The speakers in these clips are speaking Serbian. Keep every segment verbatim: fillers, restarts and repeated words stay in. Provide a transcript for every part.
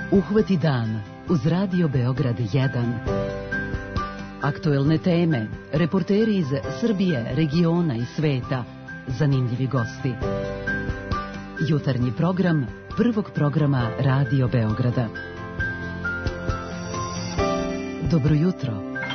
Uhvati dan uz Radio Beograd jedan. Aktuelne teme, reporteri iz Srbije, regiona i sveta, zanimljivi gosti. Jutarnji program prvog programa Radio Beograda. Dobro jutro.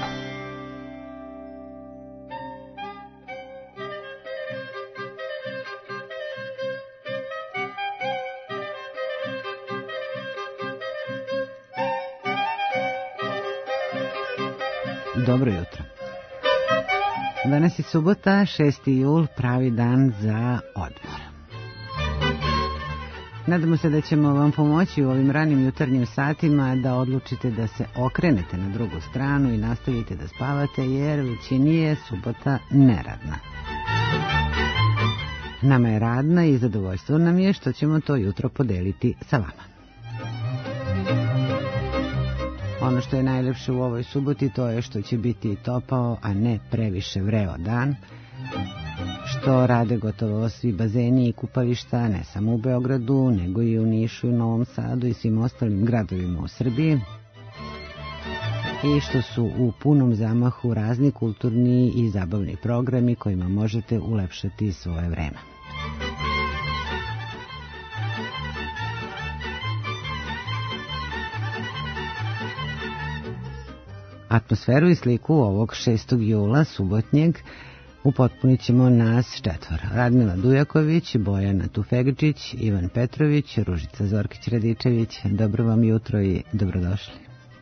Dobro jutro. Danas je subota, šesti jul, pravi dan za odmor. Nadamo se da ćemo vam pomoći u ovim ranim jutarnjim satima da odlučite da se okrenete na drugu stranu i nastavite da spavate, jer većini je subota neradna. Nama je radna i zadovoljstvo nam je što ćemo to jutro podeliti sa vama. Ono što je najlepše u ovoj suboti to je što će biti topao, a ne previše vreo dan, što rade gotovo svi bazeni i kupališta, ne samo u Beogradu, nego i u Nišu, Novom Sadu i svim ostalim gradovima u Srbiji, i što su u punom zamahu razni kulturni i zabavni programi kojima možete ulepšati svoje vreme. Atmosferu i sliku ovog šestog jula, subotnjeg, upotpunit ćemo nas četvora. Radmila Dujaković, Bojana Tufegđić, Ivan Petrović, Ružica Zorkić-Radičević. Dobro vam jutro i dobrodošli.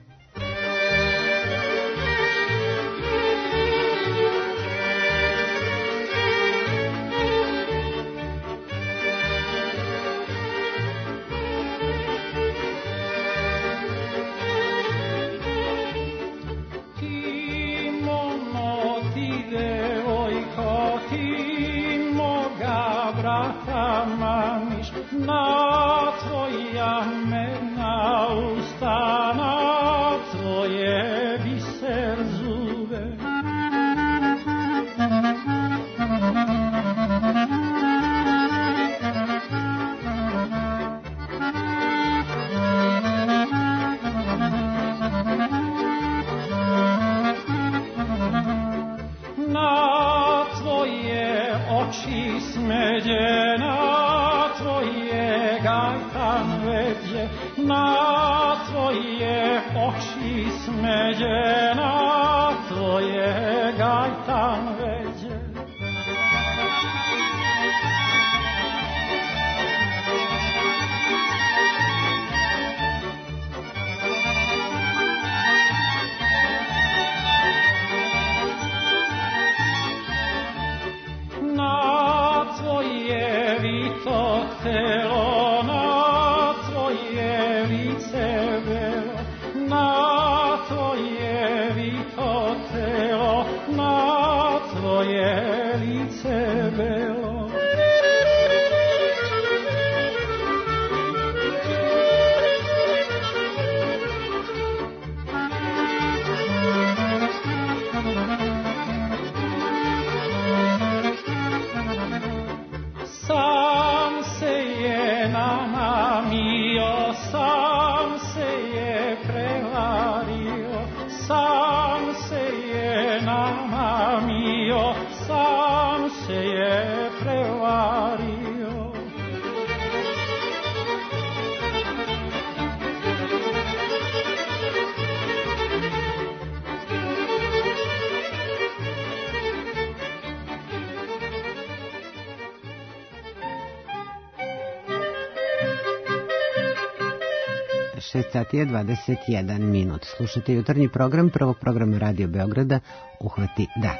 šest sati je dvadeset jedan minut. Slušajte jutarnji program prvog programa Radio Beograda Uhvati dan.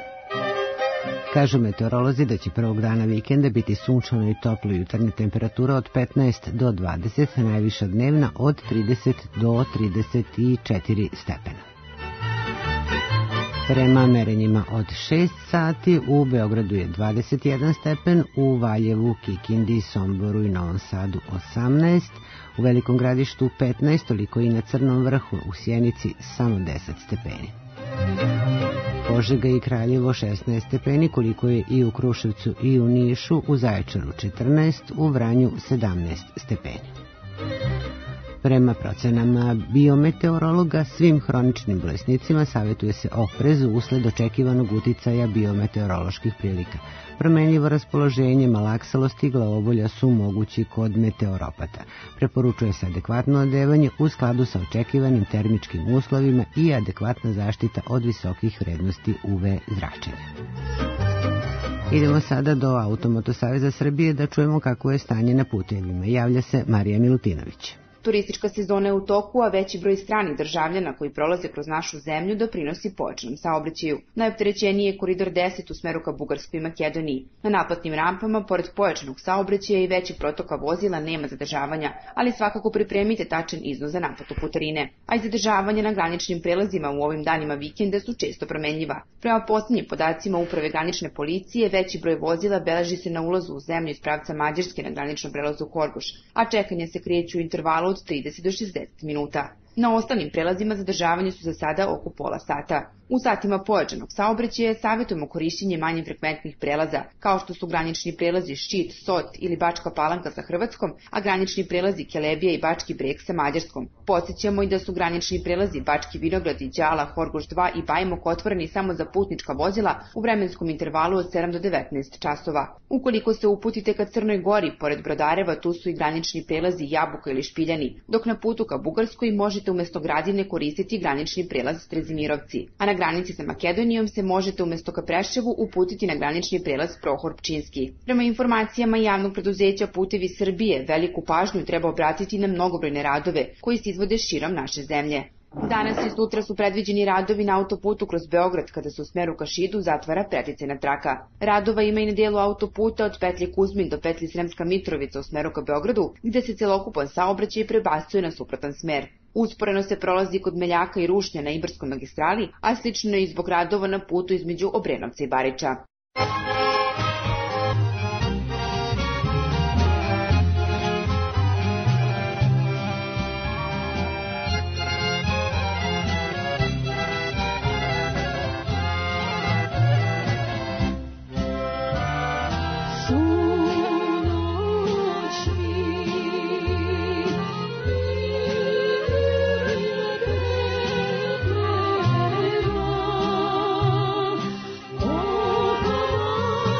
Kažu meteorolozi da će prvog dana vikenda biti sunčano i toplo, jutarnja temperatura od petnaest do dvadeset, najviša dnevna od trideset do trideset četiri stepena. Prema merenjima od šest sati u Beogradu je dvadeset jedan stepen, u Valjevu, Kikindi, Somboru i Novom Sadu osamnaest, u Velikom Gradištu petnaest, toliko i na Crnom Vrhu, u Sjenici samo deset stepeni. Požega i Kraljevo šesnaest stepeni, koliko je i u Kruševcu i u Nišu, u Zaječaru četrnaest, u Vranju sedamnaest stepeni. Prema procenama biometeorologa, svim hroničnim bolesnicima savjetuje se oprez usled očekivanog uticaja biometeoroloških prilika. Promenljivo raspoloženje, malaksalost i glavobolja su mogući kod meteoropata. Preporučuje se adekvatno odevanje u skladu sa očekivanim termičkim uslovima i adekvatna zaštita od visokih vrednosti U V zračenja. Idemo sada do Automoto saveza Srbije da čujemo kako je stanje na putevima. Javlja se Marija Milutinović. Turistička sezona je u toku, a veći broj stranih državljana koji prolaze kroz našu zemlju doprinosi pojačanom saobraćaju. Najopterećeniji je koridor deset u smeru ka Bugarskoj i Makedoniji. Na naplatnim rampama, pored pojačanog saobraćaja i većeg protoka vozila, nema zadržavanja, ali svakako pripremite tačan iznos za naplatu putarine. A i zadržavanja na graničnim prelazima u ovim danima vikenda su često promenljiva. Prema posljednjim podacima Uprave granične policije, veći broj vozila beleži se na ulazu u zemlju iz pravca Mađarske na graničnom prelazu Horgoš, a čekanje se kreću u intervalu od trideset do šezdeset minuta. Na ostalim prelazima zadržavanje su za sada oko pola sata. U satima pojačanog saobraćaja savjetujemo korišćenje manje frekventnih prelaza, kao što su granični prelazi Ščit, Sot ili Bačka Palanka sa Hrvatskom, a granični prelazi Kelebija i Bački Breg sa Mađarskom. Podsjećamo i da su granični prelazi Bački Vinograd, Đala, Horgoš dva i Bajmok otvoreni samo za putnička vozila u vremenskom intervalu od sedam do devetnaest časova. Ukoliko se uputite ka Crnoj Gori, pored Brodareva, tu su i granični prelazi Jabuka ili Špiljani, dok na putu ka Bugarskoj možete umesto Gradivne koristiti granični prelaz Strezimirovci, a na granici sa Makedonijom se možete umesto ka Preševu uputiti na granični prelaz Prohor Pčinski. Prema informacijama javnog preduzeća Putevi Srbije, veliku pažnju treba obratiti na mnogobrojne radove koji se izvode širom naše zemlje. Danas i sutra su predviđeni radovi na autoputu kroz Beograd kada se u smeru ka Šidu zatvara preticajna traka. Radova ima i na dijelu autoputa od petlje Kuzmin do petlje Sremska Mitrovica u smeru ka Beogradu, gde se celokupan saobraćaj prebacuje na suprotan smer. Usporeno se prolazi kod Meljaka i Rušnja na Ibarskoj magistrali, a slično je i zbog radova na putu između Obrenovca i Bariča. Oh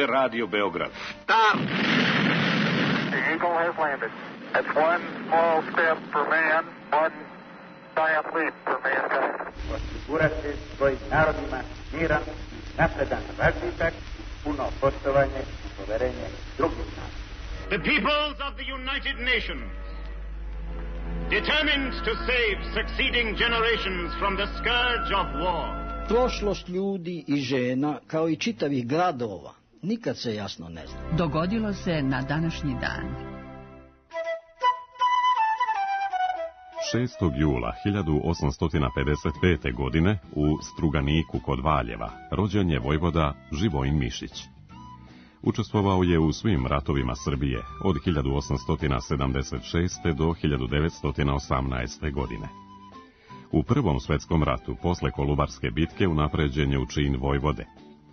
Radio Beograd. Start! The Eagle has landed. That's one small step for man, one giant leap for mankind. Osigurati svojim narodima miran, napredan razvitak, puno poštovanje i poverenje drugih naroda. The peoples of the United Nations, determined to save succeeding generations from the scourge of war. Prošlost ljudi i žena, kao i čitavih gradova, nikad se jasno ne zna. Dogodilo se na današnji dan. šestog jula hiljadu osamsto pedeset pete. godine u Struganiku kod Valjeva rođen je vojvoda Živojin Mišić. Učestvovao je u svim ratovima Srbije od hiljadu osamsto sedamdeset šeste. do hiljadu devetsto osamnaeste. godine. U Prvom svetskom ratu, posle Kolubarske bitke, unapređen je u čin vojvode.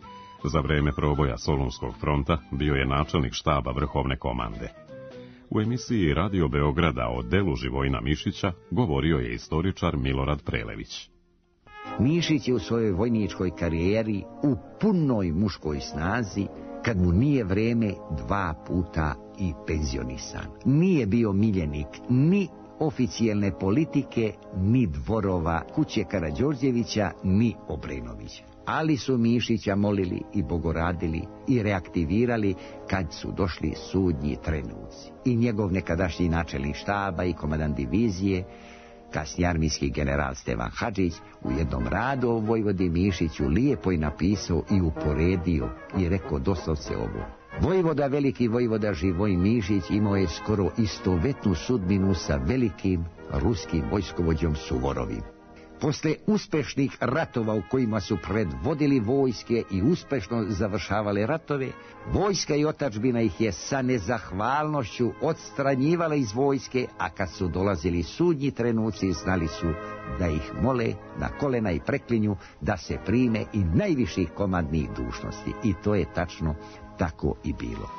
Za vreme proboja Solunskog fronta bio je načelnik štaba vrhovne komande. U emisiji Radio Beograda o delu Živojina Mišića govorio je istoričar Milorad Prelević. Mišić je u svojoj vojničkoj karijeri u punoj muškoj snazi, kad mu nije vreme, dva puta i penzionisan. Nije bio miljenik ni oficijelne politike, ni dvorova kuće Karađorđevića, ni Obrenovića. Ali su Mišića molili i bogoradili i reaktivirali kad su došli sudnji trenuci. I njegov nekadašnji načelnik štaba i komandant divizije, kasni armijski general Stevan Hadžić, u jednom radu o vojvodi Mišiću lijepo je napisao i uporedio i rekao doslovce ovo. Vojvoda, veliki vojvoda Živojin Mišić imao je skoro istovetnu sudbinu sa velikim ruskim vojskovođom Suvorovim. Posle uspešnih ratova u kojima su predvodili vojske i uspešno završavale ratove, vojska i otadžbina ih je sa nezahvalnošću odstranjivala iz vojske, a kad su dolazili sudnji trenuci, znali su da ih mole na kolena i preklinju da se prime i najviših komandnih dužnosti. I to je tačno tako i bilo.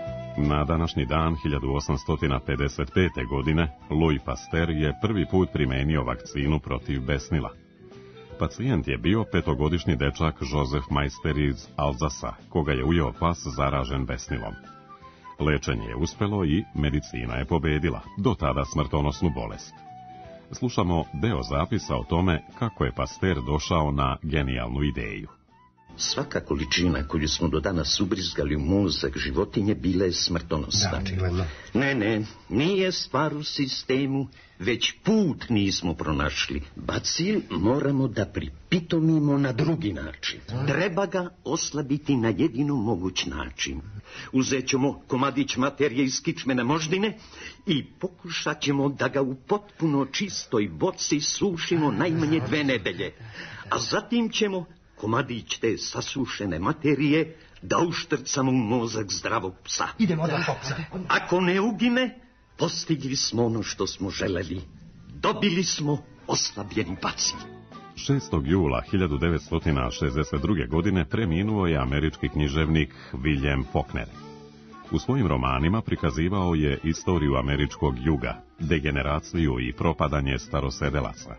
Na današnji dan hiljadu osamsto pedeset pete. godine Louis Pasteur je prvi put primenio vakcinu protiv besnila. Pacijent je bio petogodišnji dečak Josef Meister iz Alzasa, koga je ujeo pas zaražen besnilom. Lečenje je uspelo i medicina je pobedila, do tada smrtonosnu bolest. Slušamo deo zapisa o tome kako je Pasteur došao na genijalnu ideju. Svaka količina koju smo do danas ubrizgali u mozak životinje bila je smrtonosna. Ne, ne, nije stvar u sistemu, već put nismo pronašli. Bacil moramo da pripitomimo na drugi način. Treba ga oslabiti na jedino moguć način. Uzet ćemo komadić materije iz kičmene moždine i pokušat ćemo da ga u potpuno čistoj boci sušimo najmanje dve nedelje. A zatim ćemo komadić te sasušene materije da uštrcamo u mozak zdravog psa. Idemo da psa. Ako ne ugine, postigli smo ono što smo želeli. Dobili smo oslabljeni bacil. šestog jula hiljadu devetsto šezdeset druge. godine preminuo je američki književnik William Faulkner. U svojim romanima prikazivao je istoriju američkog juga, degeneraciju i propadanje starosedelaca.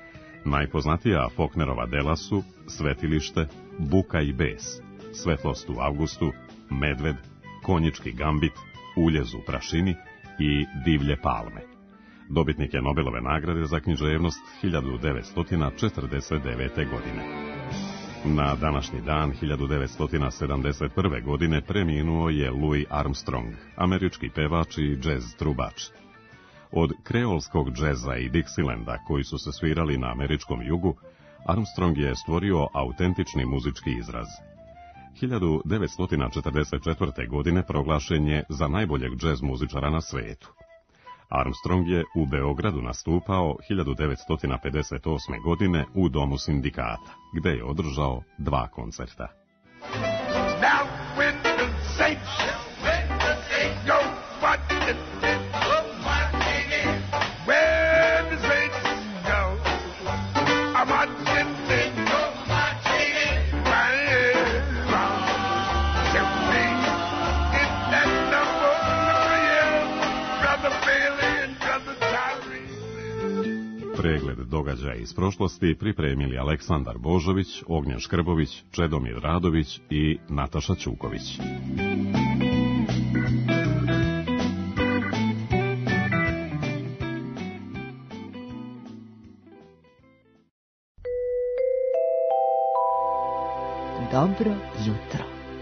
Najpoznatija Faulknerova dela su Svetilište, Buka i bes, Svetlost u avgustu, Medved, Konjički gambit, Uljez u prašini i Divlje palme. Dobitnik je Nobelove nagrade za književnost hiljadu devetsto četrdeset devete. godine. Na današnji dan hiljadu devetsto sedamdeset prve. godine preminuo je Louis Armstrong, američki pevač i džez trubač. Od kreolskog džeza i Dixilanda, koji su se svirali na američkom jugu, Armstrong je stvorio autentični muzički izraz. hiljadu devetsto četrdeset četvrte. godine proglašen je za najboljeg džez muzičara na svetu. Armstrong je u Beogradu nastupao hiljadu devetsto pedeset osme. godine u Domu sindikata, gde je održao dva koncerta. Pregled događaja iz prošlosti pripremili Aleksandar Božović, Ognjen Škrbović, Čedomir Radović i Nataša Ćuković. Dobro jutro.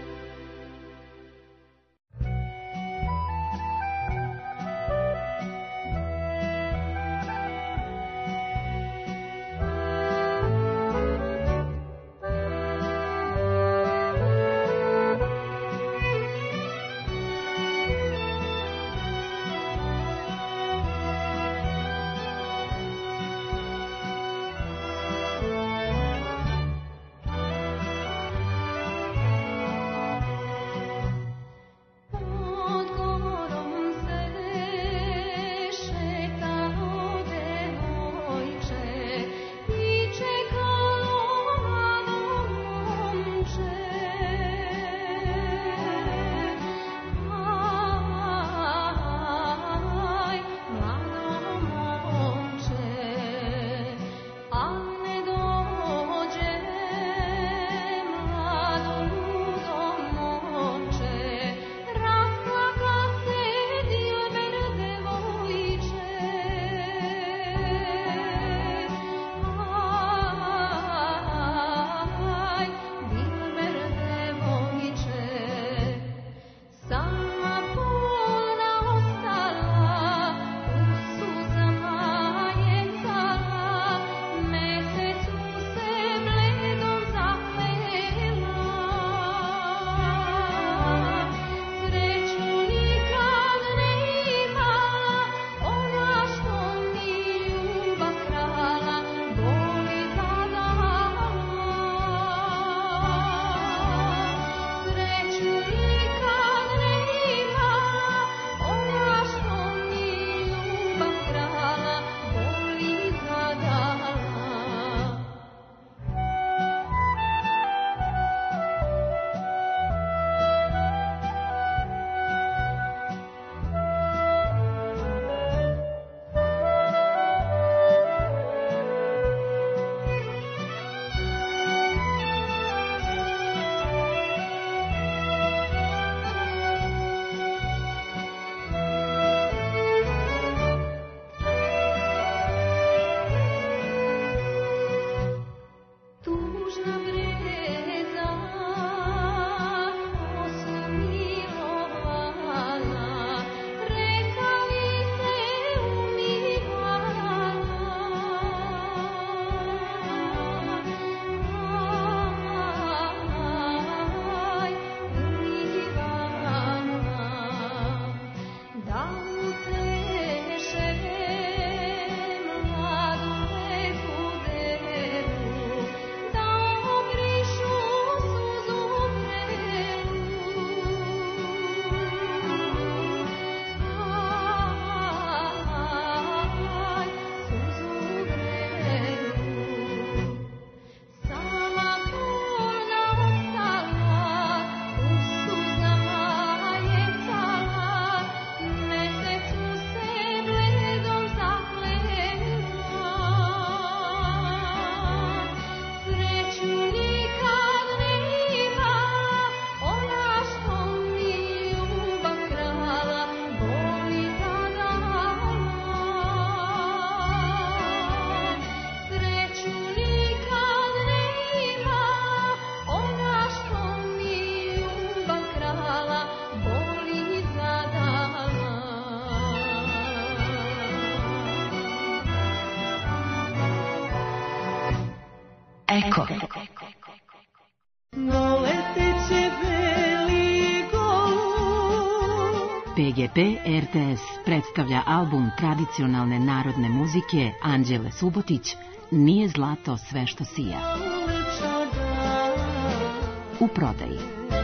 Eko. P G P R T S predstavlja album tradicionalne narodne muzike Anđele Subotić Nije zlato sve što sija. U prodaji.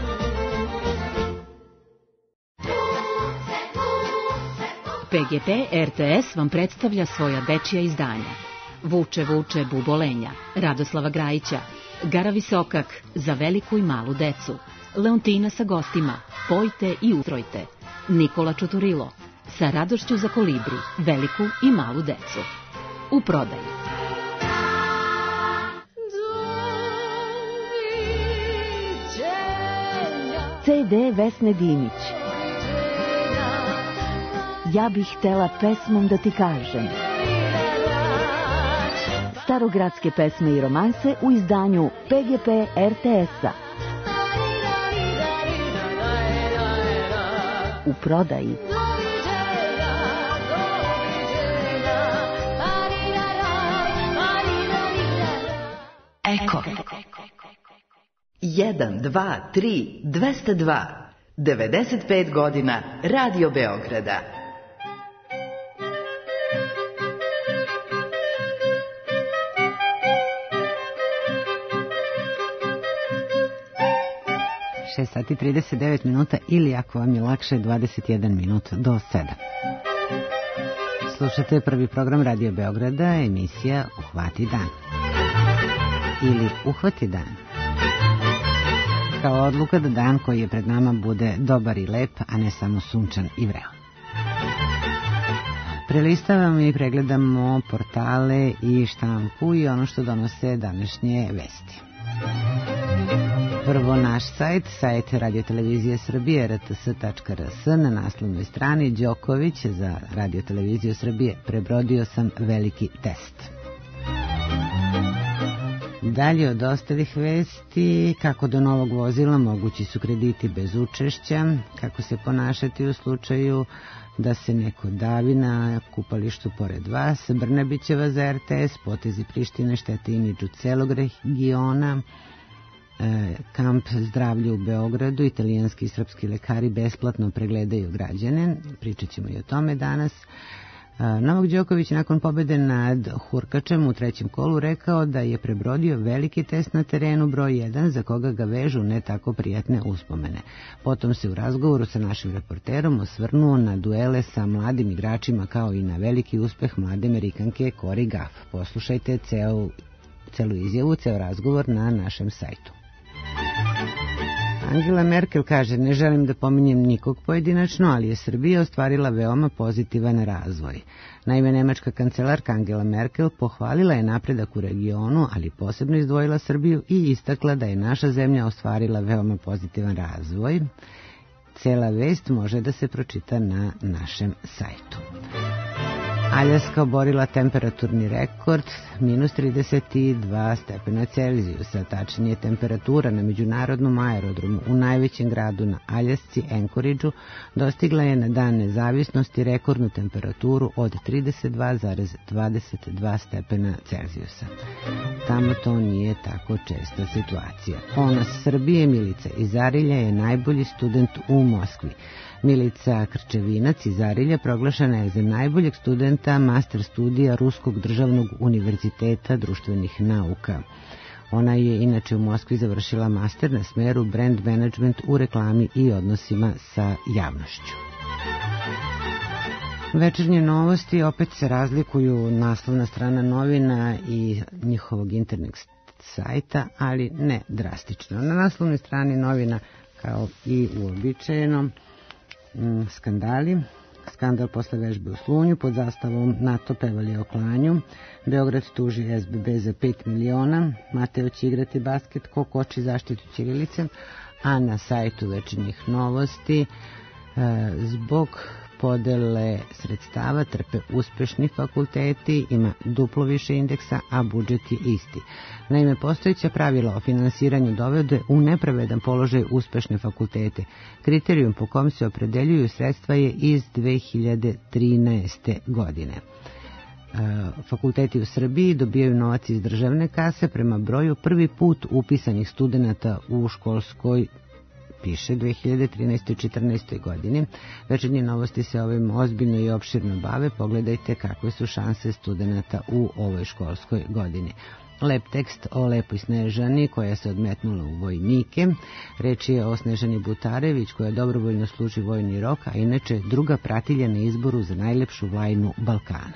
P G P R T S vam predstavlja svoja dečija izdanja. Vuče, vuče, bubolenja, Radoslava Grajića, Gara Visokak, Za veliku i malu decu, Leontina sa gostima, Pojte i utrojte, Nikola Čuturilo, Sa radošću za kolibri, veliku i malu decu. u prodaji. ce de Vesne Dinić. Ja bih htela pesmom da ti kažem. Starogradske pesme i romanse u izdanju P G P R T S-a. U prodaji. Eko. jedan, dva, tri, dvesta dva. devedeset pet godina Radio Beograda. šest sati trideset devet minuta ili ako vam je lakše dvadeset jedan minut do sedam. Slušate prvi program Radio Beograda, emisija Uhvati dan. Ili Uhvati dan. Kao odluka da dan koji je pred nama bude dobar i lep, a ne samo sunčan i vreo. Prelistavamo i pregledamo portale i štampu i ono što donose današnje vesti. Prvo naš sajt, sajt Radiotelevizije Srbije R T S tačka R S, na naslovnoj strani Đoković za Radioteleviziju Srbije. Prebrodio sam veliki test. Dalje od ostalih vesti, kako do novog vozila mogući su krediti bez učešća, kako se ponašati u slučaju da se neko davi na kupalištu pored vas, Brnabićeva za R T S, potezi Prištine štete imidžu celog regiona, kamp zdravlja u Beogradu, italijanski i srpski lekari besplatno pregledaju građane, pričat ćemo i o tome danas. Novak Đoković nakon pobede nad Hurkačem u trećem kolu rekao da je prebrodio veliki test na terenu broj jedan za koga ga vežu ne tako prijatne uspomene. Potom se u razgovoru sa našim reporterom osvrnuo na duele sa mladim igračima kao i na veliki uspeh mlade Amerikanke Cory Gauff. Poslušajte ceo, celu izjavu, ceo razgovor na našem sajtu. Angela Merkel kaže, ne želim da pominjem nikog pojedinačno, ali je Srbija ostvarila veoma pozitivan razvoj. Naime, nemačka kancelarka Angela Merkel pohvalila je napredak u regionu, ali posebno izdvojila Srbiju i istakla da je naša zemlja ostvarila veoma pozitivan razvoj. Cela vest može da se pročita na našem sajtu. Aljaska oborila temperaturni rekord, minus trideset dva stepena Celzijusa, tačnije temperatura na međunarodnom aerodromu u najvećem gradu na Aljasci, Anchorageu, dostigla je na dan nezavisnosti rekordnu temperaturu od trideset dva zarez dvadeset dva stepena Celzijusa. Tamo to nije tako česta situacija. Ponos Srbije Milica iz Arilja je najbolji student u Moskvi. Milica Krčevinac iz Arilja proglašena je za najboljeg studenta master studija Ruskog državnog univerziteta društvenih nauka. Ona je inače u Moskvi završila master na smeru brand management u reklami i odnosima sa javnošću. Večernje novosti opet se razlikuju naslovna strana novina i njihovog internet sajta, ali ne drastično. Na naslovnoj strani novina, kao i uobičajeno, skandali. Skandal posle vežbe u Slunju pod zastavom NATO pevali o klanju. Beograd tuži S B B za pet miliona. Mateo će igrati basket, ko koči zaštitu ćirilice. A na sajtu večernjih novosti zbog podele sredstava trpe uspešni fakulteti, ima duplo više indeksa, a budžet je isti. Naime, postojeća pravila o finansiranju dovode u nepravedan položaj uspešne fakultete. Kriterijum po kom se opredeljuju sredstva je iz dve hiljade trinaeste. godine. Fakulteti u Srbiji dobijaju novac iz državne kase prema broju prvi put upisanih studenata u školskoj, piše, dve hiljade trinaeste. četrnaeste. godine. Večernje novosti se ovim ozbiljno i opširno bave. Pogledajte kakve su šanse studenata u ovoj školskoj godini. Lep tekst o lepoj Snežani koja se odmetnula u vojnike. Reč je o Snežani Butarević koja dobrovoljno služi vojni rok, a inače druga pratilja na izboru za najlepšu vlajnu Balkana.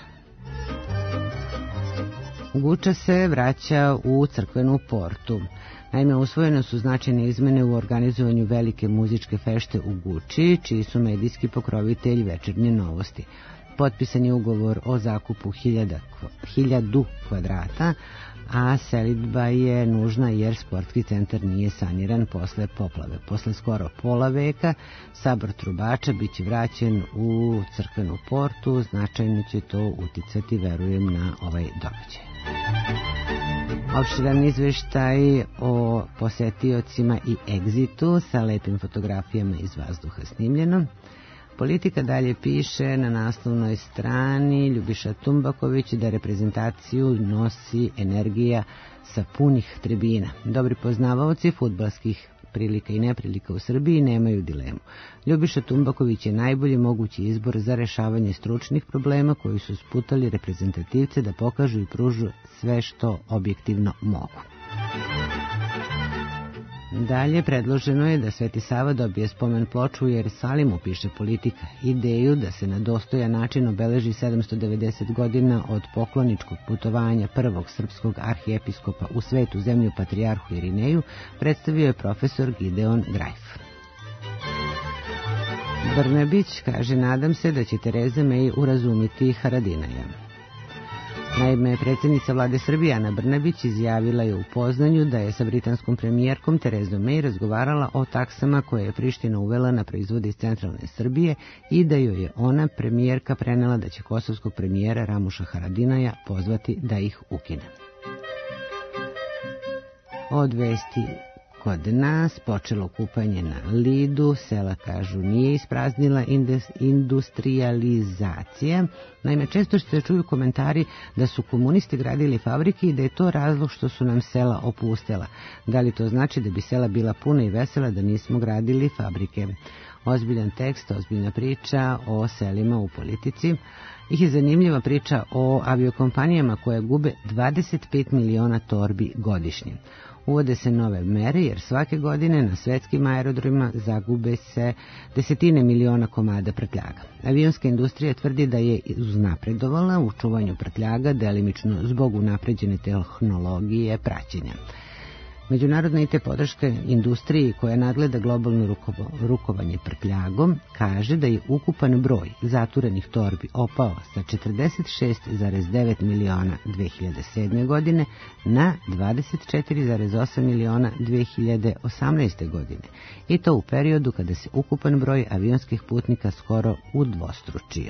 Guča se vraća u crkvenu portu. Naime, usvojene su značajne izmene u organizovanju velike muzičke fešte u Guči, čiji su medijski pokrovitelji večernje novosti. potpisan je ugovor o zakupu hiljada, hiljadu kvadrata, a selidba je nužna jer sportski centar nije saniran posle poplave. Posle skoro pola veka sabor trubača biće vraćen u crkvenu portu, značajno će to uticati, verujem, na ovaj događaj. Opširan izveštaj o posetiocima i egzitu sa lepim fotografijama iz vazduha snimljeno. Politika dalje piše na naslovnoj strani Ljubiša Tumbaković da reprezentaciju nosi energija sa punih tribina. Dobri poznavaoci fudbalskih prilika i neprilika u Srbiji nemaju dilemu. Ljubiša Tumbaković je najbolji mogući izbor za rešavanje stručnih problema koji su sputali reprezentativce da pokažu i pružu sve što objektivno mogu. Dalje, predloženo je da Sveti Sava dobije spomen ploču u Jerusalimu, piše Politika. Ideju da se na dostojan način obeleži sedamsto devedeset godina od pokloničkog putovanja prvog srpskog arhijepiskopa u svetu zemlju patrijarhu Irineju predstavio je profesor Gideon Grajf. Brnabić kaže, nadam se da će Tereza May urazumiti Haradinaja. Naime, predsjednica vlade Srbije Ana Brnabić izjavila je u Poznanju da je sa britanskom premijerkom Terezom May razgovarala o taksama koje je Priština uvela na proizvode iz centralne Srbije i da joj je ona, premijerka, prenela da će kosovskog premijera Ramuša Haradinaja pozvati da ih ukine. Od vesti kod nas počelo kupanje na Lidu, sela kažu nije ispraznila industrijalizacija. Naime, često se čuju komentari da su komunisti gradili fabrike i da je to razlog što su nam sela opustela. Da li to znači da bi sela bila puna i vesela da nismo gradili fabrike? Ozbiljan tekst, ozbiljna priča o selima u politici. Ih je zanimljiva priča o aviokompanijama koje gube dvadeset pet miliona torbi godišnje. Uvode se nove mere jer svake godine na svetskim aerodromima zagube se desetine miliona komada prtljaga. Avionska industrija tvrdi da je uznapredovala u čuvanju prtljaga, delimično zbog unapređene tehnologije praćenja. Međunarodna I T podrška industriji koja nadgleda globalno rukovanje prtljagom kaže da je ukupan broj zaturenih torbi opao sa četrdeset šest zarez devet miliona dve hiljade sedme. godine na dvadeset četiri zarez osam miliona dve hiljade osamnaeste. godine. I to u periodu kada se ukupan broj avionskih putnika skoro udvostručio.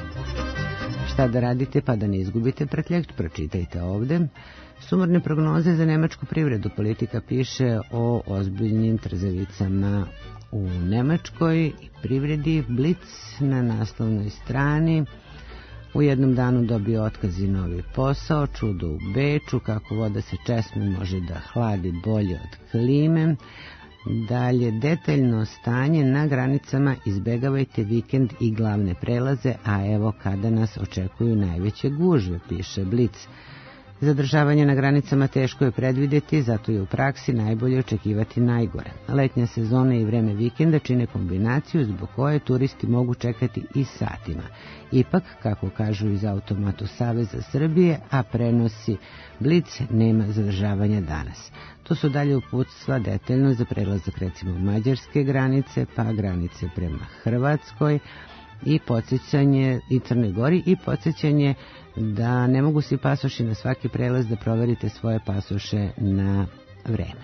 Šta da radite pa da ne izgubite prtljag, pročitajte ovde. Sumorne prognoze za nemačku privredu. Politika piše o ozbiljnim trzavicama u Nemačkoj i privredi. Blic na naslovnoj strani. U jednom danu dobio otkaz i novi posao. Čudo u Beču. Kako voda se česme može da hladi bolje od klime. Dalje, detaljno stanje na granicama, izbegavajte vikend i glavne prelaze, a evo kada nas očekuju najveće gužve, piše Blic. Zadržavanje na granicama teško je predvideti, zato je u praksi najbolje očekivati najgore. Letnja sezona i vreme vikenda čine kombinaciju zbog koje turisti mogu čekati i satima. Ipak, kako kažu iz Automoto Saveza Srbije, a prenosi Blic, nema zadržavanja danas. To su dalje uputstva detaljno za prelazak recimo mađarske granice, pa granice prema Hrvatskoj, i podsjećanje i Crnoj Gori i podsjećanje da ne mogu svi pasoši na svaki prelaz, da proverite svoje pasoše na vreme.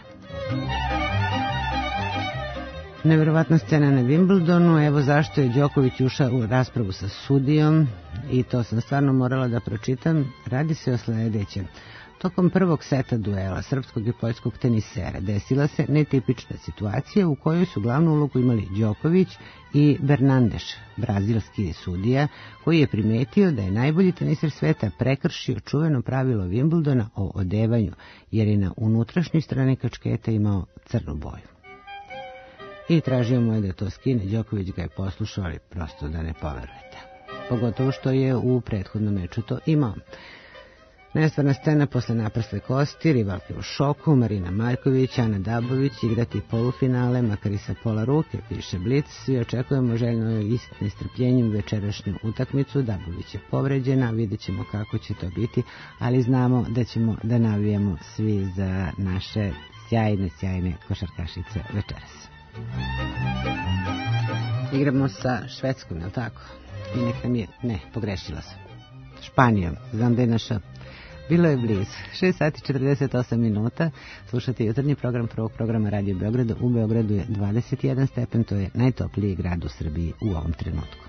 Neverovatna scena na Wimbledonu, evo zašto je Đoković ušao u raspravu sa sudijom i to sam stvarno morala da pročitam. Radi se o sledećem. Tokom prvog seta duela srpskog i poljskog tenisera desila se netipična situacija u kojoj su glavnu ulogu imali Đoković i Bernandes, brazilski sudija, koji je primetio da je najbolji teniser sveta prekršio čuveno pravilo Wimbledona o odevanju, jer je na unutrašnjoj strani kačketa imao crnu boju. I tražio mu je da to skine, Đoković ga je poslušao, ali prosto da ne poverujete. Pogotovo što je u prethodnom meču to imao. Nestvarna scena posle naprsle kosti, rivalke u šoku, Marina Maljković, Ana Dabović igrati polufinale, makar i sa pola ruke, piše Blic. Svi očekujemo željno i s nestrpljenjem večerašnju utakmicu. Dabović je povređena, vidjet ćemo kako će to biti, ali znamo da ćemo da navijamo svi za naše sjajne, sjajne košarkašice večeras. Igramo sa Švedskom, je li tako? I neka mi je, ne, pogrešila sam. Španijom, znam da je naša. Bilo je blizu. šest sati četrdeset osam minuta. Slušate jutarnji program prvog programa Radio Beograda. U Beogradu je dvadeset jedan stepen, to je najtopliji grad u Srbiji u ovom trenutku.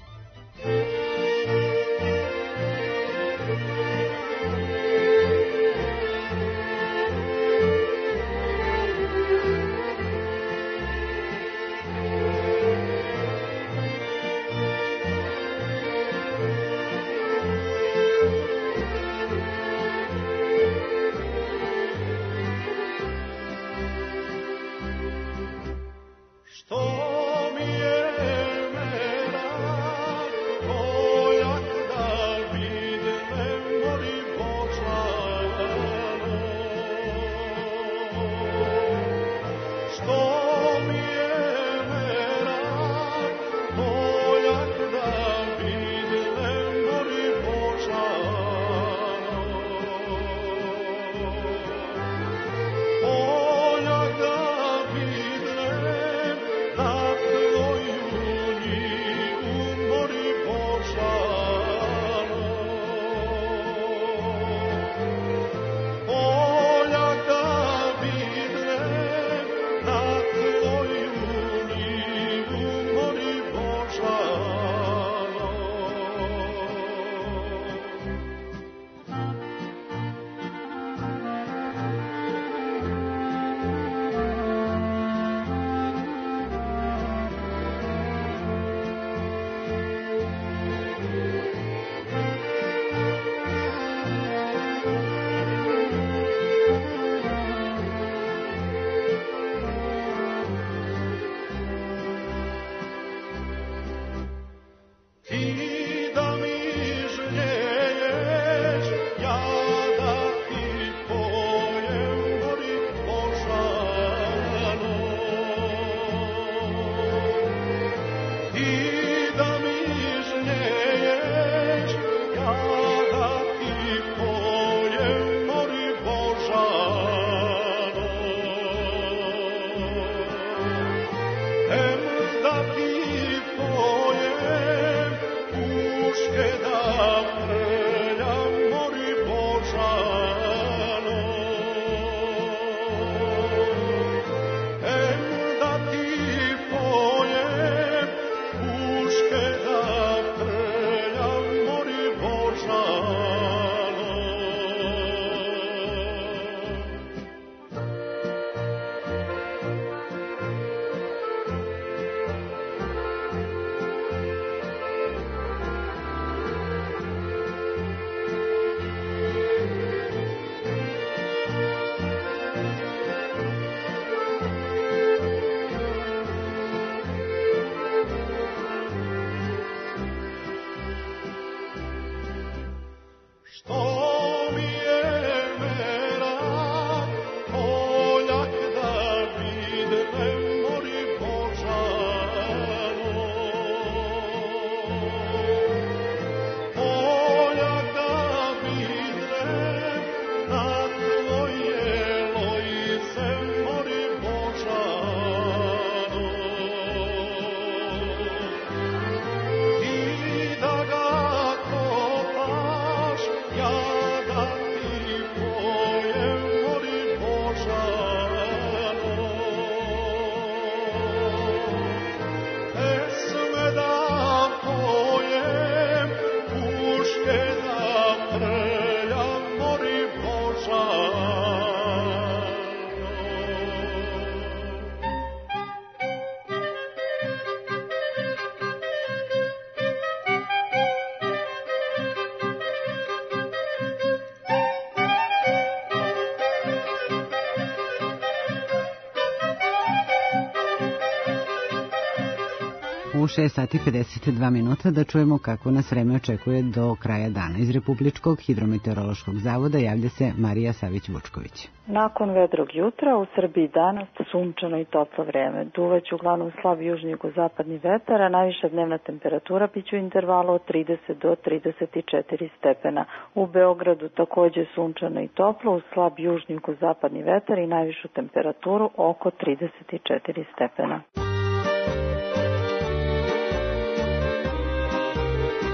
U šest sati pedeset dva minuta da čujemo kako nas vreme očekuje do kraja dana. Iz Republičkog hidrometeorološkog zavoda javlja se Marija Savić-Vučković. Nakon vedrog jutra u Srbiji danas sunčano i toplo vreme. Duvaće uglavnom slab južni jugozapadni vetar, a najviša dnevna temperatura biće u intervalu od trideset do trideset četiri stepena. U Beogradu takođe sunčano i toplo uz slab južni jugozapadni vetar i najvišu temperaturu oko trideset četiri stepena.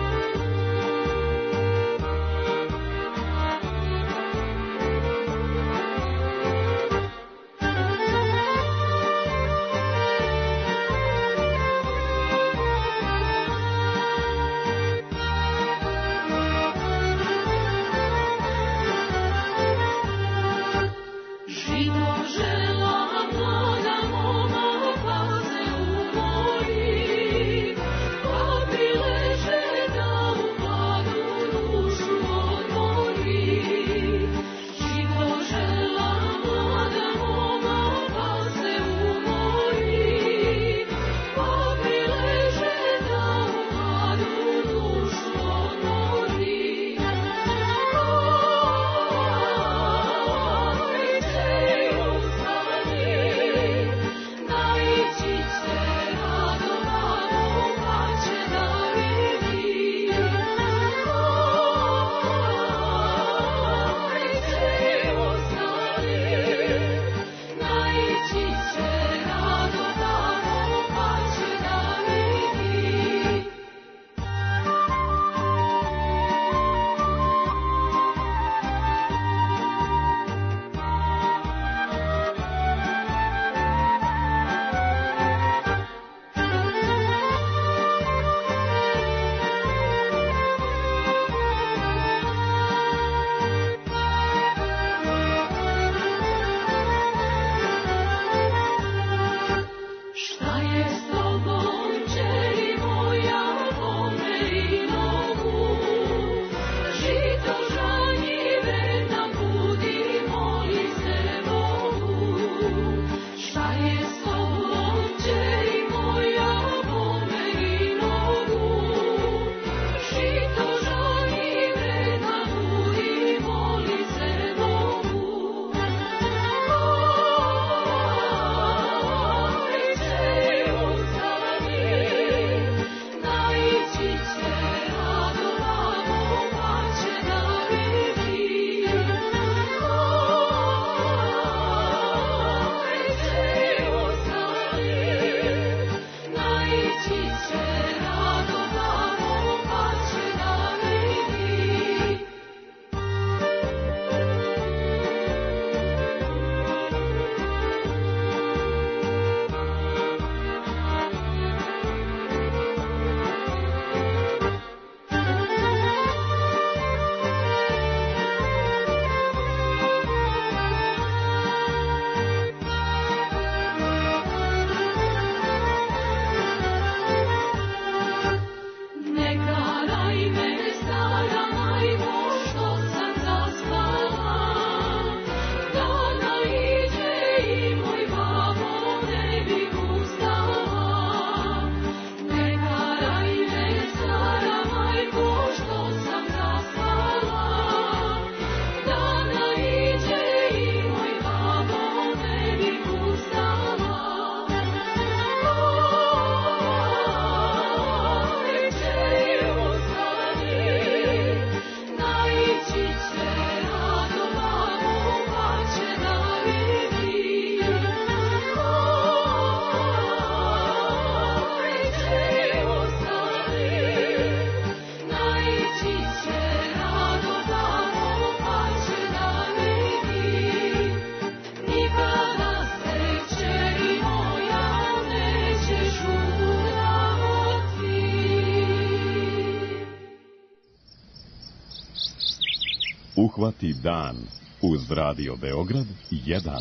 Uhvati dan uz Radio Beograd jedan.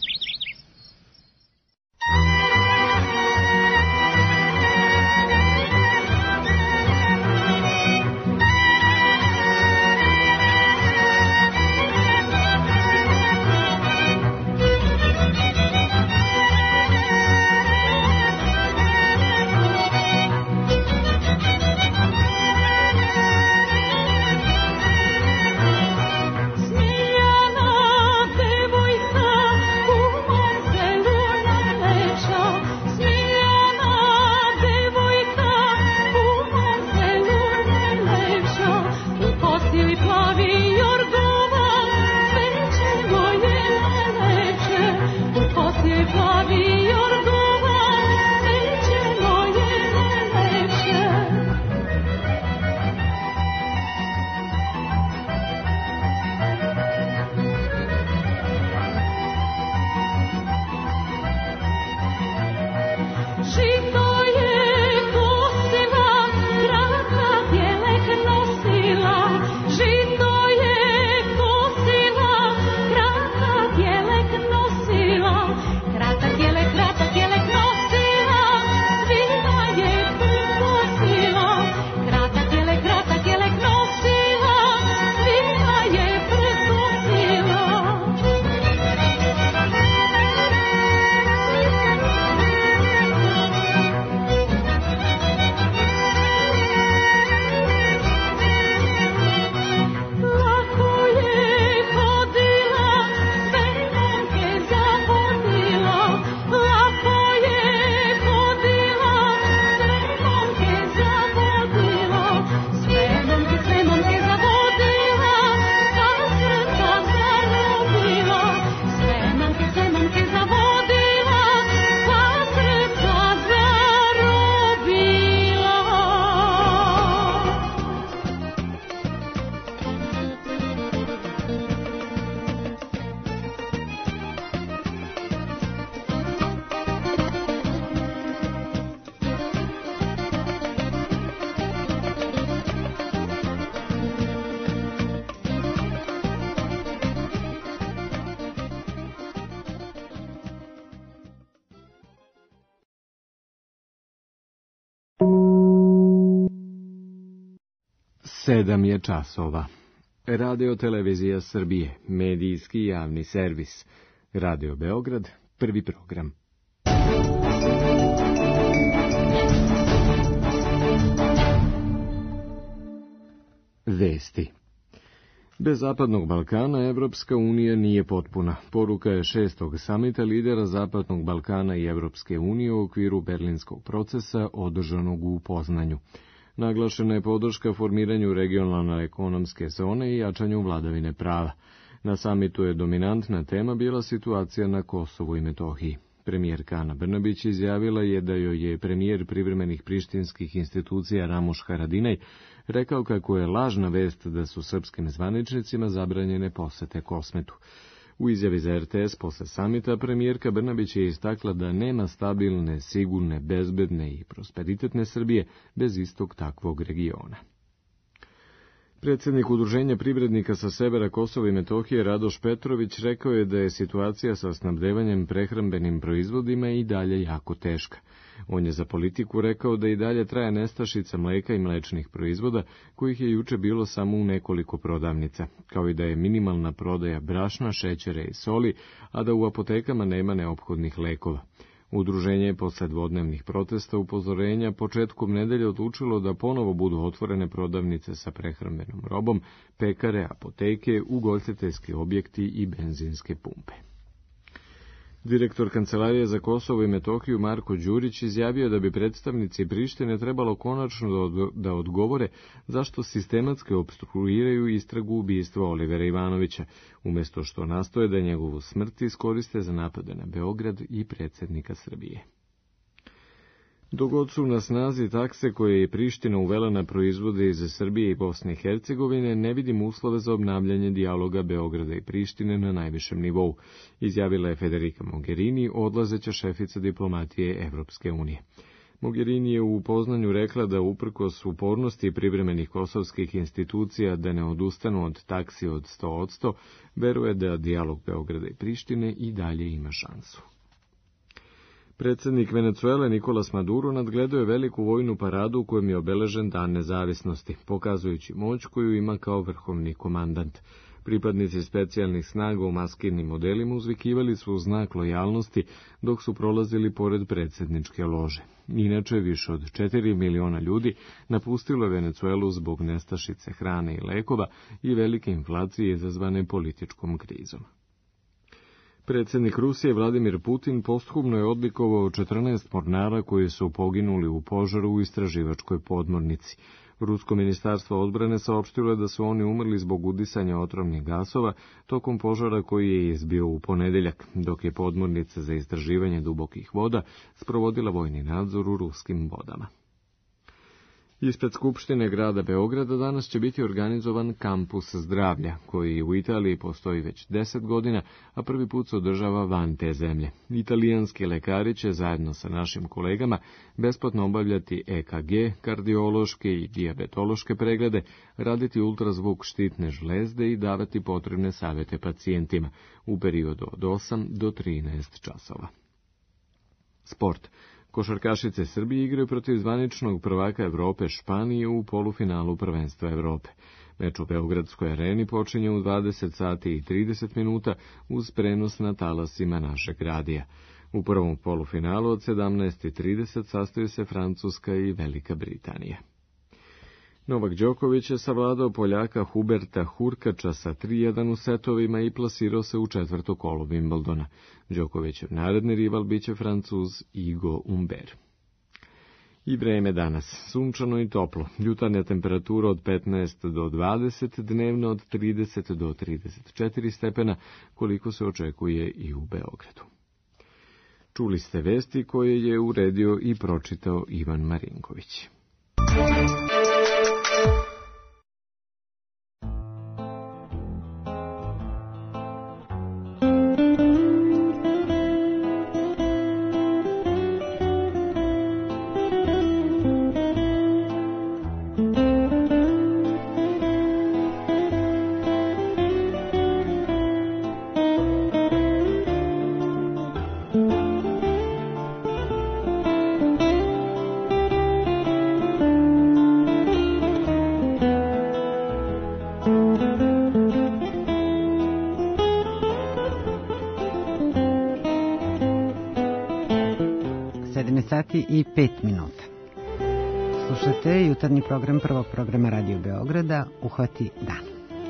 Sedam je časova. Radio Televizija Srbije, medijski javni servis. Radio Beograd, prvi program. Vesti. Bez Zapadnog Balkana Evropska unija nije potpuna. Poruka je šestog samita lidera Zapadnog Balkana i Evropske unije u okviru berlinskog procesa održanog u Poznanju. Naglašena je podrška formiranju regionalne ekonomske zone i jačanju vladavine prava. Na samitu je dominantna tema bila situacija na Kosovu i Metohiji. Premijerka Ana Brnabić izjavila je da joj je premijer privremenih prištinskih institucija Ramuš Haradinaj rekao kako je lažna vest da su srpskim zvaničnicima zabranjene posete Kosmetu. U izjavi za er te es posle samita premijerka Brnabić je istakla da nema stabilne, sigurne, bezbedne i prosperitetne Srbije bez istog takvog regiona. Predsjednik Udruženja privrednika sa severa Kosova i Metohije Radoš Petrović rekao je da je situacija sa snabdevanjem prehrambenim proizvodima i dalje jako teška. On je za Politiku rekao da i dalje traje nestašica mleka i mlečnih proizvoda, kojih je juče bilo samo u nekoliko prodavnica, kao i da je minimalna prodaja brašna, šećera i soli, a da u apotekama nema neophodnih lekova. Udruženje je posle dvodnevnih protesta upozorenja početkom nedelje odlučilo da ponovo budu otvorene prodavnice sa prehrambenom robom, pekare, apoteke, ugostiteljski objekti i benzinske pumpe. Direktor Kancelarije za Kosovo i Metohiju Marko Đurić izjavio da bi predstavnici Prištine trebalo konačno da odgovore zašto sistematski opstruiraju istragu ubistva Olivera Ivanovića, umjesto što nastoje da njegovu smrt iskoriste za napade na Beograd i predsjednika Srbije. Dok god su na snazi takse koje je Priština uvela na proizvode iz Srbije i Bosne i Hercegovine, ne vidim uslove za obnavljanje dijaloga Beograda i Prištine na najvišem nivou, izjavila je Federica Mogherini, odlazeća šefica diplomatije Evropske unije. Mogherini je u upoznanju rekla da uprkos upornosti privremenih kosovskih institucija da ne odustanu od taksi od sto posto, veruje da dijalog Beograda i Prištine i dalje ima šansu. Predsjednik Venecuele Nicolas Maduro nadgledao je veliku vojnu paradu u kojem je obeležen Dan nezavisnosti, pokazujući moć koju ima kao vrhovni komandant. Pripadnici specijalnih snaga u maskirnim modelima uzvikivali su u znak lojalnosti dok su prolazili pored predsjedničke lože. Inače, više od četiri miliona ljudi napustilo je Venecuelu zbog nestašice hrane i lekova i velike inflacije izazvane političkom krizom. Predsjednik Rusije Vladimir Putin posthumno je odlikovao četrnaest mornara koji su poginuli u požaru u istraživačkoj podmornici. Rusko ministarstvo odbrane saopštilo je da su oni umrli zbog udisanja otrovnih gasova tokom požara koji je izbio u ponedeljak, dok je podmornica za istraživanje dubokih voda sprovodila vojni nadzor u ruskim vodama. Ispred Skupštine grada Beograda danas će biti organizovan kampus zdravlja, koji u Italiji postoji već deset godina, a prvi put se održava van te zemlje. Italijanski lekari će zajedno sa našim kolegama besplatno obavljati E K G, kardiološke i dijabetološke preglede, raditi ultrazvuk štitne žlezde i davati potrebne savjete pacijentima u periodu od osam do trinaest časova. Sport. Košarkašice Srbije igraju protiv zvaničnog prvaka Evrope Španije u polufinalu prvenstva Evrope. Meč u Beogradskoj areni počinje u dvadeset sati i trideset minuta uz prenos na talasima našeg radija. U prvom polufinalu od sedamnaest i trideset sastaju se Francuska i Velika Britanija. Novak Đoković je savladao Poljaka Huberta Hurkača sa tri jedan u setovima i plasirao se u četvrto kolo Wimbledona. Đokovićev naredni rival biće Francuz Igo Umber. I vreme danas. Sunčano i toplo. Jutarnja temperatura od petnaest do dvadeset, dnevno od trideset do trideset četiri stepena, koliko se očekuje i u Beogradu. Čuli ste vesti koje je uredio i pročitao Ivan Marinković. sati i pet minuta. Slušate jutarnji program prvog programa Radio Beograda Uhvati dan.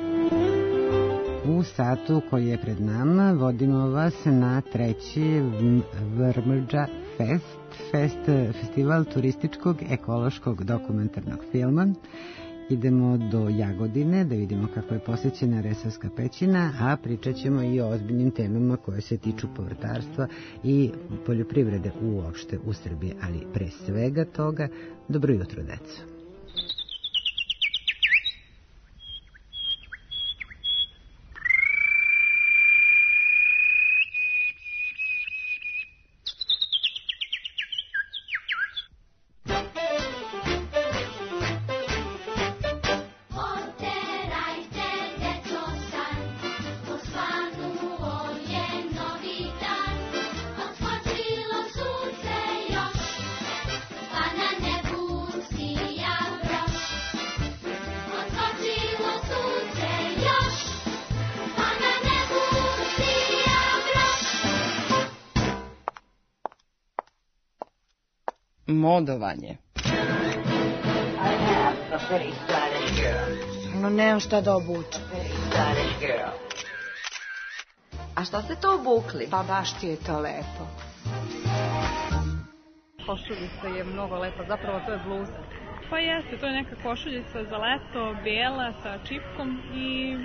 U satu koji je pred nama vodimo vas na treći Vrmđa Fest, Fest, festival turističkog ekološkog dokumentarnog filma. Idemo do Jagodine da vidimo kako je posjećena Resavska pećina, a pričat ćemo i o ozbiljnim temama koje se tiču povrtarstva i poljoprivrede uopšte u Srbiji, ali pre svega toga, dobro jutro, deco. Modovanje. No, nemam šta da obučem. A šta ste to obukli? Pa baš ti je to lepo. Košuljica je mnogo lepa, zapravo to je bluza. Pa jeste, to je neka košuljica za leto, bijela sa čipkom i...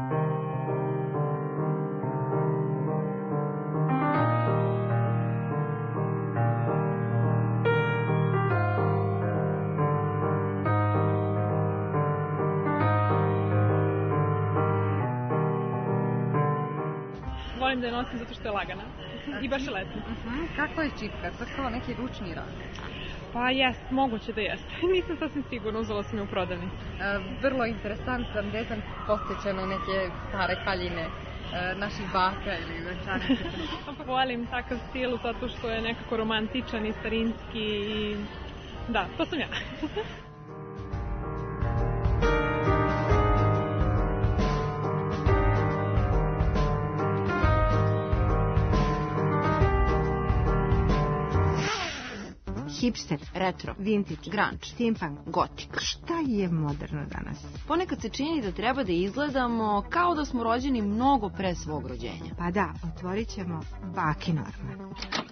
Volim da je nosim zato što je lagana i baš je letna. Uh-huh. Kakva je čipka? To je kao neki ručni rad? Pa jest, moguće da jeste. Nisam sasvim sigurno, uzela sam je u prodavnici. E, vrlo interesantan dezajn, posjeća neke stare haljine e, naših baka ili venčanica. Volim takav stil zato što je nekako romantičan i starinski i da, to sam ja. Hipster, retro, vintage, grunge, steampunk, gotik. Šta je moderno danas? Ponekad se čini da treba da izgledamo kao da smo rođeni mnogo pre svog rođenja. Pa da, otvorit ćemo baki norme.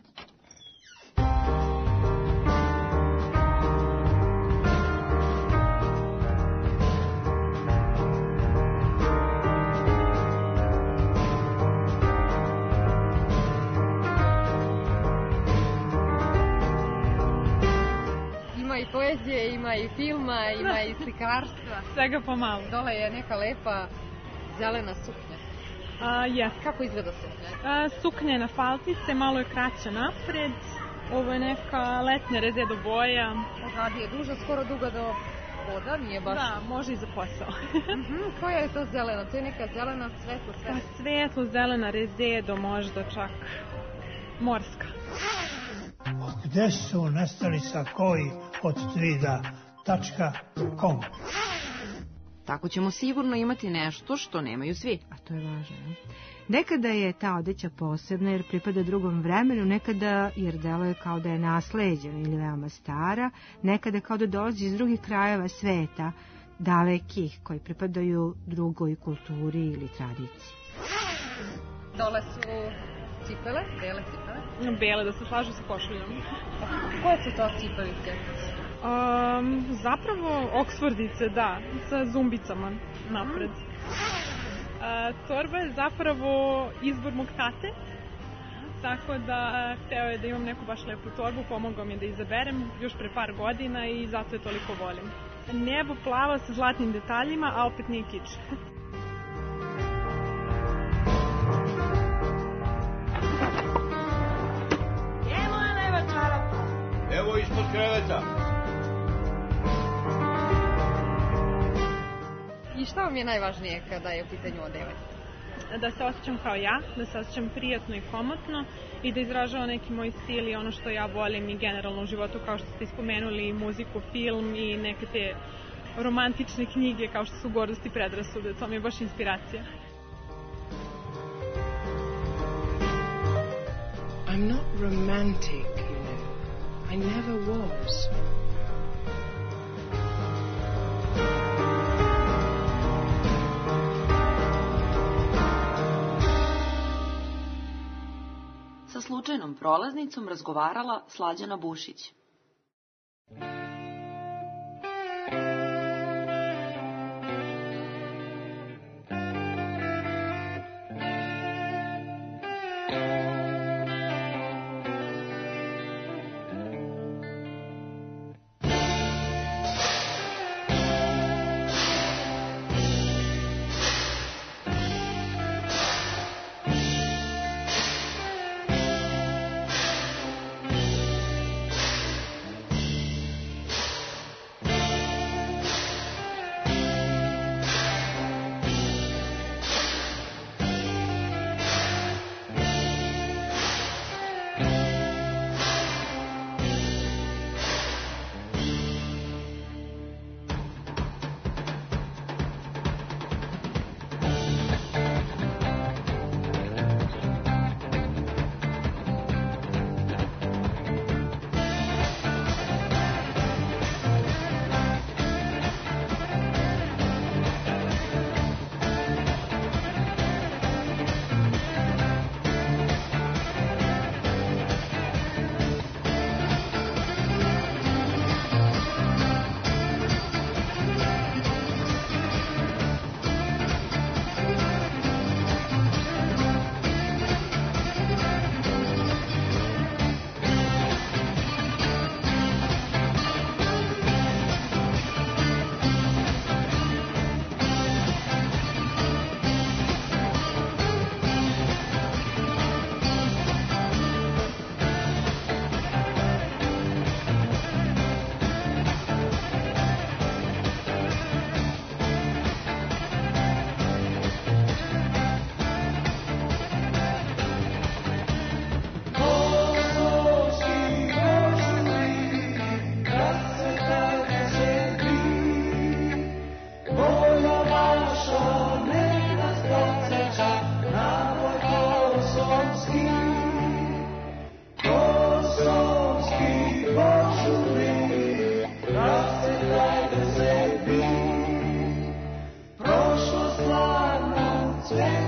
Poezije, ima i filma, ima i slikarstva. Svega pomalo. Dole je neka lepa zelena suknja. A, yes. Kako izgleda suknja? A, suknja je na faltice, malo je kraća napred. Ovo je neka letnja rezedo boja. Pozadi je duža, skoro duga do poda, nije baš... Da, može i za posao. uh-huh. Koja je to zelena? To je neka zelena svetlo zelena? Pa svetlo zelena rezedo, možda čak morska. Gde su nestali sa koji od tvida tačka com. Tako ćemo sigurno imati nešto što nemaju svi. A to je važno. Ne? Nekada je ta odeća posebna jer pripada drugom vremenu, nekada jer deluje kao da je nasleđena ili veoma stara, nekada kao da dolazi iz drugih krajeva sveta, dalekih, koji pripadaju drugoj kulturi ili tradiciji. Dole su cipele, bele cipele. Bele, da se slažu sa košuljom. Koje su to cipavice? Um, zapravo Oksfordice, da, sa zumbicama napred. Uh, torba je zapravo izbor mog tate, tako da hteo je da imam neku baš lepu torbu, pomogao mi je da izaberem još pre par godina i zato je toliko volim. Nebo plava sa zlatnim detaljima, a opet nije kič. Evo ispod kreveta. I šta vam je najvažnije kada je u pitanju odevanje? Da se osjećam kao ja, da se osjećam prijatno i komotno i da izražava neki moj stil i ono što ja volim i generalno u životu, kao što ste ispomenuli, muziku, film i neke te romantične knjige kao što su Gordost i predrasude. To mi je baš inspiracija. I'm not romantic, you know. I never was. Sa slučajnom prolaznicom razgovarala Slađana Bušić.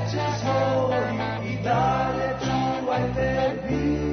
sreća svoj i dalje čuvajte vi.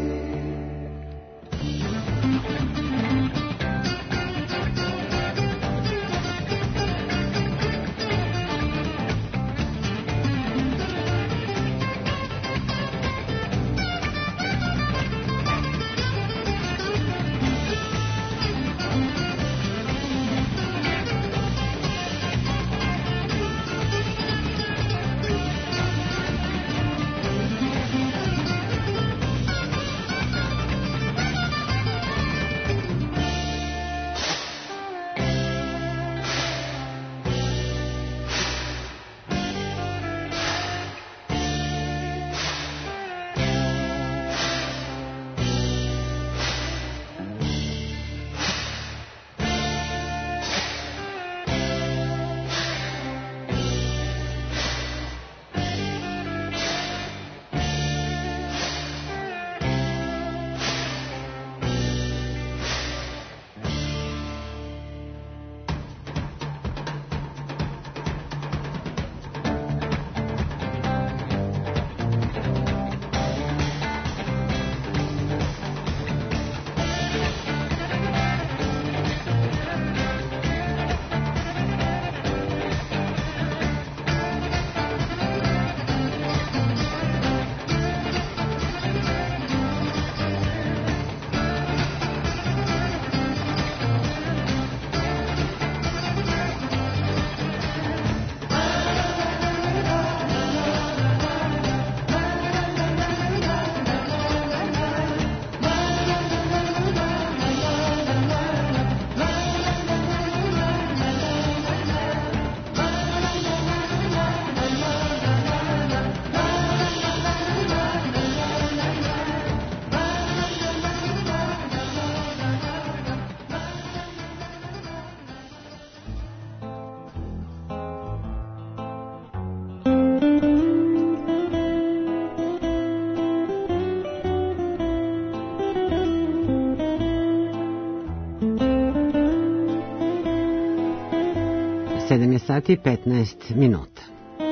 sedam je sati i petnaest minuta.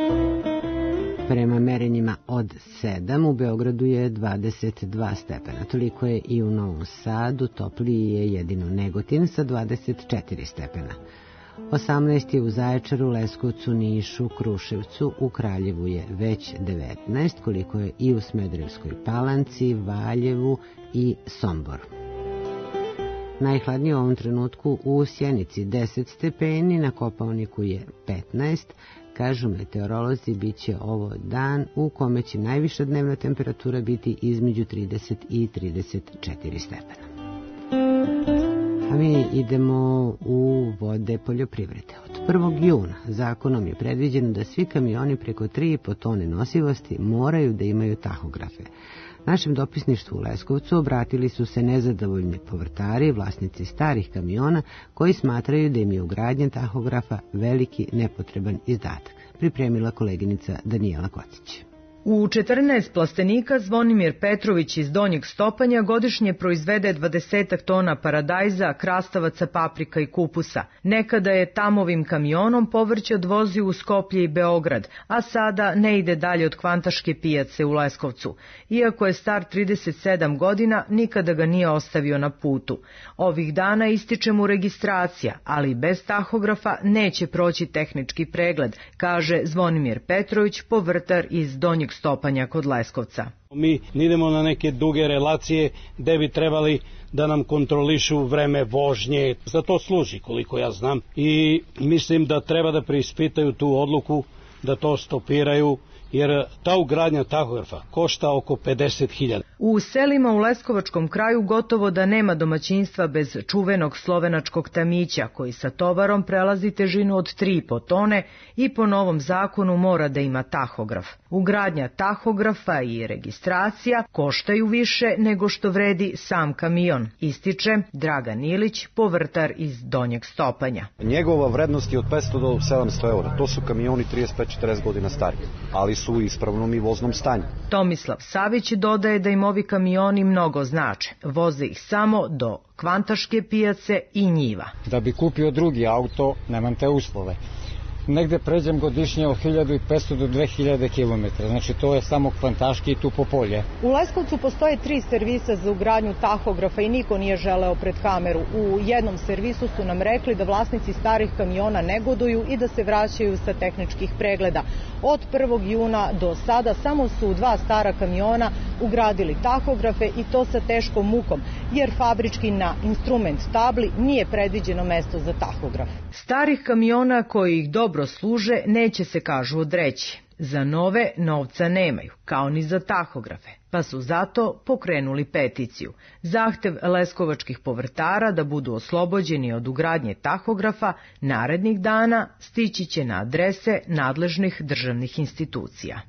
Prema merenjima od sedam u Beogradu je dvadeset dva stepena. Toliko je i u Novom Sadu, topliji je jedino Negotin sa dvadeset četiri stepena. osamnaest je u Zaječaru, Leskovcu, Nišu, Kruševcu, u Kraljevu je već devetnaest, koliko je i u Smederevskoj Palanci, Valjevu i Somboru. Najhladnije u ovom trenutku u Sjenici deset stepeni, na Kopaoniku je petnaest. Kažu meteorolozi, bit će ovo dan u kome će najviša dnevna temperatura biti između trideset i trideset četiri stepena. A mi idemo u vode poljoprivrede. Od prvog juna zakonom je predviđeno da svi kamioni preko tri i po tone nosivosti moraju da imaju tahografe. Našem dopisništvu u Leskovcu obratili su se nezadovoljni povrtari, vlasnici starih kamiona, koji smatraju da im je ugradnja tahografa veliki nepotreban izdatak. Pripremila koleginica Danijela Kocić. U četrnaest plastenika Zvonimir Petrović iz Donjeg Stopanja godišnje proizvede dvadeset tona paradajza, krastavaca, paprika i kupusa. Nekada je tamovim kamionom povrće odvozio u Skoplje i Beograd, a sada ne ide dalje od Kvantaške pijace u Leskovcu. Iako je star trideset sedam godina, nikada ga nije ostavio na putu. Ovih dana ističe mu registracija, ali bez tahografa neće proći tehnički pregled, kaže Zvonimir Petrović, povrtar iz Donjeg Stopanja kod Leskovca. Mi idemo na neke duge relacije gde bi trebali da nam kontrolišu vreme vožnje. Za to služi, koliko ja znam. I mislim da treba da preispitaju tu odluku, da to stopiraju, jer ta ugradnja tahografa košta oko pedeset hiljada. U selima u Leskovačkom kraju gotovo da nema domaćinstva bez čuvenog slovenačkog tamića, koji sa tovarom prelazi težinu od tri i po tone i po novom zakonu mora da ima tahograf. Ugradnja tahografa i registracija koštaju više nego što vredi sam kamion, ističe Dragan Ilić, povrtar iz Donjeg Stopanja. Njegova vrednost je od petsto do sedamsto eura. To su kamioni trideset pet četrdeset godina stari, ali su u ispravnom i voznom stanju. Tomislav Savić dodaje da im ovi kamioni mnogo znače. Voze ih samo do Kvantaške pijace i Njiva. Da bi kupio drugi auto, nemam te uslove. negde pređem godišnje od hiljadu i petsto do dve hiljade kilometara. Znači to je samo kvantaški i tu po polje. U Leskovcu postoje tri servisa za ugradnju tahografa i niko nije želeo pred kameru. U jednom servisu su nam rekli da vlasnici starih kamiona negoduju i da se vraćaju sa tehničkih pregleda. Od prvog juna do sada samo su dva stara kamiona ugradili tahografe i to sa teškom mukom, jer fabrički na instrument tabli nije predviđeno mesto za tahograf. Starih kamiona koji ih dobro služe neće se, kažu, odreći. Za nove novca nemaju, kao ni za tahografe, pa su zato pokrenuli peticiju. Zahtev leskovačkih povrtara da budu oslobođeni od ugradnje tahografa narednih dana stići će na adrese nadležnih državnih institucija.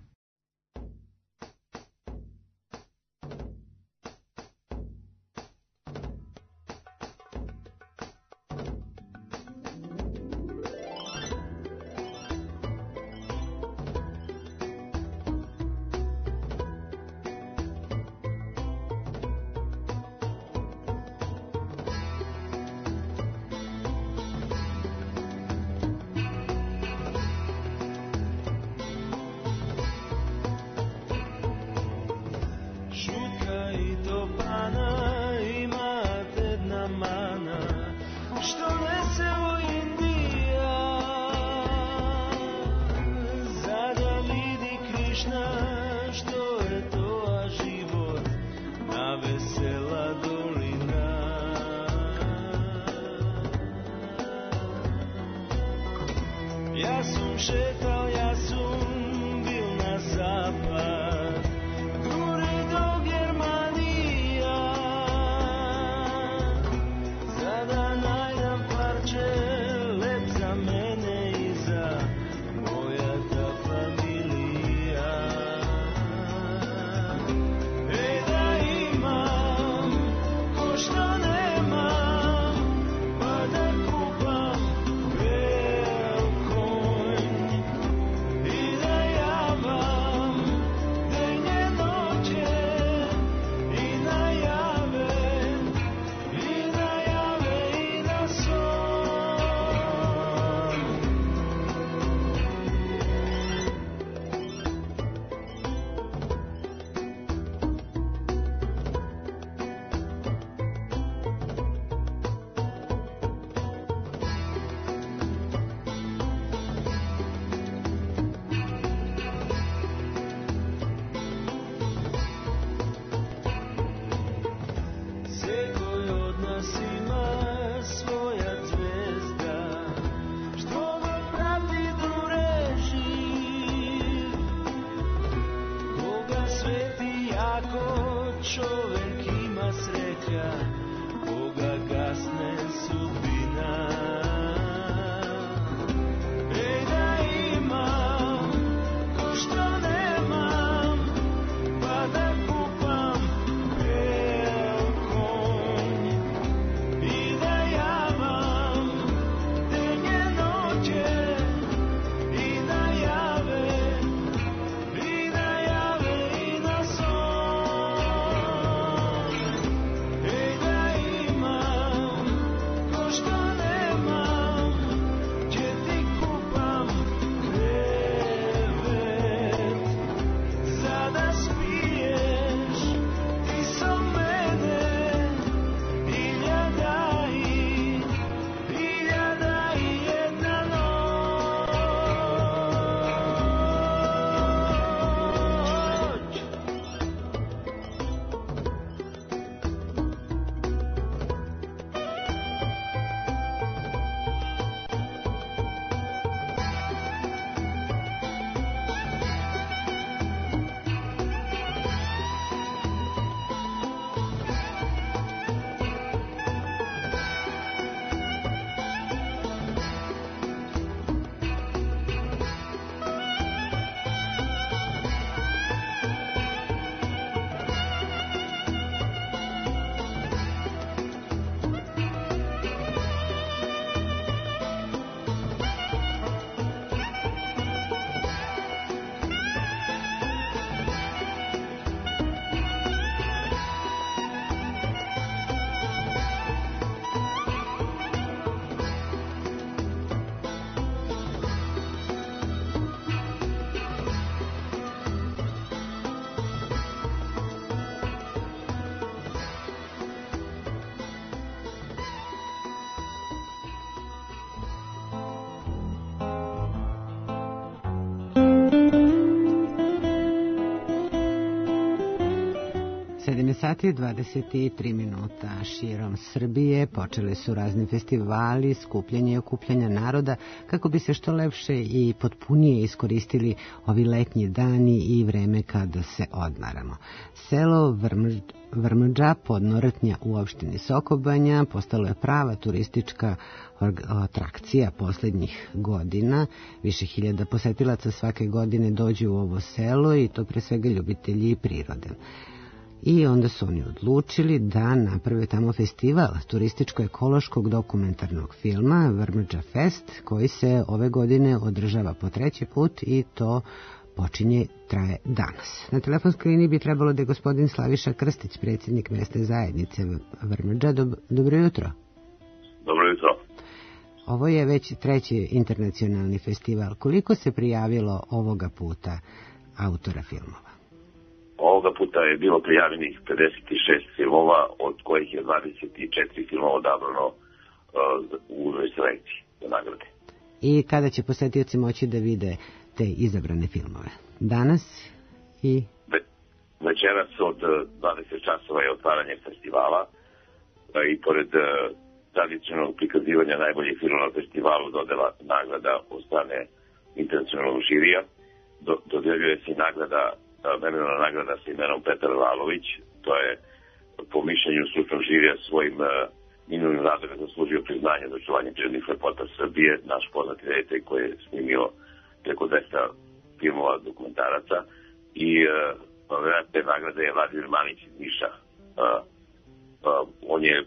sedam sati i dvadeset tri minuta. Širom Srbije počeli su razni festivali, skupljanje i okupljanja naroda kako bi se što lepše i potpunije iskoristili ovi letnji dani i vreme kada se odmaramo. Selo Vrmđa, podnortnja u opštini Sokobanja, postalo je prava turistička atrakcija poslednjih godina. Više hiljada posetilaca svake godine dođe u ovo selo i to pre svega ljubitelji prirode. I onda su oni odlučili da naprave tamo festival turističko-ekološkog dokumentarnog filma Vrmđa Fest, koji se ove godine održava po treći put i to počinje, traje danas. Na telefonskoj liniji bi trebalo da je gospodin Slaviša Krstić, predsjednik mesne zajednice Vrmđa. Dob Dobro jutro. Dobro jutro. Ovo je već treći internacionalni festival. Koliko se prijavilo ovoga puta autora filmova? Ovoga puta je bilo prijavljenih pedeset šest filmova, od kojih je dvadeset četiri filmova odabrano uh, u selekciji za nagrade. I kada će posetioci moći da vide te izabrane filmove? Danas i... Ve večeras od dvadeset časova je otvaranje festivala i pored uh, tradicionalnog prikazivanja najboljih filmova na festivalu dodela nagrada od strane internacionalnog žirija. Do, dodeljuje se nagrada, vremenna nagrada sa imenom Petar Valović. To je po mišljenju stručnog žirija svojim uh, minulim radom zaslužio priznanje za očuvanje prirodnih lepota Srbije, naš poznati reditelj koji je snimio preko dvesta filmova dokumentaraca i uh, te nagrade je Vladimir Manić iz Niša. Uh, uh, on je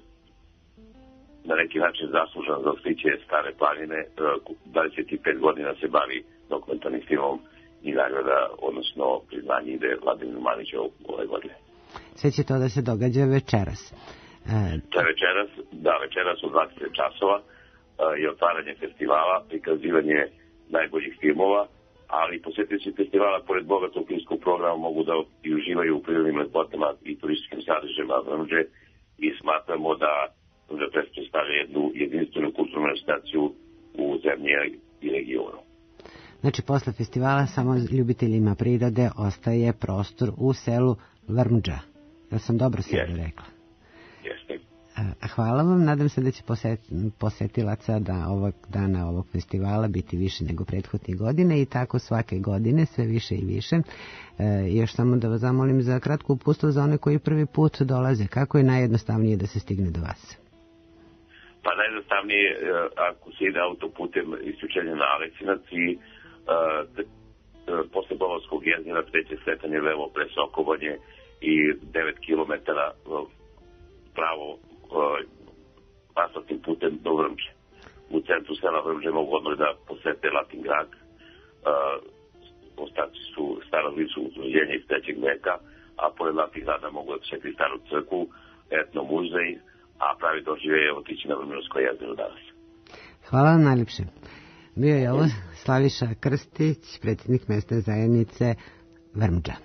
na neki način zaslužan za otkriće Stare planine. dvadeset pet godina se bavi dokumentarnim filmom i nagrada, odnosno priznanje ide Vladimir Maniću ove godine. Sve će to da se događa večeras. E... To je večeras, da, večeras u dvadeset časova je otvaranje festivala, prikazivanje najboljih filmova, ali posjetioci festivala, pored bogatog filmskog programa, mogu da i uživaju u prirodnim lepotama i turističkim sadržajima Vrmđe i smatramo da Vrmđa Fest predstavlja jednu jedinstvenu kulturnu manifestaciju u zemlji i regionu. Znači, posle festivala samo ljubiteljima prirode ostaje prostor u selu Vrmđa. Ja sam dobro sada rekla. Jeste. Hvala vam. Nadam se da će poset, posetilaca da ovog dana ovog festivala biti više nego prethodnih godine i tako svake godine, sve više i više. E, još samo da vas zamolim za kratku uputstvo za one koji prvi put dolaze. Kako je najjednostavnije da se stigne do vas? Pa najjednostavnije ako se ide autoputem isključenje na Aleksinac i uh, posle Bolovskog jezera treće sletanje levo pre Sokobanje i devet kilometara uh, pravo uh, asfaltnim putem do Vrmđe. U centru sela Vrmđe mogu odmah da posete Latin grad. Uh, ostaci su starovinsko uzrođenje iz trećeg veka, a pored Latin grada mogu da poseti Staru crkvu, etno muzej, a pravi doživljaj je otići na Vrmđansko jezero danas. Hvala vam najljepše. Bio je ovo Slaviša Krstić, predsjednik mesne zajednice Vrmđa.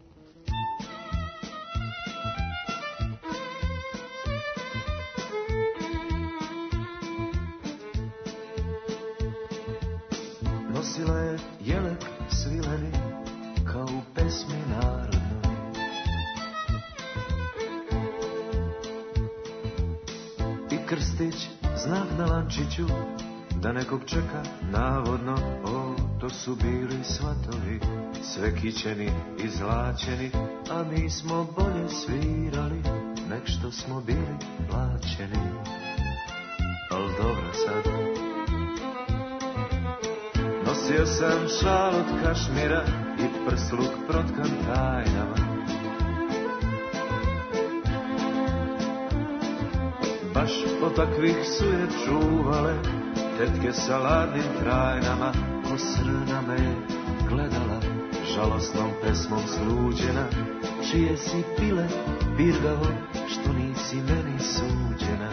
Nosila je jelek svileni kao u pesmi narodnoj. I Krstić znak na lančiću da nekog čeka navodno. O, to su bili svatovi, sve kićeni i zlačeni, a mi smo bolje svirali nek što smo bili plaćeni. Al dobro sad. Nosio sam šal od kašmira i prsluk protkan tajnama. Baš od takvih su je čuvale tetke sa ladnim trajnama. Ko srna me gledala, žalostnom pesmom sluđena. Čije si pile, birgavo, što nisi meni suđena.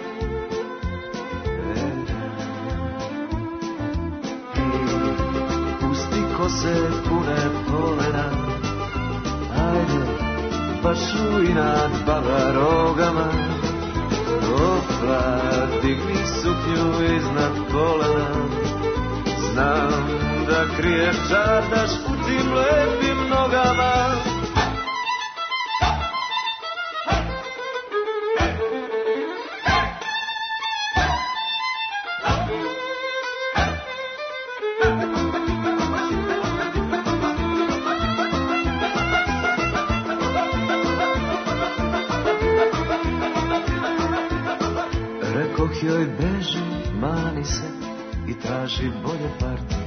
Pusti kose pune polena, ajde, pašuj nad baba rogama. Opla, digni suknju iznad kolena. Znam da kriješ čardaš u tim lepim nogama. Rekoh joj beži, mani se i traži bolje partije.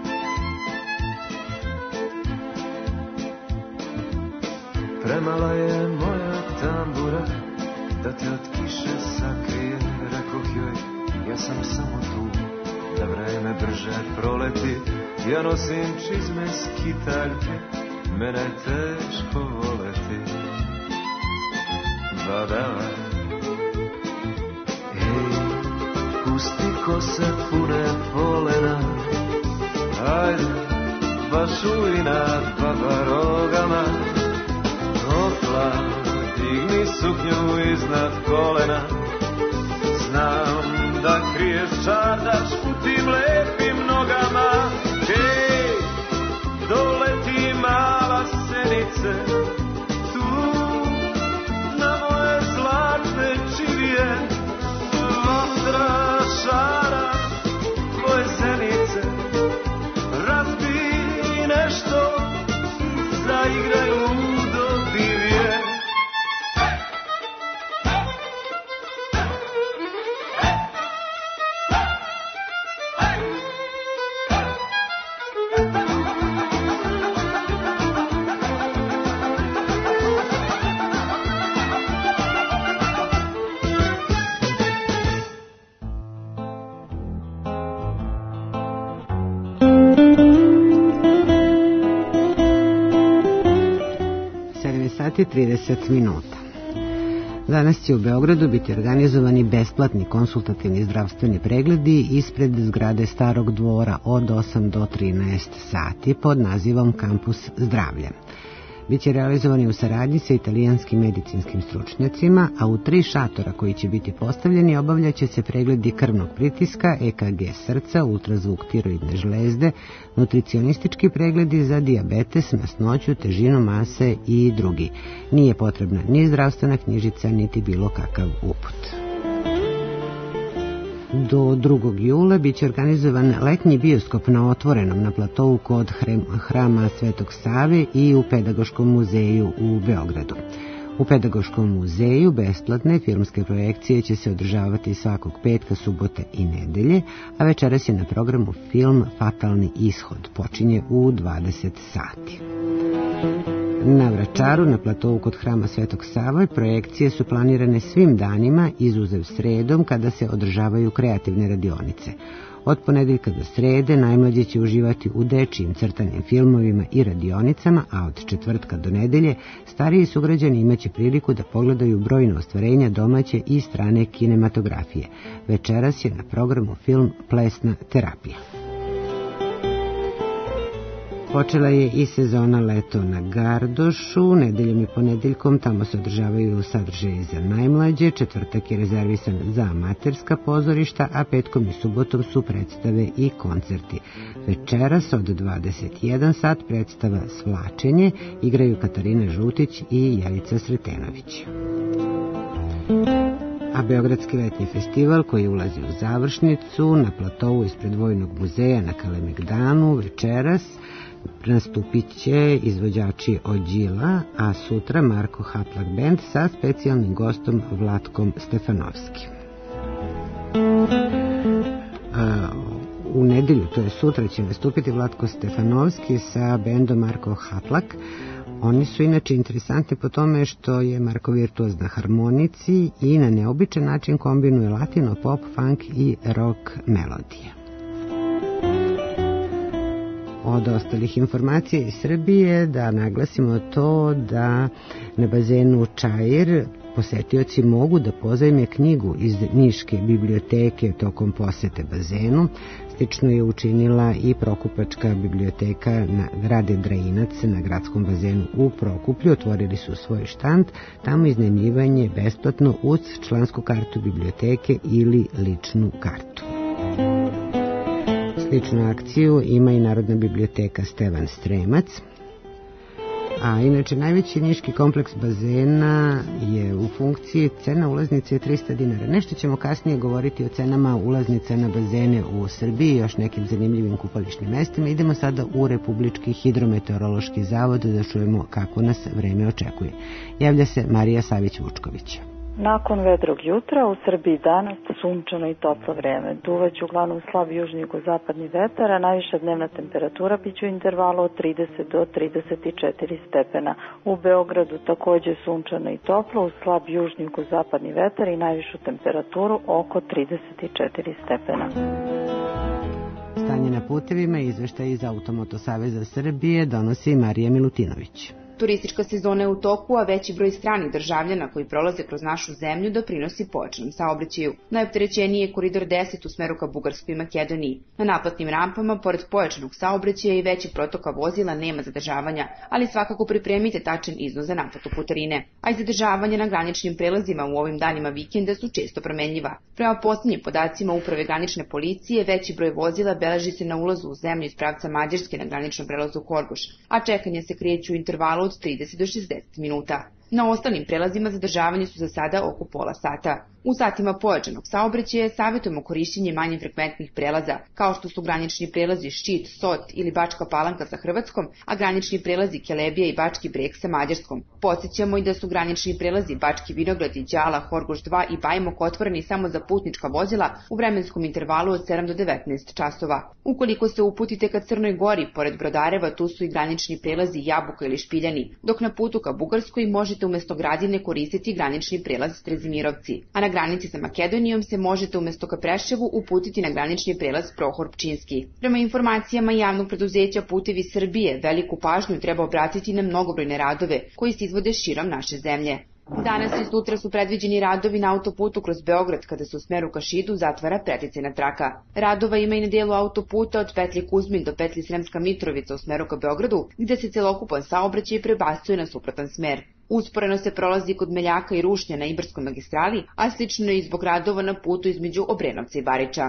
Premala je moja tambura da te od kiše sakrije. Rekoh joj, ja sam samo tu da vreme brže proleti. Ja nosim čizme skitaljke, mene je teško voleti. Badala, ej, pusti kose pune polena. Ajde, baš u inat baba rogama. Topla, digni suknju iznad kolena. Znam da kriješ čardaš u tim lepim nogama. Ej, doleti mala senice, tu na moje zlatne čivije. Vatra šara tvoje zenice, razbij nešto, zaigraj ludo divije. trideset minuta. Danas će u Beogradu biti organizovani besplatni konsultativni zdravstveni pregledi ispred zgrade Starog dvora od osam do trinaest sati pod nazivom Kampus zdravlja. Biće realizovani u saradnji sa italijanskim medicinskim stručnjacima, a u tri šatora koji će biti postavljeni obavljaće se pregledi krvnog pritiska, E K G srca, ultrazvuk tiroidne žlezde, nutricionistički pregledi za dijabetes, masnoću, težinu mase i drugi. Nije potrebna ni zdravstvena knjižica, niti bilo kakav uput. Do drugog jula biće organizovan letnji bioskop na otvorenom na platovu kod Hrama Svetog Save i u Pedagoškom muzeju u Beogradu. U Pedagoškom muzeju besplatne filmske projekcije će se održavati svakog petka, subote i nedelje, a večeras je na programu film Fatalni ishod. Počinje u dvadeset sati. Na Vračaru, na platovu kod Hrama Svetog Save, projekcije su planirane svim danima, izuzev sredom kada se održavaju kreativne radionice. Od ponedeljka do srede najmlađe će uživati u dečijim crtanim filmovima i radionicama, a od četvrtka do nedelje stariji sugrađani imaće priliku da pogledaju brojna ostvarenja domaće i strane kinematografije. Večeras je na programu film Plesna terapija. Počela je i sezona Leto na Gardošu, nedeljom i ponedeljkom tamo se održavaju sadržaji za najmlađe, četvrtak je rezervisan za amaterska pozorišta, a petkom i subotom su predstave i koncerti. Večeras od dvadeset jedan sat predstava Svlačenje, igraju Katarina Žutić i Jelica Sretenović. A Beogradski letnji festival koji ulazi u završnicu na platovu ispred Vojnog muzeja na Kalemegdanu večeras nastupit će izvođači Ođila, a sutra Marko Hatlak Band sa specijalnim gostom Vlatkom Stefanovskim. U nedelju, to je sutra, će nastupiti Vlatko Stefanovski sa bendom Marko Hatlak. Oni su inače interesantni po tome što je Marko virtuoz na harmonici i na neobičan način kombinuje latino, pop, funk i rock melodije. Od ostalih informacija iz Srbije da naglasimo to da na bazenu Čair posetioci mogu da pozajme knjigu iz Niške biblioteke tokom posete bazenu. Slično je učinila i Prokupačka biblioteka na Grade Drajinac na gradskom bazenu u Prokuplju. Otvorili su svoj štand, tamo iznajmljivanje besplatno uz člansku kartu biblioteke ili ličnu kartu. Sličnu akciju ima i Narodna biblioteka Stevan Stremac. A inače, najveći niški kompleks bazena je u funkciji, cena ulaznice je trista dinara. Nešto ćemo kasnije govoriti o cenama ulaznica na bazene u Srbiji i još nekim zanimljivim kupališnim mestima. Idemo sada u Republički hidrometeorološki zavod da čujemo kako nas vreme očekuje. Javlja se Marija Savić-Vučković. Nakon vedrog jutra u Srbiji danas sunčano i toplo vreme. Duvaće uglavnom slab južni jugozapadni vetar, a najviša dnevna temperatura biće u intervalu od trideset do trideset četiri stepena. U Beogradu takođe sunčano i toplo, uz slab južni jugozapadni vetar i najvišu temperaturu oko trideset četiri stepena. Stanje na putevima i izveštaj iz Automoto Saveza Srbije donosi Marija Milutinović. Turistička sezona je u toku, a veći broj stranih državljana koji prolaze kroz našu zemlju doprinosi pojačanom saobraćaju. Najopterećeniji je koridor deset u smeru ka Bugarskoj i Makedoniji. Na naplatnim rampama, pored pojačanog saobraćaja i većeg protoka vozila, nema zadržavanja, ali svakako pripremite tačan iznos za naplatu putarine. A i zadržavanje na graničnim prelazima u ovim danima vikenda su često promenljiva. Prema posljednjim podacima Uprave granične policije, veći broj vozila beleži se na ulazu u zemlju iz pravca Mađarske na graničnom prelazu Horgoš, a čekanje se kreću u intervalu od trideset do šezdeset minuta. Na ostalim prelazima zadržavanje su za sada oko pola sata. U satima pojačanog saobraćaja savjetujemo korišćenje manje frekventnih prelaza, kao što su granični prelazi Ščit, Sot ili Bačka Palanka sa Hrvatskom, a granični prelazi Kelebija i Bački Breg sa Mađarskom. Podsjećamo i da su granični prelazi Bački Vinogradi, Đala, Horgoš dva i Bajmok otvoreni samo za putnička vozila u vremenskom intervalu od sedam do devetnaest časova. Ukoliko se uputite ka Crnoj Gori, pored Brodareva, tu su i granični prelazi Jabuka ili Špiljani, dok na putu ka Bugarskoj možete umesto Gradine koristiti granični prelaz Strezimirovci, a na granici sa Makedonijom se možete umesto ka Preševu uputiti na granični prelaz Prohor Pčinski. Prema informacijama javnog preduzeća Putevi Srbije, veliku pažnju treba obratiti na mnogobrojne radove koji se izvode širom naše zemlje. Danas i sutra su predviđeni radovi na autoputu kroz Beograd kada se u smeru ka Šidu zatvara preticajna traka. Radova ima i na delu autoputa od petlje Kuzmin do petlje Sremska Mitrovica u smeru ka Beogradu, gde se celokupan saobraćaj prebacuje na suprotan smer. Usporeno se prolazi kod Meljaka i Rušnja na Ibarskoj magistrali, a slično je i zbog radova na putu između Obrenovca i Bariča.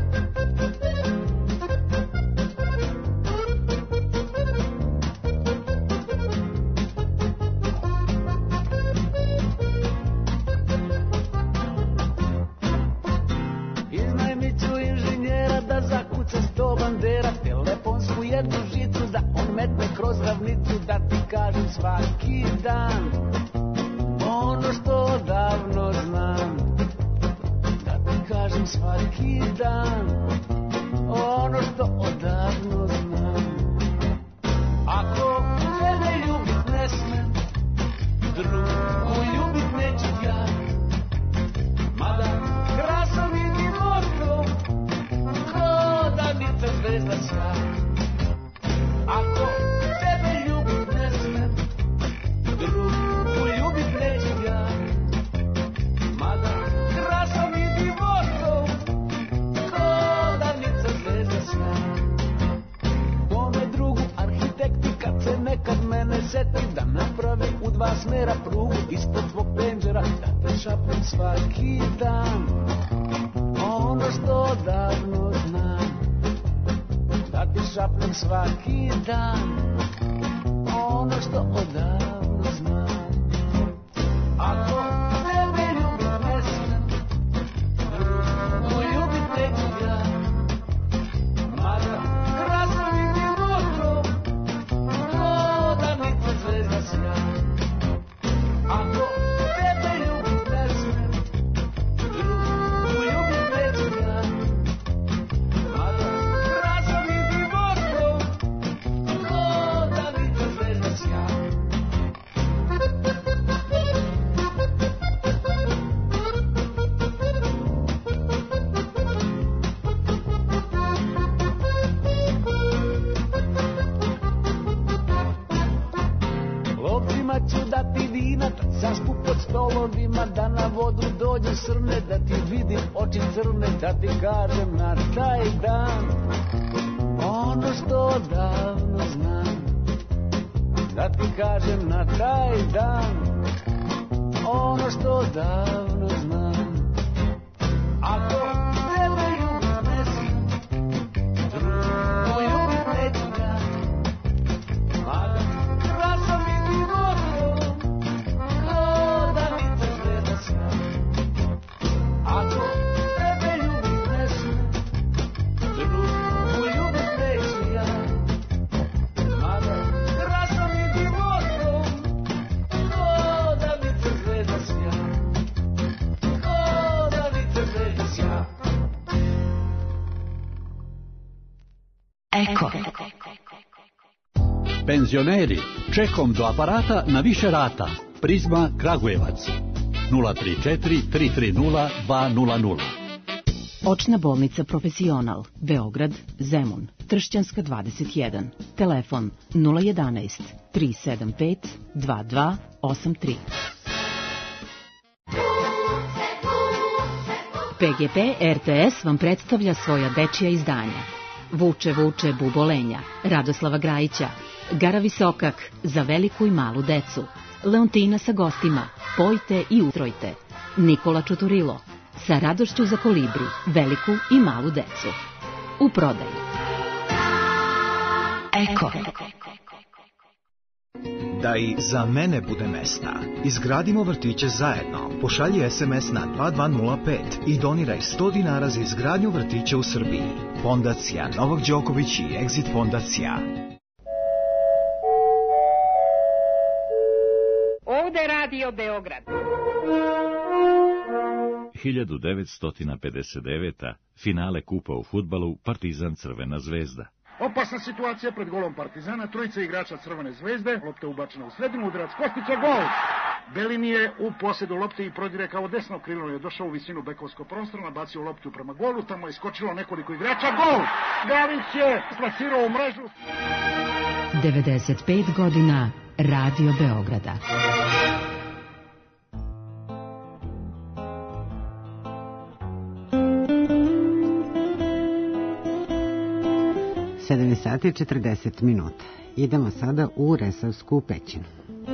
Iznajmiću inženjera da zakuca sto bandera, telefonsku jednu žicu da on metne kroz ravnicu, da ti kažem svaki dan ono što odavno znam, da ti kažem svaki dan ono što odavno znam. Ako tebe ljubit ne smem, drugu ljubit neću ja, mada krasom i divotom ko da mi te zvezda sja. Ako tebe ljubit ne smem, drugu ljubit neću ja, mada krasom i divotom ko da mi te zvezda sja. Tome drugu arhitekti kad se nekad mene seti da napravi u dva smera prugu ispod svog penđera, da te šapnem svaki dan ono što davno znam, da ti šapnem svaki dan ono što odavno znam. Ako tebe ljubit ne smem, drugu ljubit neću ja, mada krasom i divotom ko da mi te zvezda sja. Ako tebe ljubit ne smem, drugu ljubit neću ja, mada krasom i divotom ko da mi te zvezda sja. Lovcima ću dati vina kad zaspu pod stolovima, da na vodu dođu srne, da ti vidim oči crne, da ti kažem na taj dan ono što davno znam, da ti kažem na taj dan ono što davno znam. Ako tebe ljubit ne smem, drugu ljubit neću ja, mada krasom i divotom ko da mi te zvezda sja. Ako tebe ljubit ne smem, drugu ljubit neću ja, mada krasom i divotom ko da mi te zvezda sja. Penzioneri, čekom do aparata na više rata. Prizma Kragujevac. nula tri četiri tri tri nula dva nula nula. Očna bolnica Profesional, Beograd, Zemun, Tršćanska dvadeset jedan. Telefon nula jedanaest tri sedam pet dva dva osam tri. P G P R T S vam predstavlja svoja dečija izdanja. Vuče, vuče, bubolenja, Radoslava Grajića, Gara Visokak, za veliku i malu decu, Leontina sa gostima, Pojte i utrojte, Nikola Čuturilo, sa radošću za kolibri, veliku i malu decu. U prodaju. Eko. Da i za mene bude mesta. Izgradimo vrtiće zajedno. Pošalji es em es na dva dva nula pet i doniraj sto dinara za izgradnju vrtića u Srbiji. Fondacija Novak Đoković i Exit Fondacija. Ovde Radio Beograd. hiljadu devetsto pedeset deveta. Finale kupa u fudbalu Partizan Crvena zvezda. Opasna situacija pred golom Partizana, trojica igrača Crvene zvezde, lopta ubačena u sredinu, udarac Kostića, gol! Belin je u posjedu lopte i prodire kao desno krilo, je došao u visinu bekovskog prostora, nabacio loptu prema golu, tamo je skočilo nekoliko igrača, gol! Gavić je splasirao u mrežu. devedeset pet godina Radio Beograda. sedam sati i četrdeset minuta. Idemo sada u Resavsku pećinu.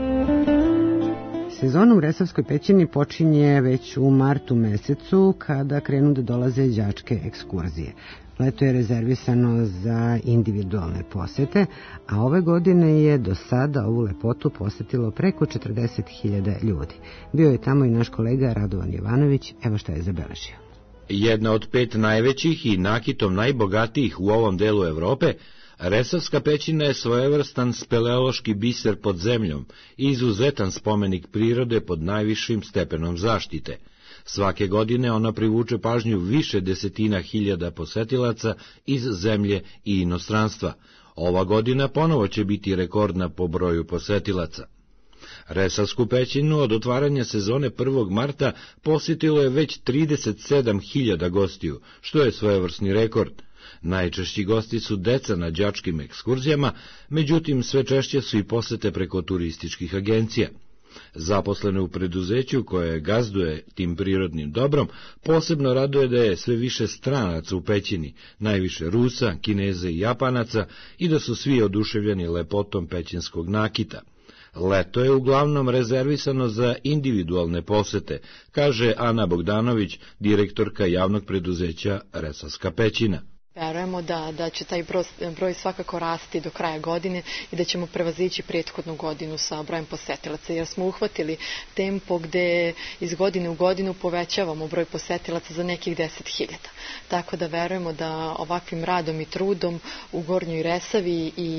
Sezona u Resavskoj pećini počinje već u martu mesecu kada krenu da dolaze đačke ekskurzije. Leto je rezervisano za individualne posete, a ove godine je do sada ovu lepotu posetilo preko četrdeset hiljada ljudi. Bio je tamo i naš kolega Radovan Jovanović, evo što je zabeležio. Jedna od pet najvećih i nakitom najbogatijih u ovom delu Evrope, Resavska pećina je svojevrstan speleološki biser pod zemljom i izuzetan spomenik prirode pod najvišim stepenom zaštite. Svake godine ona privuče pažnju više desetina hiljada posetilaca iz zemlje i inostranstva. Ova godina ponovo će biti rekordna po broju posetilaca. Resavsku pećinu od otvaranja sezone prvog marta posjetilo je već trideset sedam hiljada gostiju, što je svojevrsni rekord. Najčešći gosti su deca na đačkim ekskurzijama, međutim sve češće su i posete preko turističkih agencija. Zaposlene u preduzeću koje gazduje tim prirodnim dobrom, posebno raduje da je sve više stranaca u pećini, najviše Rusa, Kineza i Japanaca, i da su svi oduševljeni lepotom pećinskog nakita. Leto je uglavnom rezervisano za individualne posete, kaže Ana Bogdanović, direktorka javnog preduzeća Resavska pećina. Verujemo da, da će taj broj, broj svakako rasti do kraja godine i da ćemo prevazići prethodnu godinu sa brojem posetilaca, jer smo uhvatili tempo gde iz godine u godinu povećavamo broj posetilaca za nekih deset hiljada. Tako da verujemo da ovakvim radom i trudom u Gornjoj Resavi i,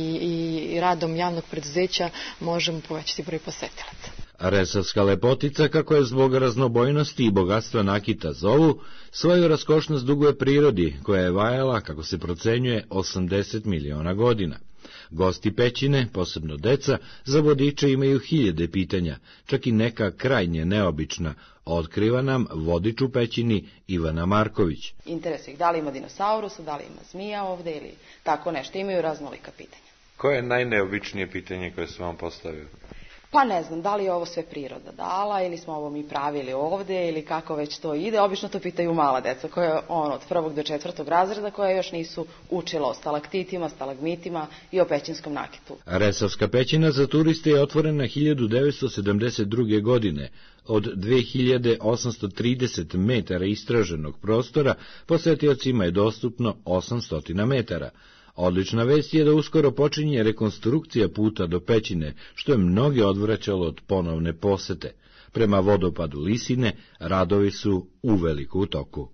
i radom javnog preduzeća možemo povećati broj posetilaca. Resavska lepotica, kako je zbog raznobojnosti i bogatstva nakita zovu, svoju raskošnost duguje prirodi, koja je vajala, kako se procenjuje, osamdeset miliona godina. Gosti pećine, posebno deca, za vodiče imaju hiljade pitanja, čak i neka krajnje neobična, otkriva nam vodič u pećini Ivana Marković. Interesuje ih da li ima dinosaurusa, da li ima zmija ovde ili tako nešto, imaju raznolika pitanja. Koje je najneobičnije pitanje koje se vam postavio? Pa ne znam, da li je ovo sve priroda dala ili smo ovo mi pravili ovde ili kako već to ide. Obično to pitaju mala deca koja on, od prvog do četvrtog razreda koja još nisu učila o stalaktitima, stalagmitima i o pećinskom nakitu. Resavska pećina za turiste je otvorena hiljadu devetsto sedamdeset druge. godine. Od dve hiljade osamsto trideset metara istraženog prostora posetiocima je dostupno osamsto metara. Odlična vest je da uskoro počinje rekonstrukcija puta do pećine, što je mnoge odvraćalo od ponovne posete. Prema vodopadu Lisine, radovi su uveliko u toku.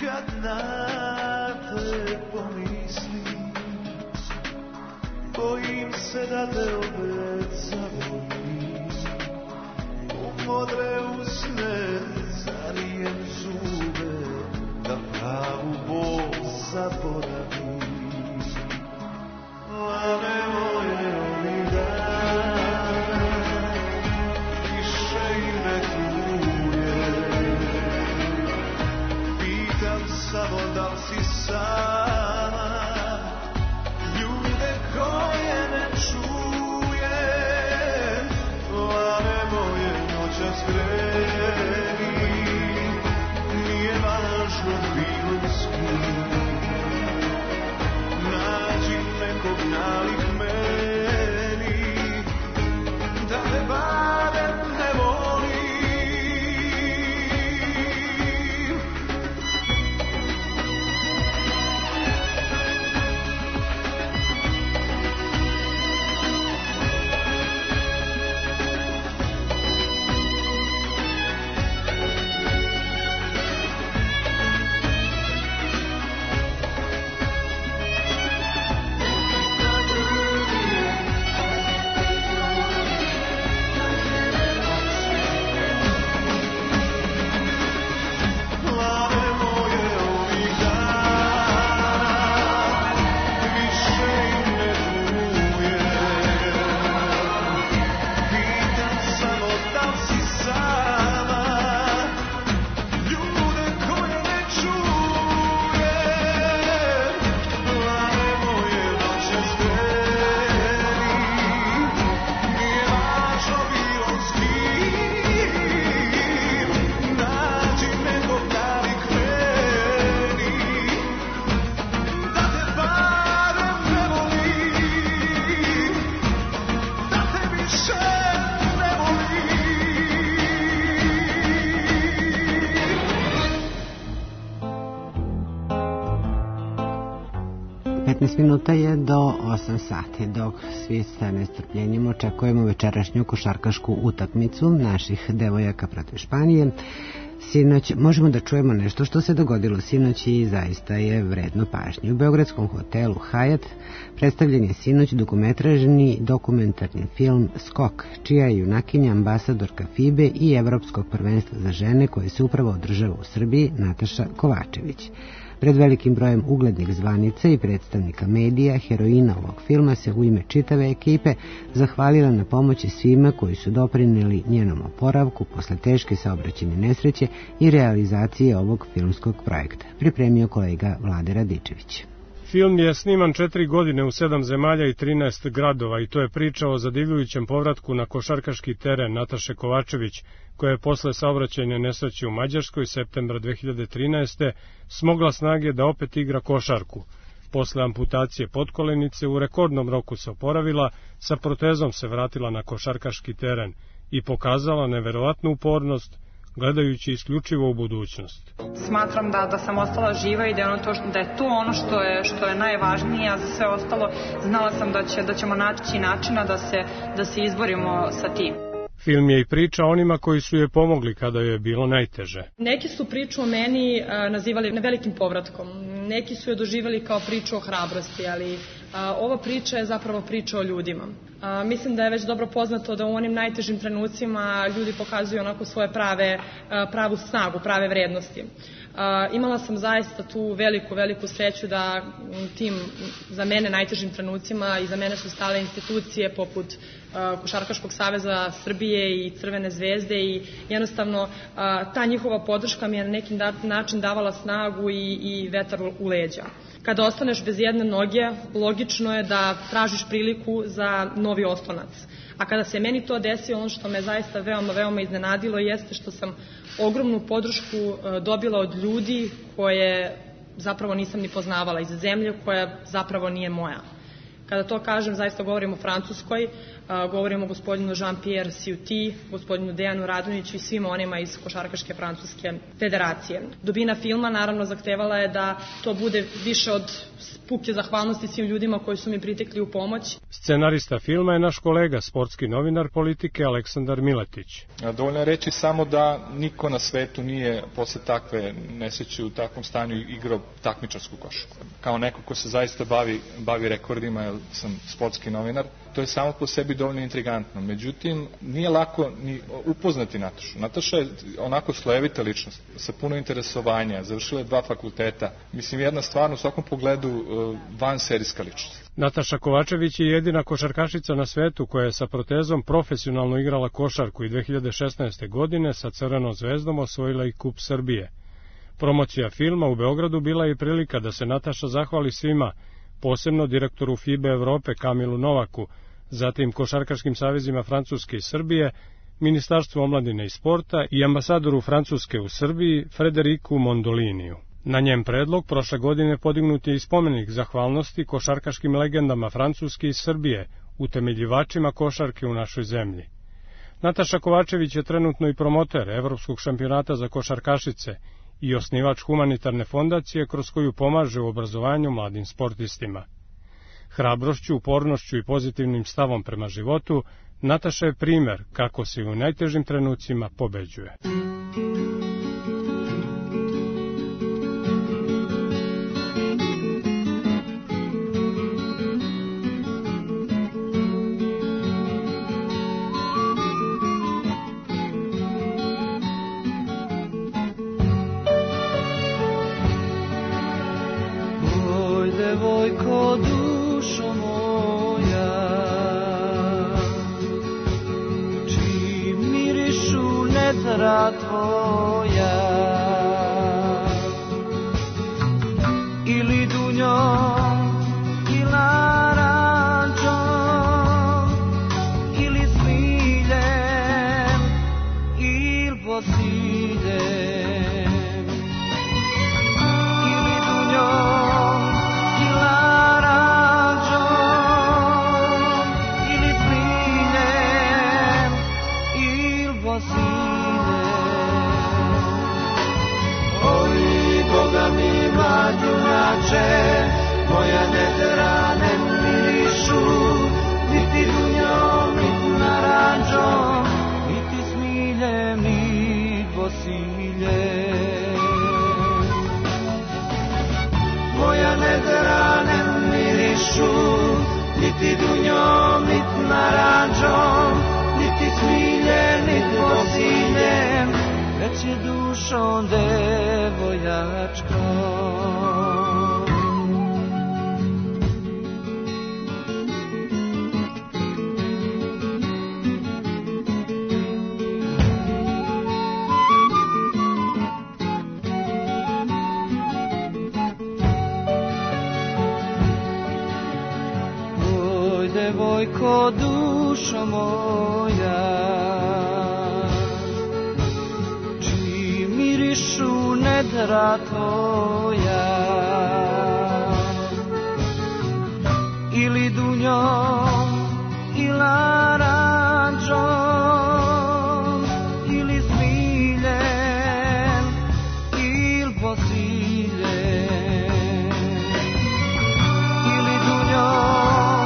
kad na te pomislim, bojim se da te opet zavolim. U modre usne zarijem zube, da pravu bol zaboravim. Lane moje ovih dana više i ne tuje. Pitam samo da li si sama, ljude koje ne čuje. Lane moje noćas greni, nije važno bilo s kim. Nađi nekog nalik meni, da me barem ne volim. petnaest minuta je do osam sati, dok svi sa nestrpljenjem očekujemo večerašnju košarkašku utakmicu naših devojaka protiv Španije. Sinoć možemo da čujemo nešto što se dogodilo sinoć i zaista je vredno pažnje. U beogradskom hotelu Hyatt predstavljen je sinoć dugometražni dokumentarni film Skok, čija je junakinja ambasadorka FIBE i Evropskog prvenstva za žene koje se upravo održava u Srbiji Nataša Kovačević. Pred velikim brojem uglednih zvanica i predstavnika medija, heroina ovog filma se u ime čitave ekipe zahvalila na pomoći svima koji su doprineli njenom oporavku posle teške saobraćajne nesreće i realizacije ovog filmskog projekta, pripremio kolega Vlade Radičević. Film je sniman četiri godine u sedam zemalja i trinaest gradova i to je priča o zadivljujućem povratku na košarkaški teren Nataše Kovačević, koja je posle saobraćajne nesreće u Mađarskoj septembra dve hiljade trinaeste. smogla snage da opet igra košarku. Posle amputacije potkolenice u rekordnom roku se oporavila, sa protezom se vratila na košarkaški teren i pokazala neverovatnu upornost, gledajući isključivo u budućnost. Smatram da, da sam ostala živa i da je, ono to, da je to ono što je, što je najvažnije, a za sve ostalo znala sam da, će, da ćemo naći načina da se, da se izborimo sa tim. Film je i priča onima koji su je pomogli kada je bilo najteže. Neki su priču o meni a, nazivali velikim povratkom, neki su je doživjeli kao priču o hrabrosti, ali a, ova priča je zapravo priča o ljudima. A, mislim da je već dobro poznato da u onim najtežim trenucima ljudi pokazuju onako svoje prave, a, pravu snagu, prave vrednosti. A, imala sam zaista tu veliku, veliku sreću da tim za mene najtežim trenucima i za mene su stale institucije poput a, Košarkaškog saveza Srbije i Crvene zvezde i jednostavno a, ta njihova podrška mi je na neki način davala snagu i, i vetar u leđa. Kada ostaneš bez jedne noge, logično je da tražiš priliku za novi oslonac. A kada se meni to desilo, ono što me zaista veoma, veoma iznenadilo jeste što sam ogromnu podršku dobila od ljudi koje zapravo nisam ni poznavala, iz zemlje koja zapravo nije moja. Kada to kažem, zaista govorim o Francuskoj, Govorimo o gospodinu Jean-Pierre Ciuti, gospodinu Dejanu Radonjiću i svim onima iz Košarkaške francuske federacije. Dubina filma naravno zahtevala je da to bude više od puke zahvalnosti svim ljudima koji su mi pritekli u pomoć. Scenarista filma je naš kolega, sportski novinar politike Aleksandar Miletić. Dovoljno je reći samo da niko na svetu nije posle takve nesreće u takvom stanju igrao takmičarsku košarku. Kao neko ko se zaista bavi, bavi rekordima, jer sam sportski novinar, to je samo po sebi dovoljno intrigantno. Međutim, nije lako ni upoznati Natašu. Nataša je onako slojevita ličnost, sa puno interesovanja, završila je dva fakulteta. Mislim, jedna stvarno u svakom pogledu vanserijska ličnost. Nataša Kovačević je jedina košarkašica na svetu koja je sa protezom profesionalno igrala košarku i dve hiljade šesnaeste. godine sa Crvenom zvezdom osvojila i Kup Srbije. Promocija filma u Beogradu bila je prilika da se Nataša zahvali svima, posebno direktoru F I B A Evrope Kamilu Novaku, zatim košarkaškim savezima Francuske i Srbije, Ministarstvu omladine i sporta i ambasadoru Francuske u Srbiji Frederiku Mondoliniju. Na njem predlog prošle godine podignut je i spomenik zahvalnosti košarkaškim legendama Francuske i Srbije, utemeljivačima košarke u našoj zemlji. Nataša Kovačević je trenutno i promoter Evropskog šampionata za košarkašice i osnivač humanitarne fondacije kroz koju pomaže u obrazovanju mladim sportistima. Hrabrošću, upornošću i pozitivnim stavom prema životu, Nataša je primer kako se u najtežim trenucima pobeđuje. Devojko, dušo moja, čim mirišu netra tvoja, ili dunjom, ili narančom, ili smiljem, ili posiljem, ili dunjom, moja nedra ne mirišu, niti dunjom, niti naranđom, niti smiljem, niti posiljem. Moja nedra ne mirišu, niti dunjom, niti naranđom, niti smiljem, niti posiljem, već je dušom devojačkom. Devojko, dušo moja, čim mirišu nedra tvoja, ili dunjom, ili naranđom, ili smiljem, ili posiljem, ili dunjom,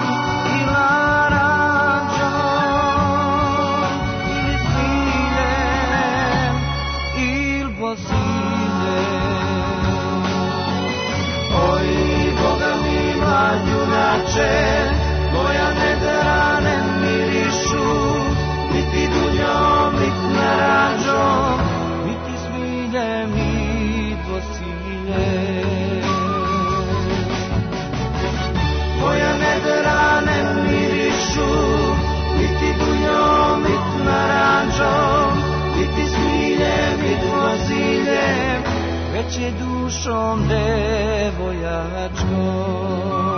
moja nedra ne mirišu, niti dunjom, niti naranđom, niti smiljem, niti posiljem. Moja nedra ne mirišu, niti dunjom, niti naranđom, niti smiljem, niti posiljem, već je dušom devojačkom.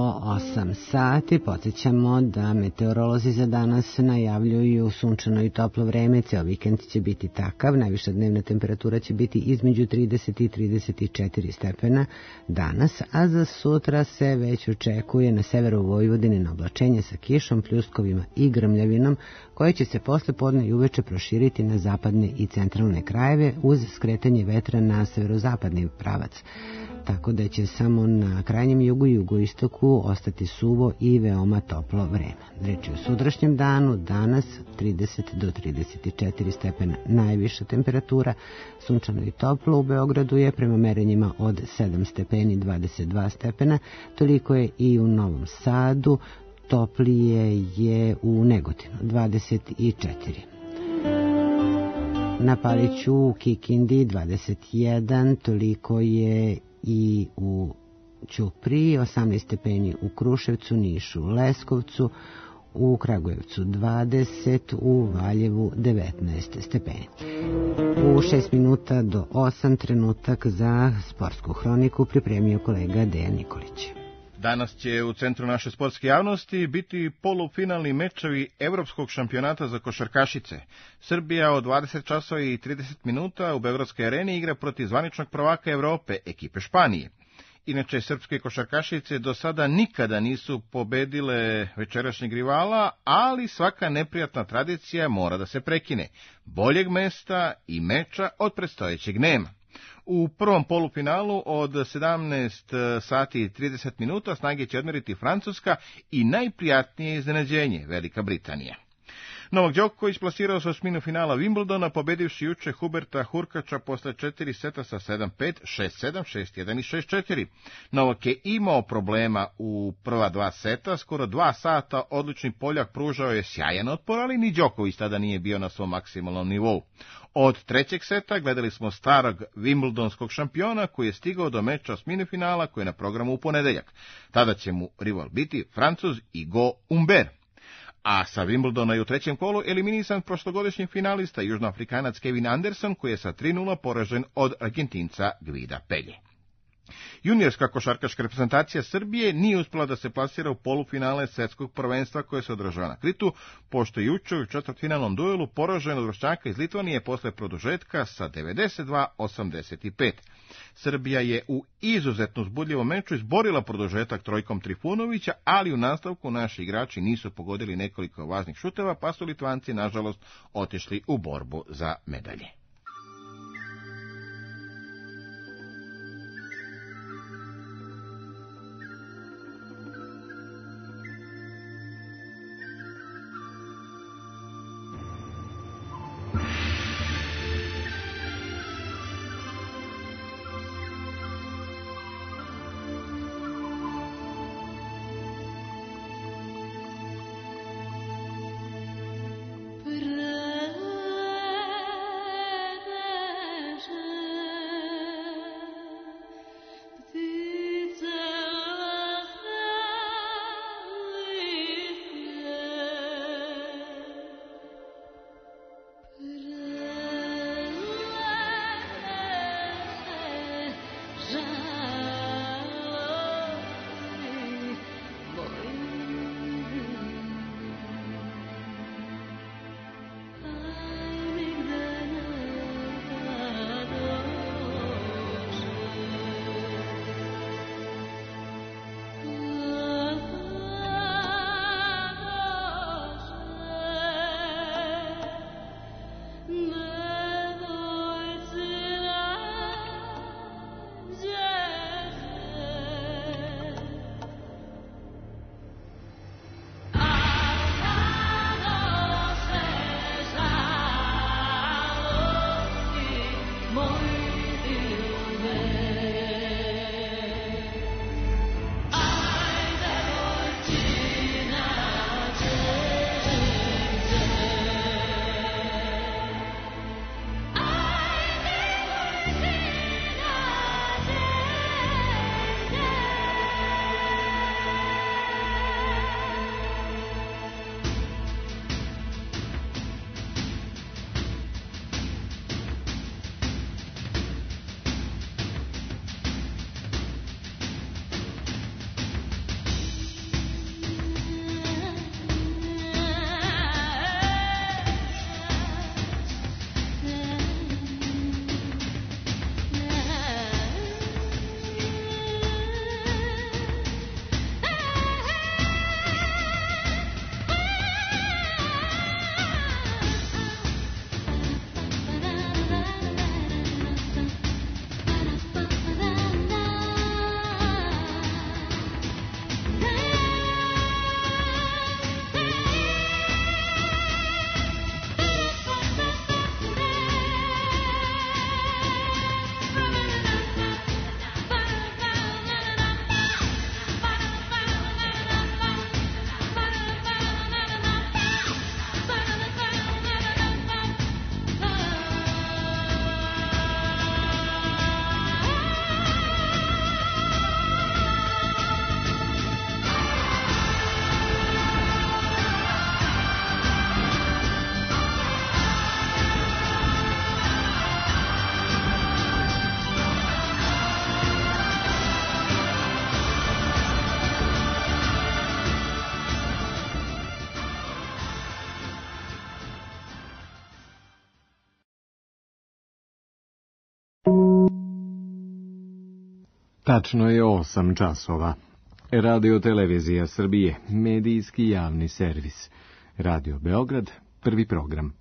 osam sati. Podsjećamo da meteorolozi za danas najavljuju sunčano i toplo vreme. Ceo vikend će biti takav. Najviša dnevna temperatura će biti između trideset i trideset četiri stepena danas, a za sutra se već očekuje na severu Vojvodine oblačenje sa kišom, pljuskovima i grmljavinom, koje će se posle podne i uveče proširiti na zapadne i centralne krajeve uz skretanje vetra na severozapadni pravac. Tako da će samo na krajnjem jugu i jugoistoku ostati suvo i veoma toplo vreme. Reč je o sutrašnjem danu, danas trideset do trideset četiri stepena najviša temperatura, sunčano i toplo. U Beogradu je prema merenjima od sedam stepeni dvadeset dva stepena, toliko je i u Novom Sadu, toplije je u Negotinu dvadeset četiri. Na Paliću u Kikindi dvadeset jedan, toliko je i u Ćupriji, osamnaest stepeni u Kruševcu, Nišu, Leskovcu, u Kragujevcu dvadeset, u Valjevu devetnaest stepeni. U šest minuta do osam trenutak za sportsku hroniku pripremio kolega Dejan Nikolić. Danas će u centru naše sportske javnosti biti polufinalni mečevi Evropskog šampionata za košarkašice. Srbija od dvadeset časova i trideset minuta u Beogradskoj areni igra protiv zvaničnog prvaka Evrope, ekipe Španije. Inače, srpske košarkašice do sada nikada nisu pobedile večerašnjeg rivala, ali svaka neprijatna tradicija mora da se prekine. Boljeg mesta i meča od predstojećeg nema. U prvom polufinalu od sedamnaest sati i trideset minuta snage će odmeriti Francuska i najprijatnije iznenađenje, Velika Britanija. Novak Đoković plasirao se u osminu finala Wimbledona, pobedivši juče Huberta Hurkača posle četiri seta sa sedam pet, šest sedam, šest jedan i šest četiri. Novak je imao problema u prva dva seta, skoro dva sata odlični Poljak pružao je sjajan otpor, ali ni Đoković tada nije bio na svom maksimalnom nivou. Od trećeg seta gledali smo starog Wimbledonskog šampiona koji je stigao do meča osmine finala koji je na programu u ponedeljak. Tada će mu rival biti Francuz Igo Humbert. A sa Wimbledona je u trećem kolu eliminisan prošlogodišnji finalista južnoafrikanac Kevin Anderson koji je sa tri nula poražen od Argentinca Gvida Pelje. Juniorska košarkaška reprezentacija Srbije nije uspela da se plasira u polufinale svetskog prvenstva koje se održava na Kritu, pošto je juče u četvrtfinalnom duelu poražen od Vršnjaka iz Litvanije posle produžetka sa devedeset dva osamdeset pet. Srbija je u izuzetno uzbudljivom meču izborila produžetak trojkom Trifunovića, ali u nastavku naši igrači nisu pogodili nekoliko važnih šuteva, pa su Litvanci nažalost otišli u borbu za medalje. Tačno je osam časova. Radio Televizija Srbije, medijski javni servis. Radio Beograd, prvi program.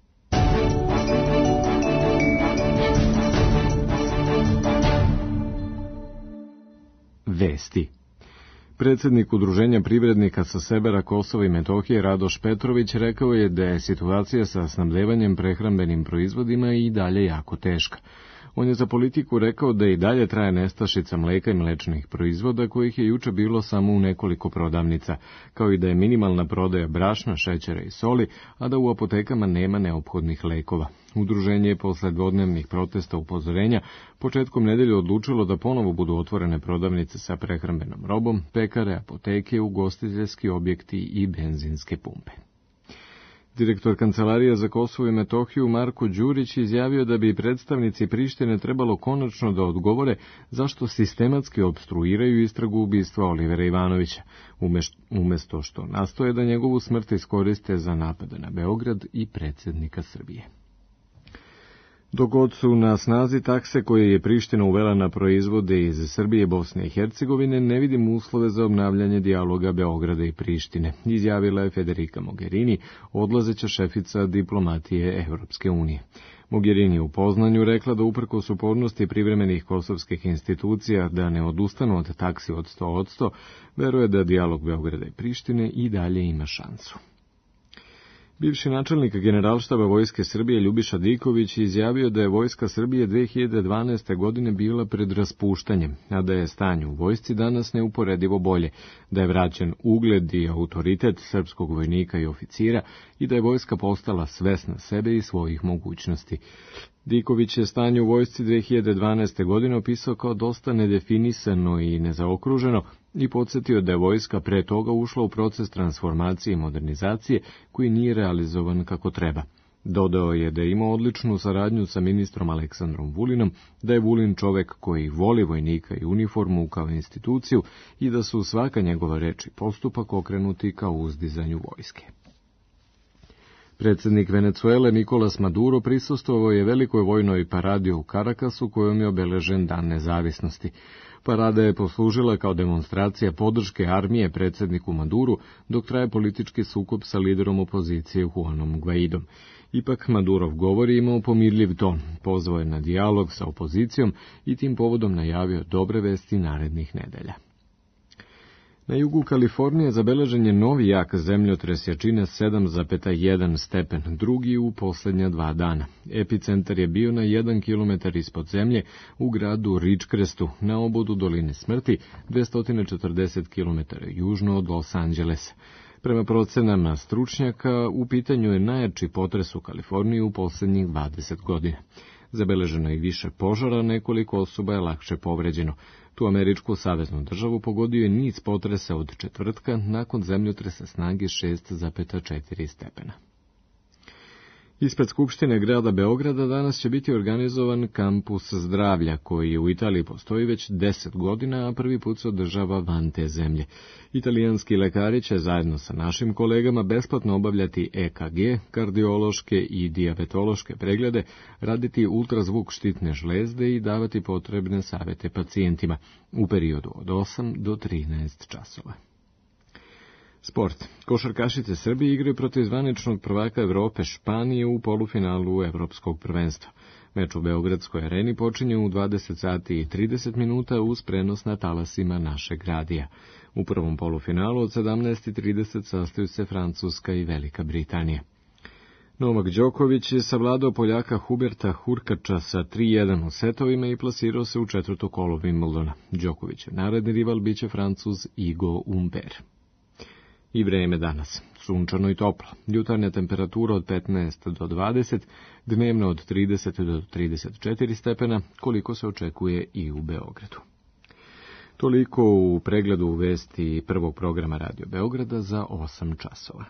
Vesti. Predsjednik Udruženja privrednika sa severa Kosova i Metohije Radoš Petrović rekao je da je situacija sa snabdevanjem prehrambenim proizvodima i dalje jako teška. On je za Politiku rekao da i dalje traje nestašica mleka i mlečnih proizvoda, kojih je juče bilo samo u nekoliko prodavnica, kao i da je minimalna prodaja brašna, šećera i soli, a da u apotekama nema neophodnih lekova. Udruženje je posle dvodnevnih protesta upozorenja početkom nedelje odlučilo da ponovo budu otvorene prodavnice sa prehrambenom robom, pekare, apoteke, ugostiteljski objekti i benzinske pumpe. Direktor Kancelarije za Kosovo i Metohiju Marko Đurić izjavio da bi predstavnici Prištine trebalo konačno da odgovore zašto sistematski opstruiraju istragu ubistva Olivera Ivanovića, umesto što nastoje da njegovu smrt iskoriste za napade na Beograd i predsjednika Srbije. Dok god su na snazi takse koje je Priština uvela na proizvode iz Srbije, Bosne i Hercegovine, ne vidim uslove za obnavljanje dijaloga Beograda i Prištine, izjavila je Federica Mogherini, odlazeća šefica diplomatije Evropske unije. Mogherini u Poznanju rekla da uprkos upornosti privremenih kosovskih institucija da ne odustanu od taksi od sto posto, veruje da dijalog Beograda i Prištine i dalje ima šansu. Bivši načelnik Generalštaba Vojske Srbije Ljubiša Diković izjavio da je Vojska Srbije dve hiljade dvanaeste. godine bila pred raspuštanjem, a da je stanje u vojsci danas neuporedivo bolje, da je vraćen ugled i autoritet srpskog vojnika i oficira i da je vojska postala svesna sebe i svojih mogućnosti. Diković je stanje u vojsci dve hiljade dvanaeste. godine opisao kao dosta nedefinisano i nezaokruženo i podsjetio da je vojska pre toga ušla u proces transformacije i modernizacije koji nije realizovan kako treba. Dodao je da je imao odličnu saradnju sa ministrom Aleksandrom Vulinom, da je Vulin čovek koji voli vojnika i uniformu kao instituciju i da su svaka njegova reč i postupak okrenuti kao uzdizanju vojske. Predsjednik Venecuele Nicolas Maduro prisustvovao je velikoj vojnoj paradi u Karakasu kojom je obeležen Dan nezavisnosti. Parada je poslužila kao demonstracija podrške armije predsjedniku Maduru, dok traje politički sukob sa liderom opozicije Juanom Guaidom. Ipak Madurov govor je imao pomirljiv ton, pozvao je na dijalog sa opozicijom i tim povodom najavio dobre vesti narednih nedelja. Na jugu Kalifornije zabeležen je novi jak zemljotres jačine sedam zarez jedan stepen, drugi u posljednja dva dana. Epicentar je bio na jedan kilometar ispod zemlje u gradu Ridgecrestu, na obodu doline smrti, dvesta četrdeset kilometara južno od Los Angelesa. Prema procenama stručnjaka, u pitanju je najjači potres u Kaliforniji u posljednjih dvadeset godina. Zabeleženo je i više požara, nekoliko osoba je lakše povređeno. Tu američku saveznu državu pogodio je niz potresa od četvrtka nakon zemljotresa snage šest zarez četiri stepena. Ispred Skupštine grada Beograda danas će biti organizovan kampus zdravlja, koji u Italiji postoji već deset godina, a prvi put se održava van te zemlje. Italijanski lekari će zajedno sa našim kolegama besplatno obavljati E K G, kardiološke i dijabetološke preglede, raditi ultrazvuk štitne žlezde i davati potrebne savete pacijentima u periodu od osam do trinaest časova. Sport. Košarkašice Srbije igraju protiv zvaničnog prvaka Evrope Španije u polufinalu Evropskog prvenstva. Meč u Beogradskoj areni počinje u dvadeset sati i trideset minuta uz prenos na talasima našeg radija. U prvom polufinalu od sedamnaest i trideset sastaju se Francuska i Velika Britanija. Novak Đoković je savladao Poljaka Huberta Hurkača sa tri jedan u setovima i plasirao se u četvrto kolo Wimbledona. Đokovićev naredni rival biće Francuz Igo Umber. I vreme danas. Sunčano i toplo. Jutarnja temperatura od petnaest do dvadeset, dnevno od trideset do trideset četiri stepena, koliko se očekuje i u Beogradu. Toliko u pregledu vesti prvog programa Radio Beograda za osam časova.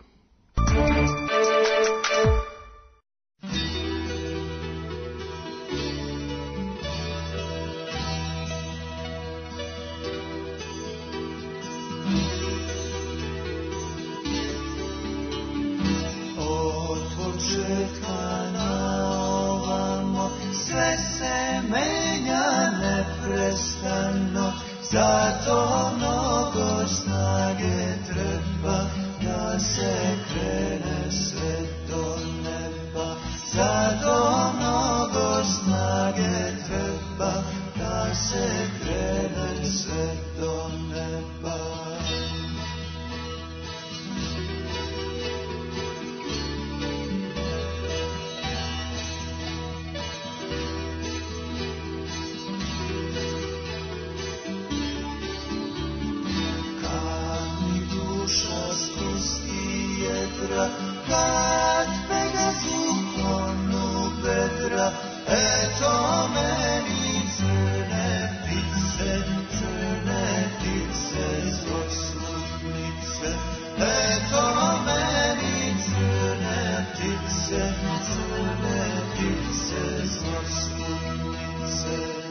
vedra, kad Pegazu klonu vedra, eto meni crne ptice, crne ptice, zloslutnice, eto meni crne ptice, crne ptice, zloslutnice.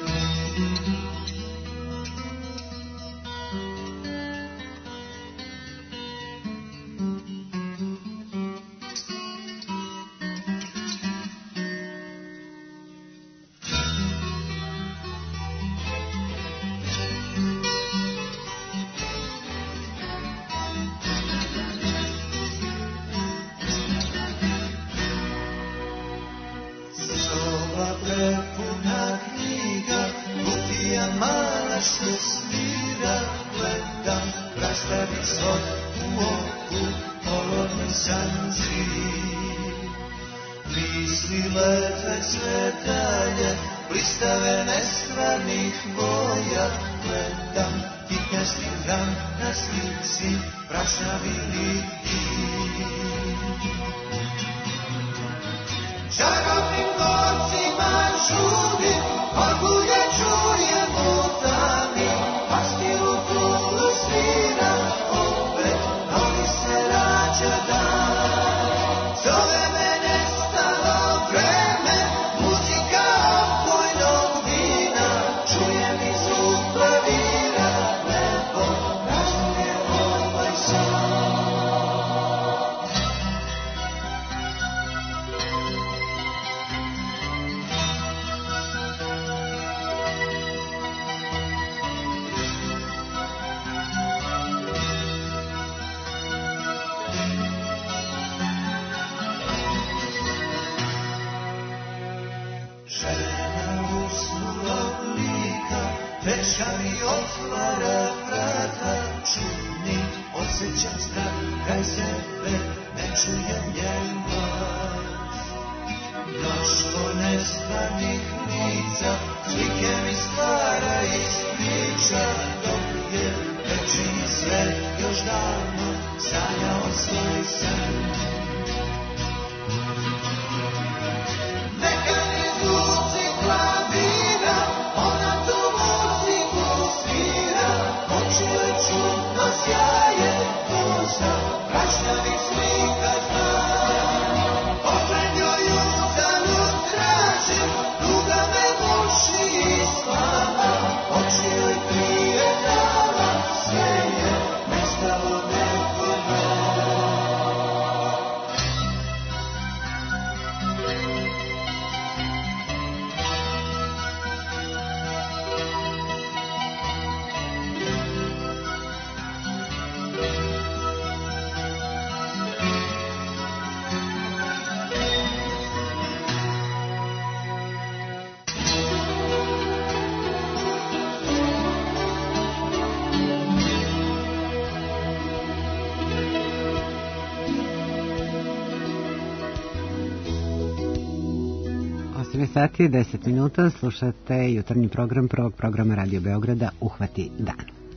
sati, deset minuta, slušate jutarnji program prvog programa Radio Beograda Uhvati dan.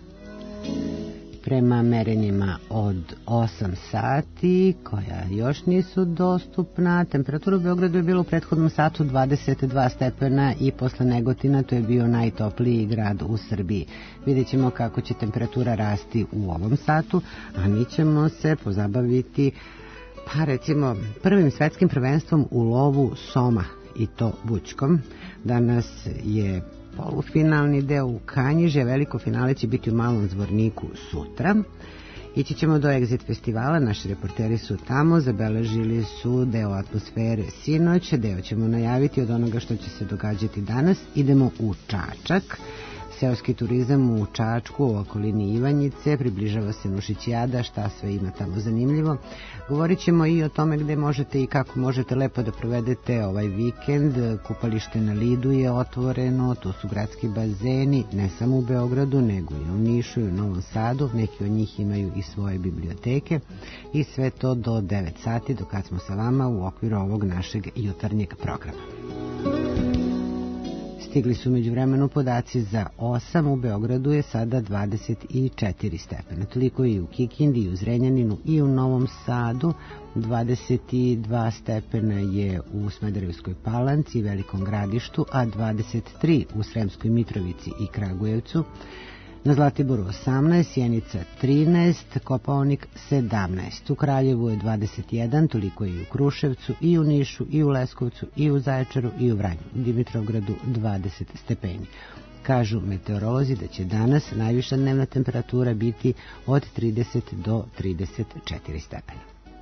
Prema merenjima od osam sati, koja još nisu dostupna, temperatura u Beogradu je bila u prethodnom satu dvadeset dva stepena i posle Negotina to je bio najtopliji grad u Srbiji. Vidjet ćemo kako će temperatura rasti u ovom satu, a mi ćemo se pozabaviti pa recimo prvim svetskim prvenstvom u lovu soma, i to bućkom. Danas je polufinalni deo u Kanjiži, veliko finale će biti u Malom Zvorniku sutra. Ići ćemo do Exit festivala, naši reporteri su tamo, zabeležili su deo atmosfere sinoć, deo ćemo najaviti od onoga što će se događati danas. Idemo u Čačak, seoski turizam u Čačku, u okolini Ivanjice, približava se Nušićijada, šta sve ima tamo zanimljivo. Govorit ćemo i o tome gde možete i kako možete lepo da provedete ovaj vikend. Kupalište na Lidu je otvoreno, tu su gradski bazeni, ne samo u Beogradu, nego i u Nišu i u Novom Sadu, neki od njih imaju i svoje biblioteke i sve to do devet sati, do kad smo sa vama u okviru ovog našeg jutarnjeg programa. Stigli su međuvremenu podaci za osam, u Beogradu je sada dvadeset četiri stepena. Toliko i u Kikindi, i u Zrenjaninu, i u Novom Sadu. dvadeset dva stepena je u Smederevskoj Palanci i Velikom Gradištu, a dvadeset tri u Sremskoj Mitrovici i Kragujevcu. Na Zlatiboru osamnaest, Sjenica trinaest, Kopaonik sedamnaest. U Kraljevu je dvadeset jedan, toliko i u Kruševcu, i u Nišu, i u Leskovcu, i u Zaječaru, i u Vranju. U Dimitrovgradu dvadeset stepeni. Kažu meteorolozi da će danas najviša dnevna temperatura biti od trideset do trideset četiri stepena.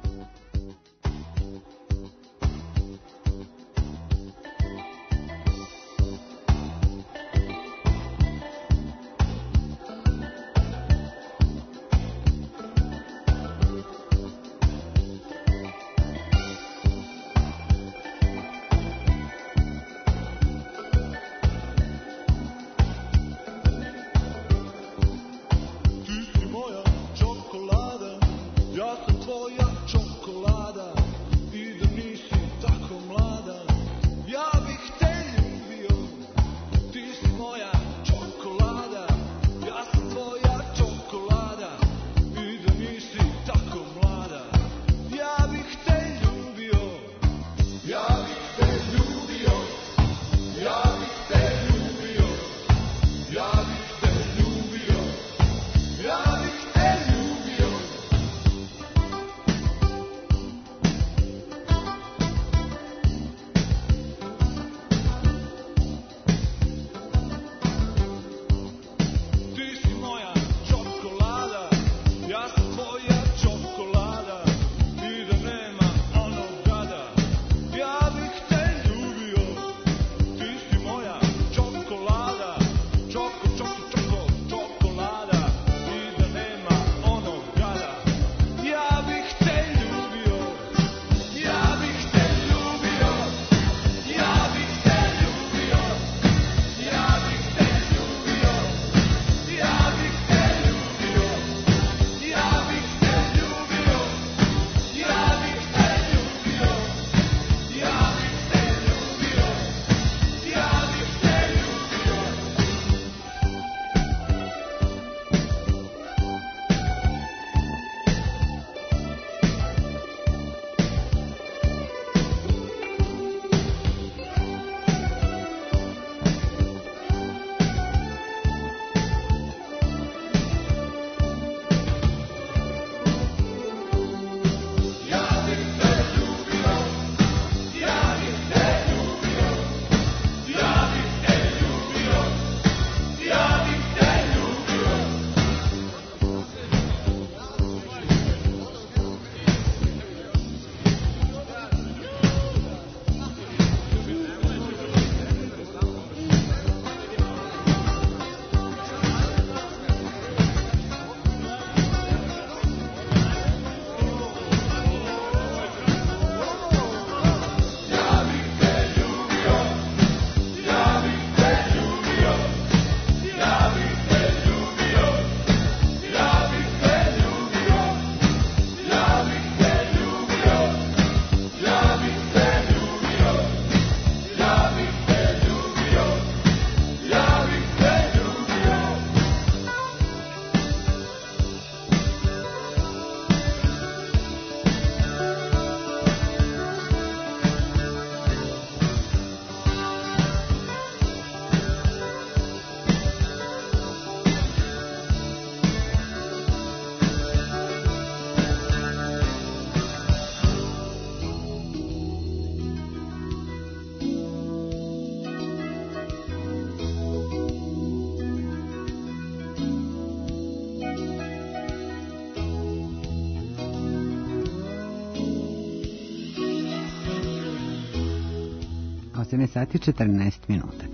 osam sati četrnaest minuta.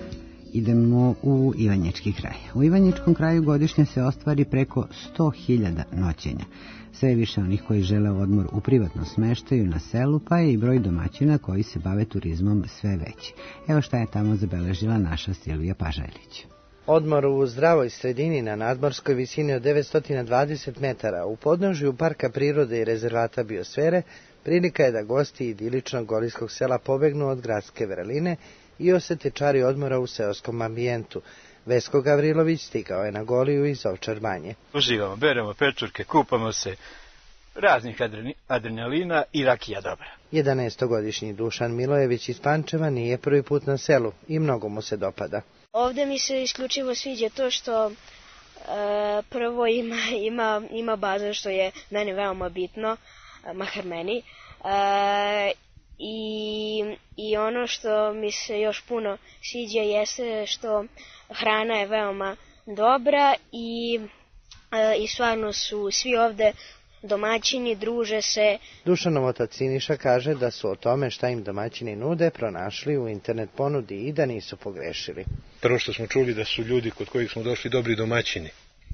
Idemo u Ivanjički kraj. U Ivanjičkom kraju godišnje se ostvari preko sto hiljada noćenja. Sve je više onih koji žele odmor u privatnom smeštaju na selu, pa je i broj domaćina koji se bave turizmom sve veći. Evo šta je tamo zabeležila naša Silvija Pažajlić. Odmor u zdravoj sredini na nadmorskoj visini od devetsto dvadeset metara u podnožju Parka prirode i rezervata biosfere prilika je da gosti idiličnog golijskog sela pobegnu od gradske vreline i osete čari odmora u seoskom ambijentu. Vesko Gavrilović stigao je na Goliju iz Ovčar Banje. Uživamo, beremo pečurke, kupamo se, raznih adrenalina i rakija dobra. jedanaestogodišnji Dušan Milojević iz Pančeva nije prvi put na selu i mnogo mu se dopada. Ovde mi se isključivo sviđa to što e, prvo ima, ima, ima bazen, što je meni veoma bitno, makar meni. E, i, I ono što mi se još puno sviđa jeste što hrana je veoma dobra i, e, i stvarno su svi ovde domaćini, druže se. Dušanov otac Siniša kaže da su o tome šta im domaćini nude pronašli u internet ponudi i da nisu pogrešili. Prvo što smo čuli da su ljudi kod kojih smo došli dobri domaćini,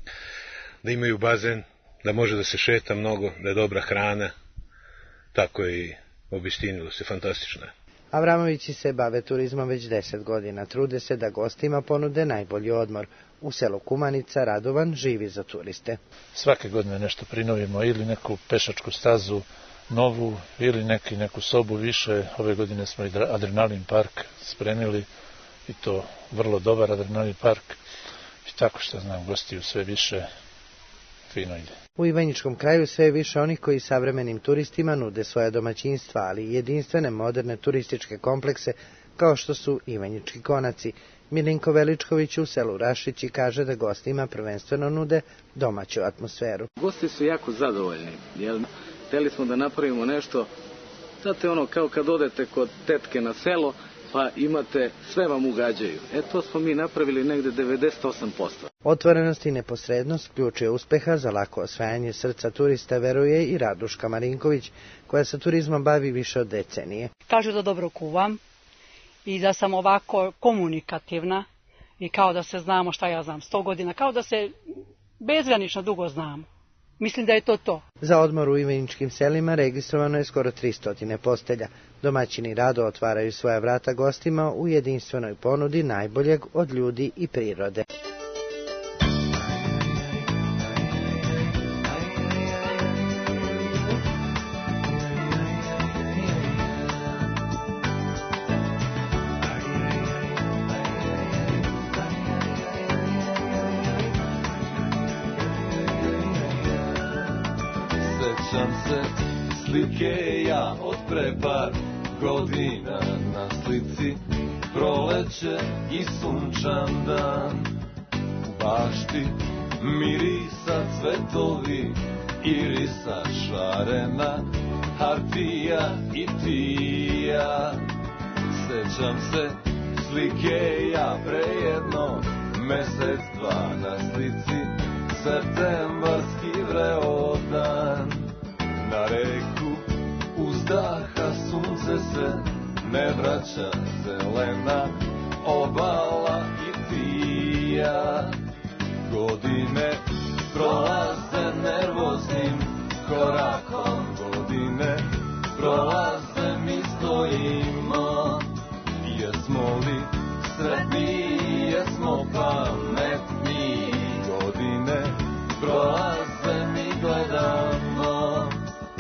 da imaju bazen, da može da se šeta mnogo, da je dobra hrana, tako je i obistinilo se, fantastično je. Avramovići se bave turizmom već deset godina, trude se da gostima ponude najbolji odmor. U selu Kumanica Radovan živi za turiste. Svake godine nešto prinovimo, ili neku pešačku stazu novu, ili neki, neku sobu više. Ove godine smo i adrenalin park spremili, i to vrlo dobar adrenalin park. I tako što znam, gostiju sve više, fino ide. U Ivanjičkom kraju sve je više onih koji savremenim turistima nude svoja domaćinstva, ali i jedinstvene moderne turističke komplekse kao što su Ivanjički konaci. Milinko Veličković u selu Rašići kaže da gostima prvenstveno nude domaću atmosferu. Gosti su jako zadovoljni, jer hteli smo da napravimo nešto, znate ono kao kad odete kod tetke na selo, pa imate, sve vam ugađaju. E to smo mi napravili negde devedeset osam posto. Otvorenost i neposrednost ključ je uspeha za lako osvajanje srca turista, veruje i Raduška Marinković, koja se turizmom bavi više od decenije. Kažu da dobro kuvam i da sam ovako komunikativna i kao da se znamo, šta ja znam, sto godina, kao da se bezgranično dugo znamo. Mislim da je to to. Za odmor u Ivanjičkim selima registrovano je skoro tristo postelja. Domaćini rado otvaraju svoja vrata gostima u jedinstvenoj ponudi najboljeg od ljudi i prirode. Sećam se slike ja od pre par godina, na slici proleće i sunčan dan. U bašti mirisa cvetovi, irisa šarena, hartija i tija. Sećam se slike ja pre jedno mesec dva, na slici septembarski vreo dan. Na reku uzdaha sunce se ne vraća, zelena obala i tija. Godine prolaze nervoznim korakom, godine prolaze mi stojimo. Jesmo li sretni, jesmo pametni, godine prolaze mi gledamo.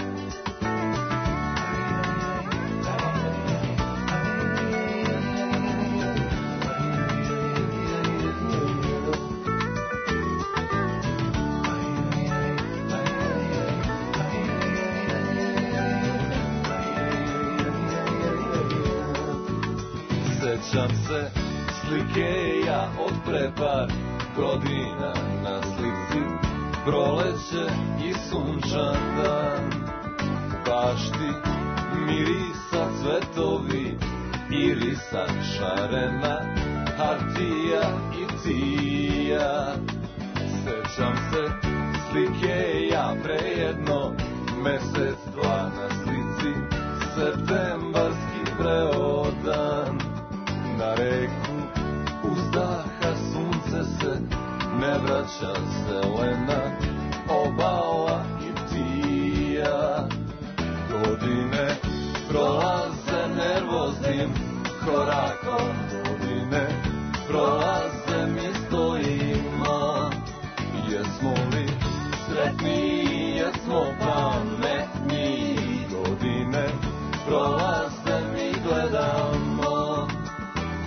Sećam se slike ja od pre par godina, na slici proleće i sunčan dan. Bašti mirisa cvetovi, irisa šarena, hartija i tija. Sećam se slike ja pre jedno mesec dva, na slici septembarski vreo dan. Na reku uzdaha sunce se ne vraća, zelena obala i tija. Godine prolaze nervoznim korakom, godine prolaze mi stojimo. Jesmo li sretni, jesmo pametni, godine prolaze mi gledamo.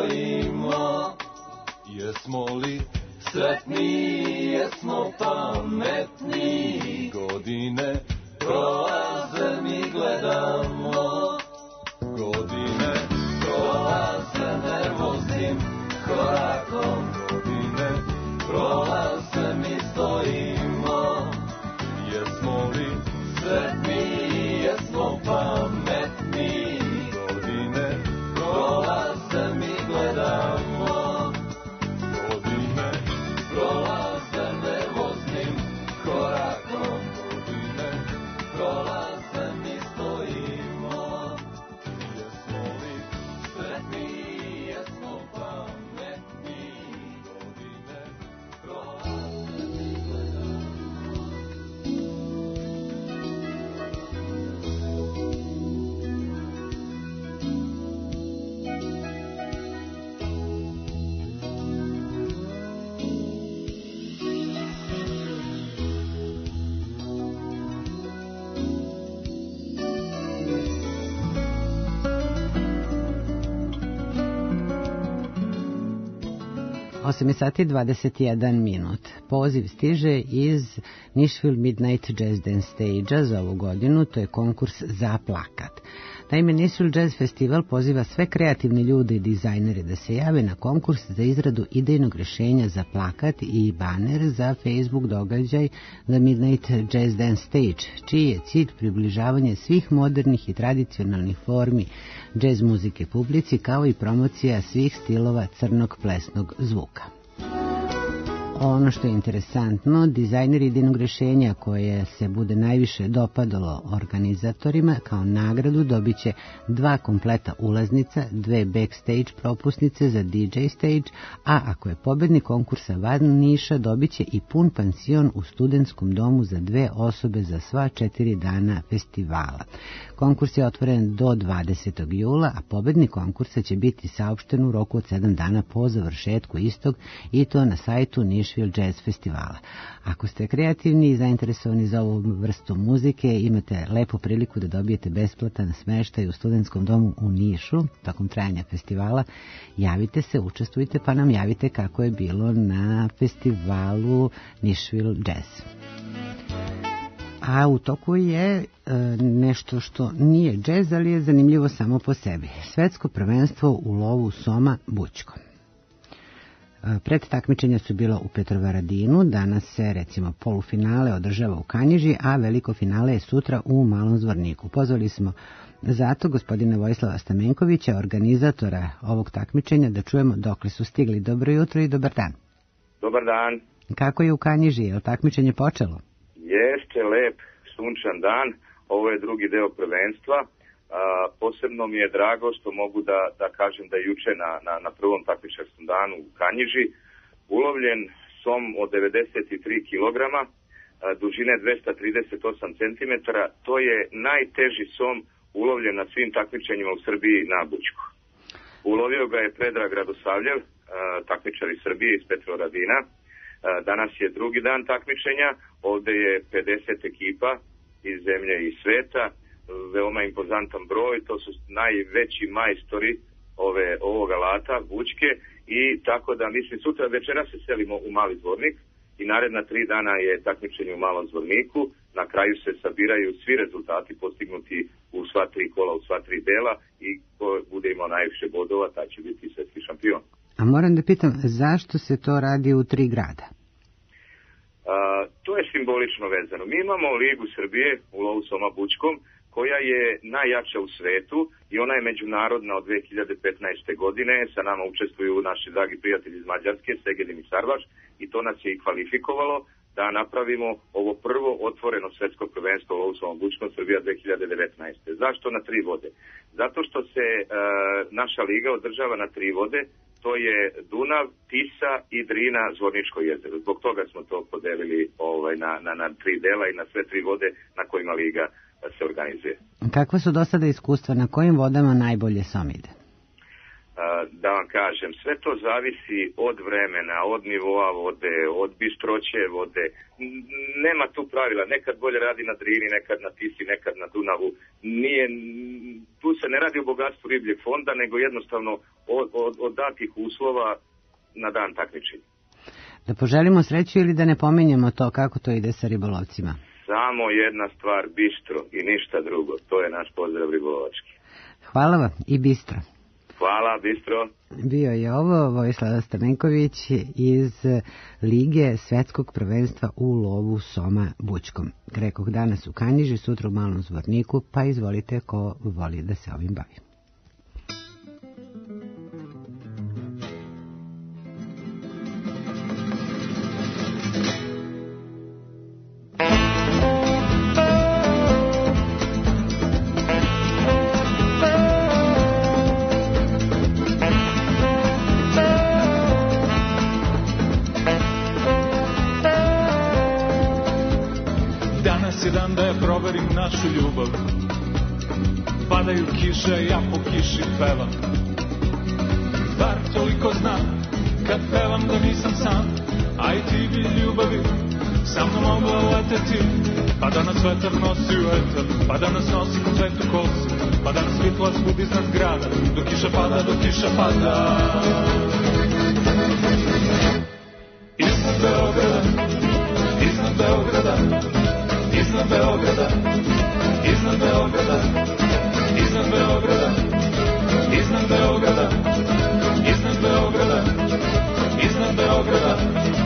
stojimo. Jesmo li sretni, jesmo pametni, godine prolaze, mi gledamo. Godine prolaze nervoznim korakom, godine prolaze, mi stojimo. Jesmo li sretni, jesmo pametni, godine prolaze, mi gledamo. Godine prolaze nervoznim korakom, godine prolaze, mi stojimo. Jesmo li sretni, jesmo pametni, godine prolaze, mi gledamo. osam sati dvadeset jedan minut. Poziv stiže iz Nashville Midnight Jazz Dance Stage-a za ovu godinu, to je konkurs za plakat. Naime, Nashville Jazz Festival poziva sve kreativne ljude i dizajnere da se jave na konkurs za izradu idejnog rješenja za plakat i baner za Facebook događaj The Midnight Jazz Dance Stage, čiji je cilj približavanje svih modernih i tradicionalnih formi jazz muzike publici, kao i promocija svih stilova crnog plesnog zvuka. Ono što je interesantno, dizajner idejnog rješenja koje se bude najviše dopadalo organizatorima kao nagradu dobit će dva kompleta ulaznica, dve backstage propusnice za D J stage, a ako je pobednik konkursa van Niša dobit će i pun pansion u studentskom domu za dve osobe za sva četiri dana festivala. Konkurs je otvoren do dvadesetog jula, a pobednik konkursa će biti saopšten u roku od sedam dana po završetku istog, i to na sajtu Nashville Jazz Festivala. Ako ste kreativni i zainteresovani za ovu vrstu muzike, imate lepu priliku da dobijete besplatan smeštaj u studentskom domu u Nišu tokom trajanja festivala. Javite se, učestvujte, pa nam javite kako je bilo na festivalu Nashville Jazz. A u toku je e, nešto što nije džez, ali je zanimljivo samo po sebi. Svetsko prvenstvo u lovu soma Bućko. E, pred takmičenja su bila u Petrovaradinu, danas se recimo polufinale održava u Kanjiži, a veliko finale je sutra u Malom Zvorniku. Pozvali smo zato gospodina Vojislava Stamenkovića, organizatora ovog takmičenja, da čujemo dokle su stigli. Dobro jutro i dobar dan. Dobar dan. Kako je u Kanjiži? Je li takmičenje počelo? Jeste, lep, sunčan dan, ovo je drugi deo prvenstva. A, posebno mi je drago što mogu da, da kažem da juče na, na, na prvom takmičarskom danu u Kanjiži ulovljen som od devedeset tri kilograma, a, dužine dvesta trideset osam centimetara. To je najteži som ulovljen na svim takmičenjima u Srbiji na Bućku. Ulovio ga je Predrag Radosavljev, a, takmičar iz Srbije, iz Petrovaradina. Danas je drugi dan takmičenja, ovde je pedeset ekipa iz zemlje i sveta, veoma impozantan broj, to su najveći majstori ove, ovog alata, Bućke, i tako da mislim sutra večera se selimo u Mali Zvornik i naredna tri dana je takmičenje u Malom Zvorniku, na kraju se sabiraju svi rezultati postignuti u sva tri kola, u sva tri dela, i ko bude imao najviše bodova, taj će biti svetski šampion. A moram da pitam, zašto se to radi u tri grada? A, to je simbolično vezano. Mi imamo Ligu Srbije u lovu soma Bućkom, koja je najjača u svetu i ona je međunarodna od dve hiljade petnaeste. godine. Sa nama učestvuju naši dragi prijatelji iz Mađarske, Segedin i Sarvaš, i to nas je i kvalifikovalo da napravimo ovo prvo otvoreno svetsko prvenstvo u lovu soma Bućkom Srbija dve hiljade devetnaeste. Zašto na tri vode? Zato što se e, naša liga održava na tri vode. To je Dunav, Tisa i Drina, Zvorničko jezero. Zbog toga smo to podelili ovaj, na, na, na tri dela i na sve tri vode na kojima liga se organizuje. Kakva su do sada iskustva, na kojim vodama najbolje som ide? da vam kažem, sve to zavisi od vremena, od nivoa vode, od bistroće vode. Nema tu pravila, nekad bolje radi na Drini, nekad na Tisi, nekad na Dunavu. Nije, tu se ne radi o bogatstvu ribljeg fonda, nego jednostavno od, od, od datih uslova na dan takmičenja. Da poželimo sreću ili da ne pominjemo to kako to ide sa ribolovcima? Samo jedna stvar, bistro i ništa drugo. To je naš pozdrav ribolovački. Hvala vam i bistro. Hvala, bistro. Bio je ovo Vojislav Stamenković iz Lige svetskog prvenstva u lovu Soma Bućkom. Rekoh danas u Kanjiži, sutra u Malom Zvorniku, pa izvolite ko voli da se ovim bavi. Našu ljubav, padaju kiše, ja po kiši pevam. Bar toliko znam, kad pevam da nisam sam, a i ti bi ljubavi sa mnom mogla leteti. Pa da nas vetar nosi u eter, pa da nas nosi ko cvetu kosi, pa da nas svitla svud iznad grada, do kiša pada, do kiša pada. Iznad Beograda, iznad Beograda, iznad Beograda, iznad Beograda, iznad Beograda, iznad Beograda, iznad Beograda, iznad Beograda.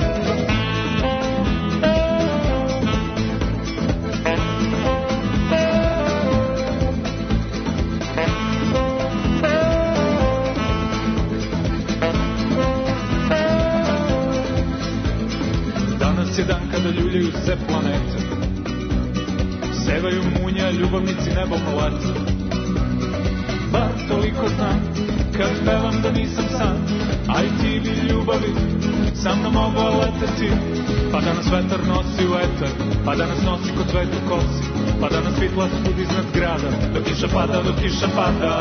Danas je dan kada ljuljaju se planete, sevaju munja, ljubavnici nebom leta. Bar toliko znam, kad pevam da nisam sam, a i ti bi ljubavi sa mnom mogla leteti. Pa da nas vetar nosi u eter, pa da nas nosi kod cvetu kosi, pa da nas svitla svud iznad grada, do kiša pada, do kiša pada.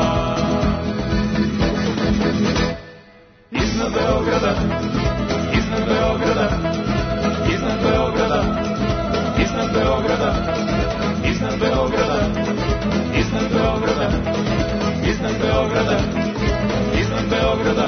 Iznad Beograda, iznad Beograda, iznad Beograda, iznad Beograda, iznad Beograda, iznad Beograda, iznad Beograda, iznad Beograda.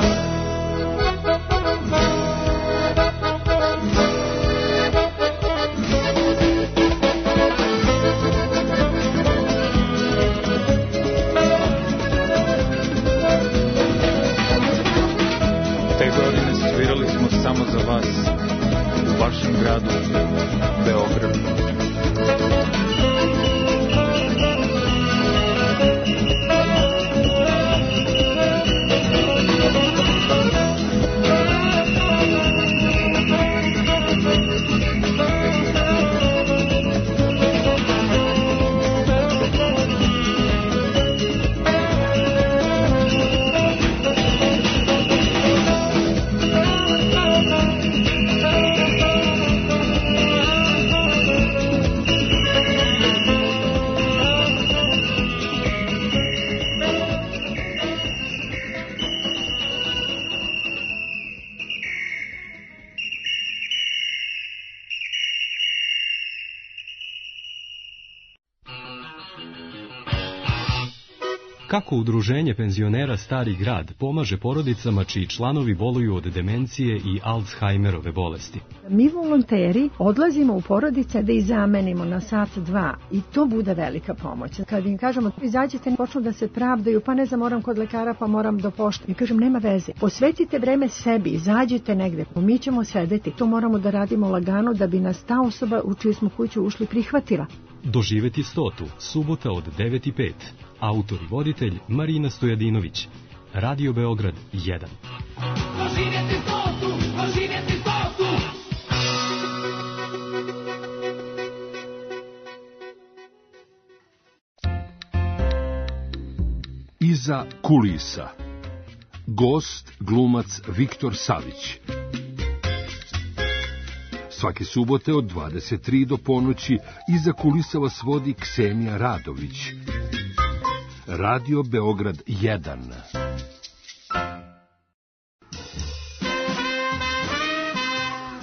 Te godine svirali smo samo za vas u vašem gradu Beogradu. Kako udruženje penzionera Stari grad pomaže porodicama čiji članovi boluju od demencije i Alzheimerove bolesti? Mi volonteri odlazimo u porodice da ih zamenimo na sat dva i to bude velika pomoć. Kad im kažemo izađite, počnu da se pravdaju, pa ne znam, moram kod lekara, pa moram do pošte. I kažem nema veze, posvetite vreme sebi, izađite negde, mi ćemo sedeti. To moramo da radimo lagano da bi nas ta osoba u čiju smo kuću ušli prihvatila. Doživeti stotu, subota od devet i pet. Autor i voditelj Marina Stojadinović. Radio Beograd jedan. Doživjeti stotu, doživjeti stotu. Iza kulisa. Gost, glumac Viktor Savić. Svake subote od dvadeset tri do ponoći iza kulisa vas vodi Ksenija Radović. Radio Beograd jedan.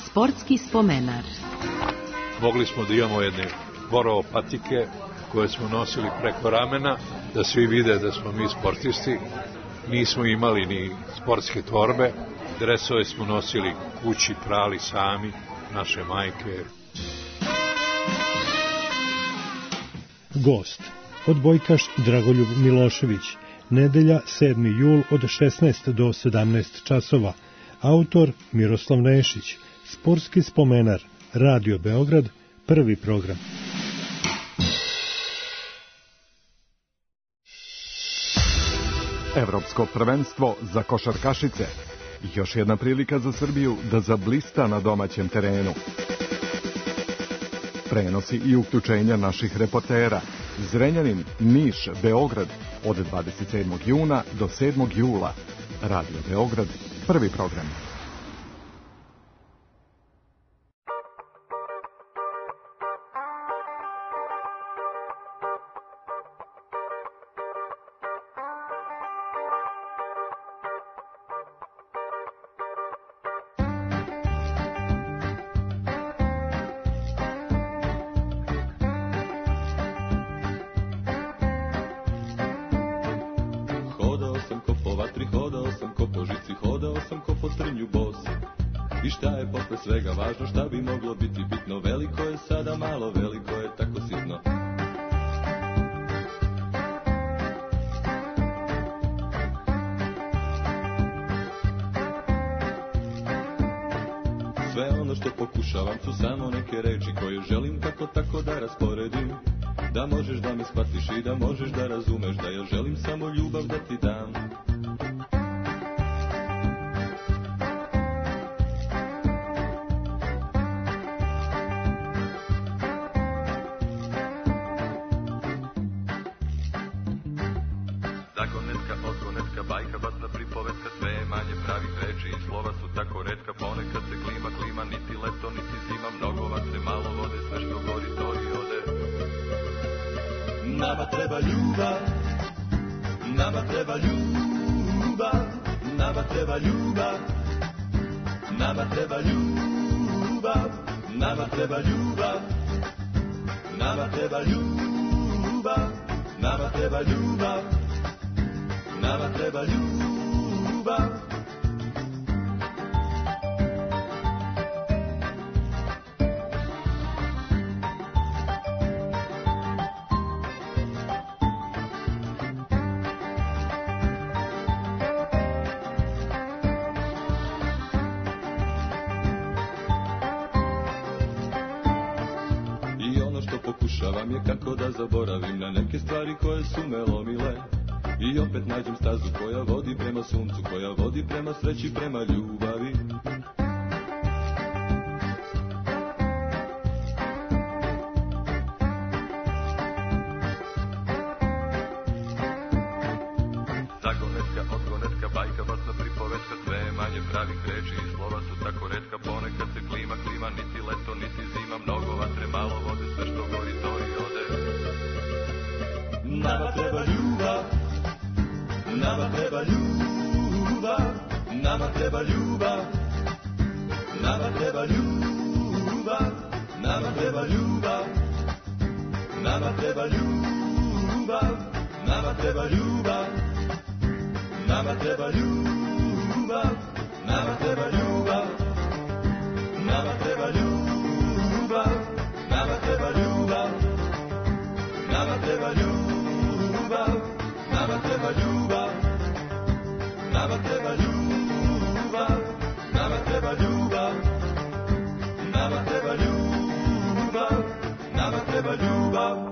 Sportski spomenar. Mogli smo da imamo jedne borovo patike koje smo nosili preko ramena, da svi vide da smo mi sportisti. Nismo imali ni sportske torbe, dresove smo nosili kući, prali sami, naše majke. Gost, odbojkaš Dragoljub Milošević, nedelja sedmi jul od šesnaest do sedamnaest časova, autor Miroslav Nešić, sportski spomenar, Radio Beograd, prvi program. Evropsko prvenstvo za košarkašice. Još jedna prilika za Srbiju da zablista na domaćem terenu. Prenosi i uključenja naših reportera. Zrenjanin, Niš, Beograd od dvadeset sedmog juna do sedmog jula. Radio Beograd, prvi program. Svega važno šta bi moglo biti bitno, veliko je sada malo, veliko je tako sitno. Sve ono što pokušavam su samo neke reči koje želim kako tako da rasporedim, da možeš da me shvatiš i da možeš da razumeš da ja želim samo ljubav da ti dam. Nama treba ljubav, nama treba ljubav, nama treba ljubav, nama treba ljubav, nama treba ljubav, nama treba ljubav, nama treba ljubav, nama treba ljubav. Pokušavam je kako da zaboravim na neke stvari koje su me lomile i opet nađem stazu koja vodi prema suncu, koja vodi prema sreći, prema ljubavi. Zagonetka, odgonetka, bajka, basna pripovetka, sve je manje pravih reči i slova su tako retka, ponekad se klima, klima, niti leto, niti zima, mnogo vatre, malo vode, sve što gori to i ode. Nama treba ljubav, nama treba ljubav, nama treba ljubav, nama treba ljubav, nama treba ljubav, nama treba ljubav, nama treba ljubav, nama treba ljubav, nama treba ljubav, nama treba ljubav, nama treba ljubav, nama treba ljubav, nama treba ljubav, nama treba ljubav, nama treba ljubav, nama treba ljubav, nama treba ljubav.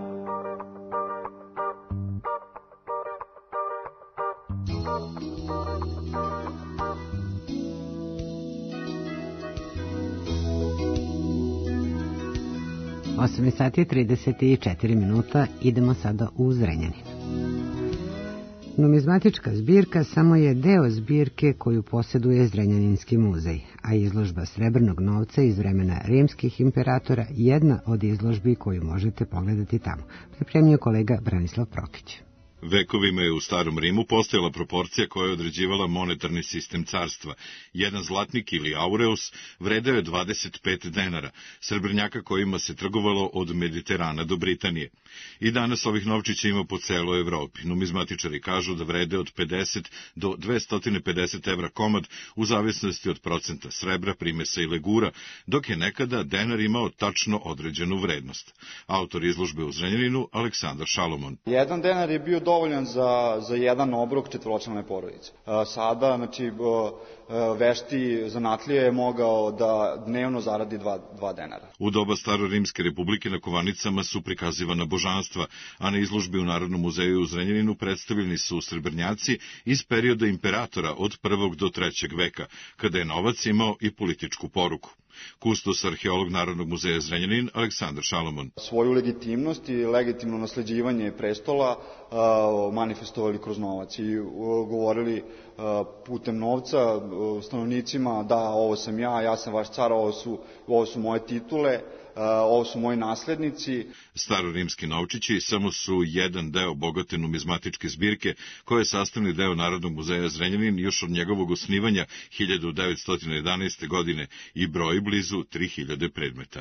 osam sati i trideset četiri minuta, idemo sada u Zrenjanin. Numizmatička zbirka samo je deo zbirke koju posjeduje Zrenjaninski muzej, a izložba srebrnog novca iz vremena rimskih imperatora jedna od izložbi koju možete pogledati tamo. Pripremio kolega Branislav Prokić. Vekovima je u Starom Rimu postojala proporcija koja je određivala monetarni sistem carstva. Jedan zlatnik ili aureus vredeo je dvadeset pet denara, srebrnjaka kojima se trgovalo od Mediterana do Britanije. I danas ovih novčića ima po celoj Evropi. Numizmatičari kažu da vrede od pedeset do dvesta pedeset evra komad u zavisnosti od procenta srebra, primesa i legura, dok je nekada denar imao tačno određenu vrednost. Autor izložbe u Zrenjaninu, Aleksandar Šalomon. Jedan denar je bio dovoljan za, za jedan obrok četvoročlane porodice. Sada, znači, vešti zanatlije je mogao da dnevno zaradi dva, dva denara. U doba Starorimske republike na kovanicama su prikazivana božanstva, a na izložbi u Narodnom muzeju u Zrenjaninu predstavljeni su srebrnjaci iz perioda imperatora od prvog do trećeg veka, kada je novac imao i političku poruku. Kustos arheolog Narodnog muzeja Zrenjanin, Aleksandar Šalomon. Svoju legitimnost i legitimno nasleđivanje prestola uh, manifestovali kroz novac i uh, govorili uh, putem novca uh, stanovnicima da ovo sam ja, ja sam vaš car, ovo su, ovo su moje titule, Uh, ovo su moji naslednici. Starorimski novčići samo su jedan deo bogate numizmatičke zbirke, koja je sastavni deo Narodnog muzeja Zrenjanin još od njegovog osnivanja hiljadu devetsto jedanaeste. godine i broji blizu tri hiljade predmeta.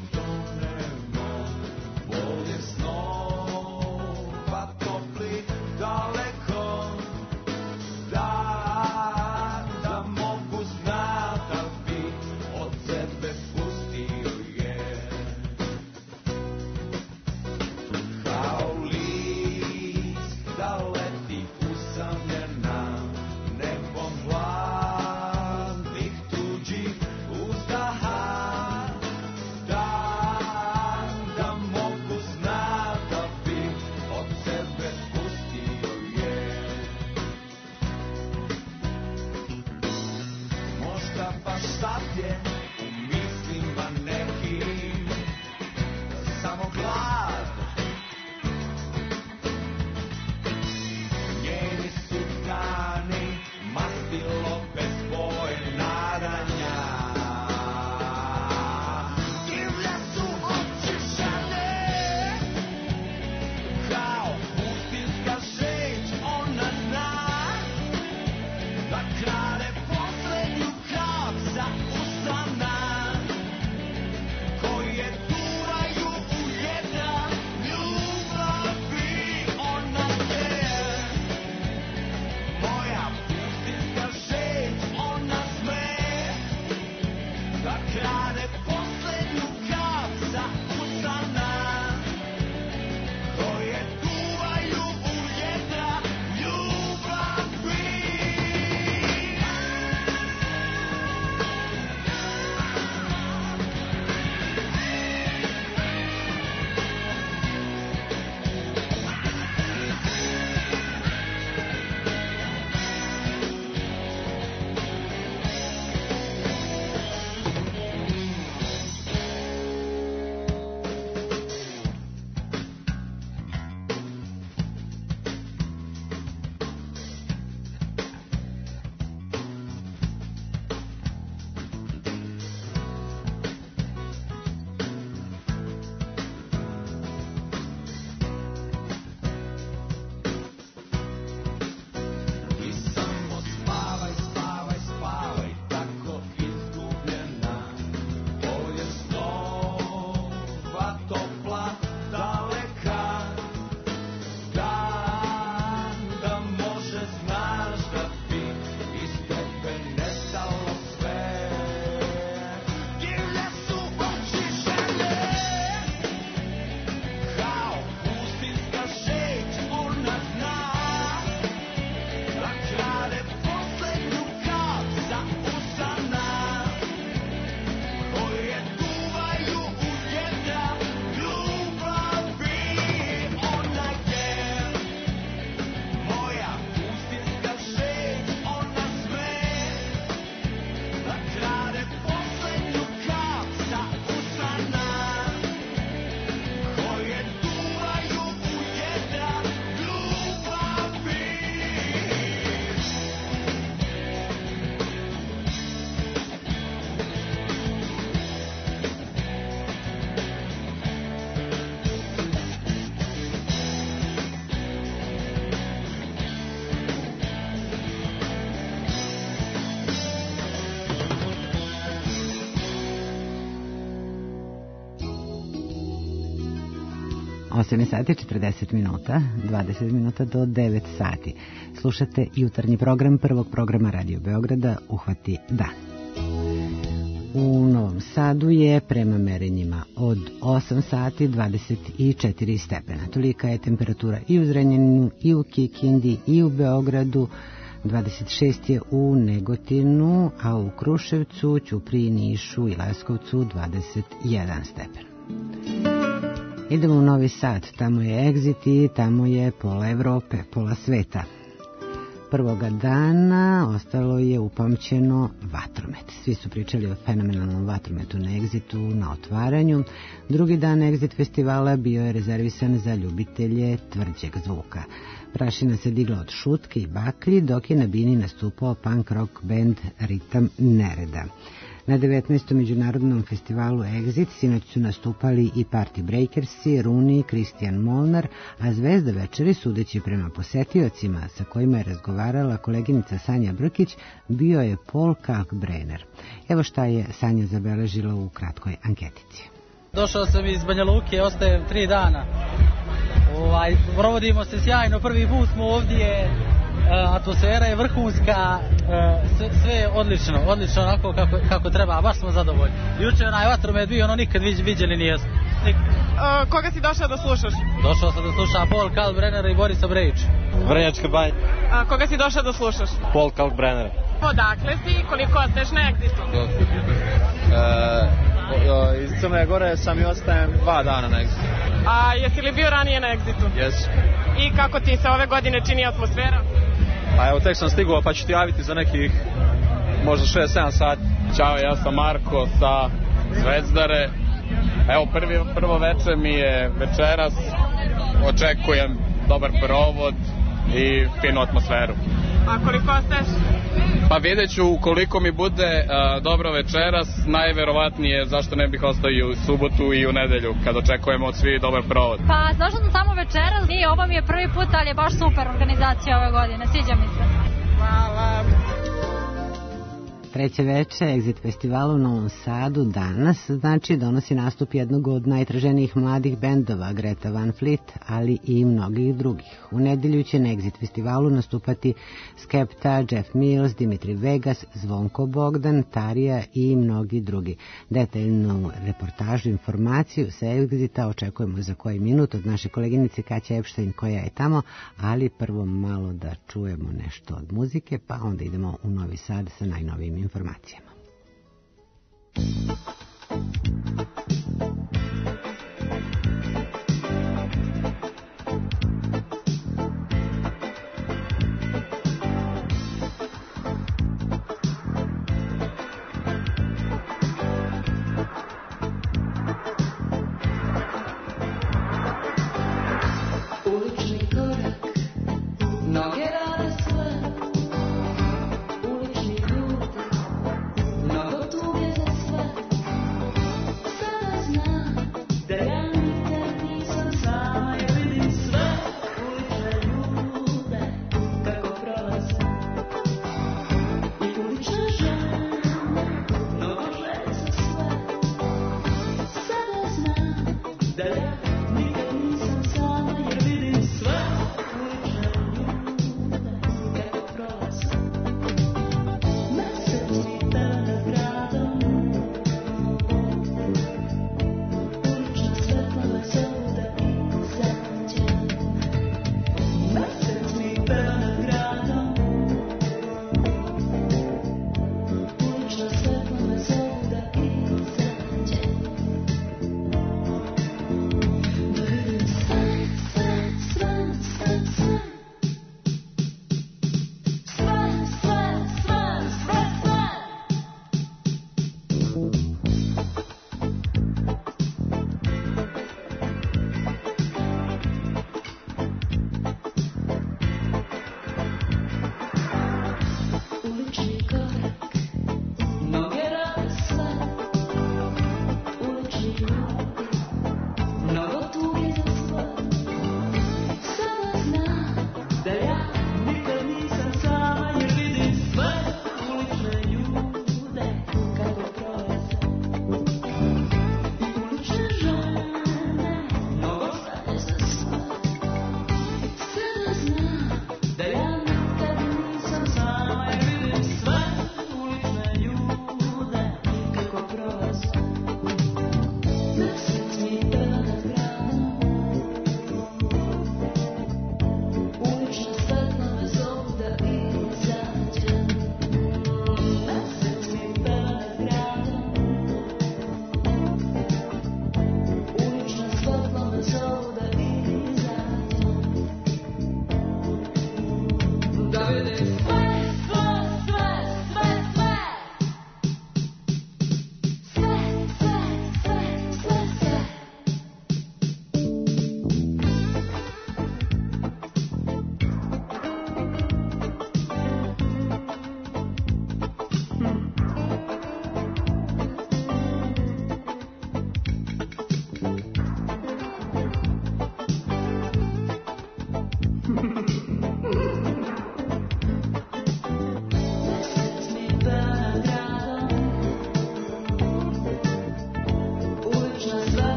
Bolje snova topli osam sati četrdeset minuta, dvadeset minuta do devet sati. Slušate jutarnji program prvog programa Radio Beograda Uhvati dan. U Novom Sadu je prema merenjima od osam sati dvadeset četiri stepena. Tolika je temperatura i u Zrenjaninu, i u Kikindi, i u Beogradu. dvadeset šest je u Negotinu, a u Kruševcu, Ćupriji, Nišu i Leskovcu dvadeset jedan stepen. Idemo u Novi Sad, tamo je Exit i tamo je pola Evrope, pola sveta. Prvoga dana ostalo je upamćeno vatromet. Svi su pričali o fenomenalnom vatrometu na Exitu na otvaranju. Drugi dan Exit festivala bio je rezervisan za ljubitelje tvrđeg zvuka. Prašina se digla od šutke i baklji, dok je na bini nastupao punk rock band Ritam Nereda. Na devetnaestom međunarodnom festivalu Exit sinoć su nastupali i Party Breakersi, Runi, Kristijan Molnar, a zvezda večeri, sudeći prema posetiocima sa kojima je razgovarala koleginica Sanja Brkić, bio je Paul Kalkbrenner. Evo šta je Sanja zabeležila u kratkoj anketici. Došao sam iz Banja Luke, ostajem tri dana. Ovaj, provodimo se sjajno, prvi put smo ovdje, atmosfera je vrhunska, sve, sve je odlično, odlično onako kako, kako treba, baš smo zadovoljni. Juče onaj vatromet bio, ono nikad viđeni nijesmo. Uh, koga si došao da slušaš? Došao sam da slušam Paul Kalkbrenner i Borisa Brejić. Vrnjačka banja. Uh, koga si došao da slušaš? Paul Kalkbrenner. Odakle si i koliko ostaješ na Exitu? Uh, iz Crne Gore sam i ostajem dva dana na Exitu. A jesi li bio ranije na Exitu? Jesu. I kako ti se ove godine čini atmosfera? Pa evo, tek sam stigao, pa ću ti javiti za nekih možda šest sedam sati. Ćao, ja sam Marko sa Zvezdare. Evo, prvi, prvo večer mi je večeras. Očekujem dobar provod i finu atmosferu. A koliko ostaješ? Pa vidjet ću, koliko mi bude uh, dobro večeras, najverovatnije zašto ne bih ostao i u subotu i u nedelju, kad očekujemo od svi dobar provod. Pa došla sam samo večeras i ovo mi je prvi put, ali je baš super organizacija ove godine, sviđa mi se. Hvala. Treće veče Exit festivalu u Novom Sadu danas, znači donosi nastup jednog od najtraženijih mladih bendova, Greta Van Fleet, ali i mnogih drugih. U nedelju će na Exit festivalu nastupati Skepta, Jeff Mills, Dimitri Vegas, Zvonko Bogdan, Tarija i mnogi drugi. Detaljnu reportažu, informaciju sa Exita očekujemo za koji minut od naše koleginice Kaća Epštajn koja je tamo, ali prvo malo da čujemo nešto od muzike, pa onda idemo u Novi Sad sa najnovijim informacijama. Sada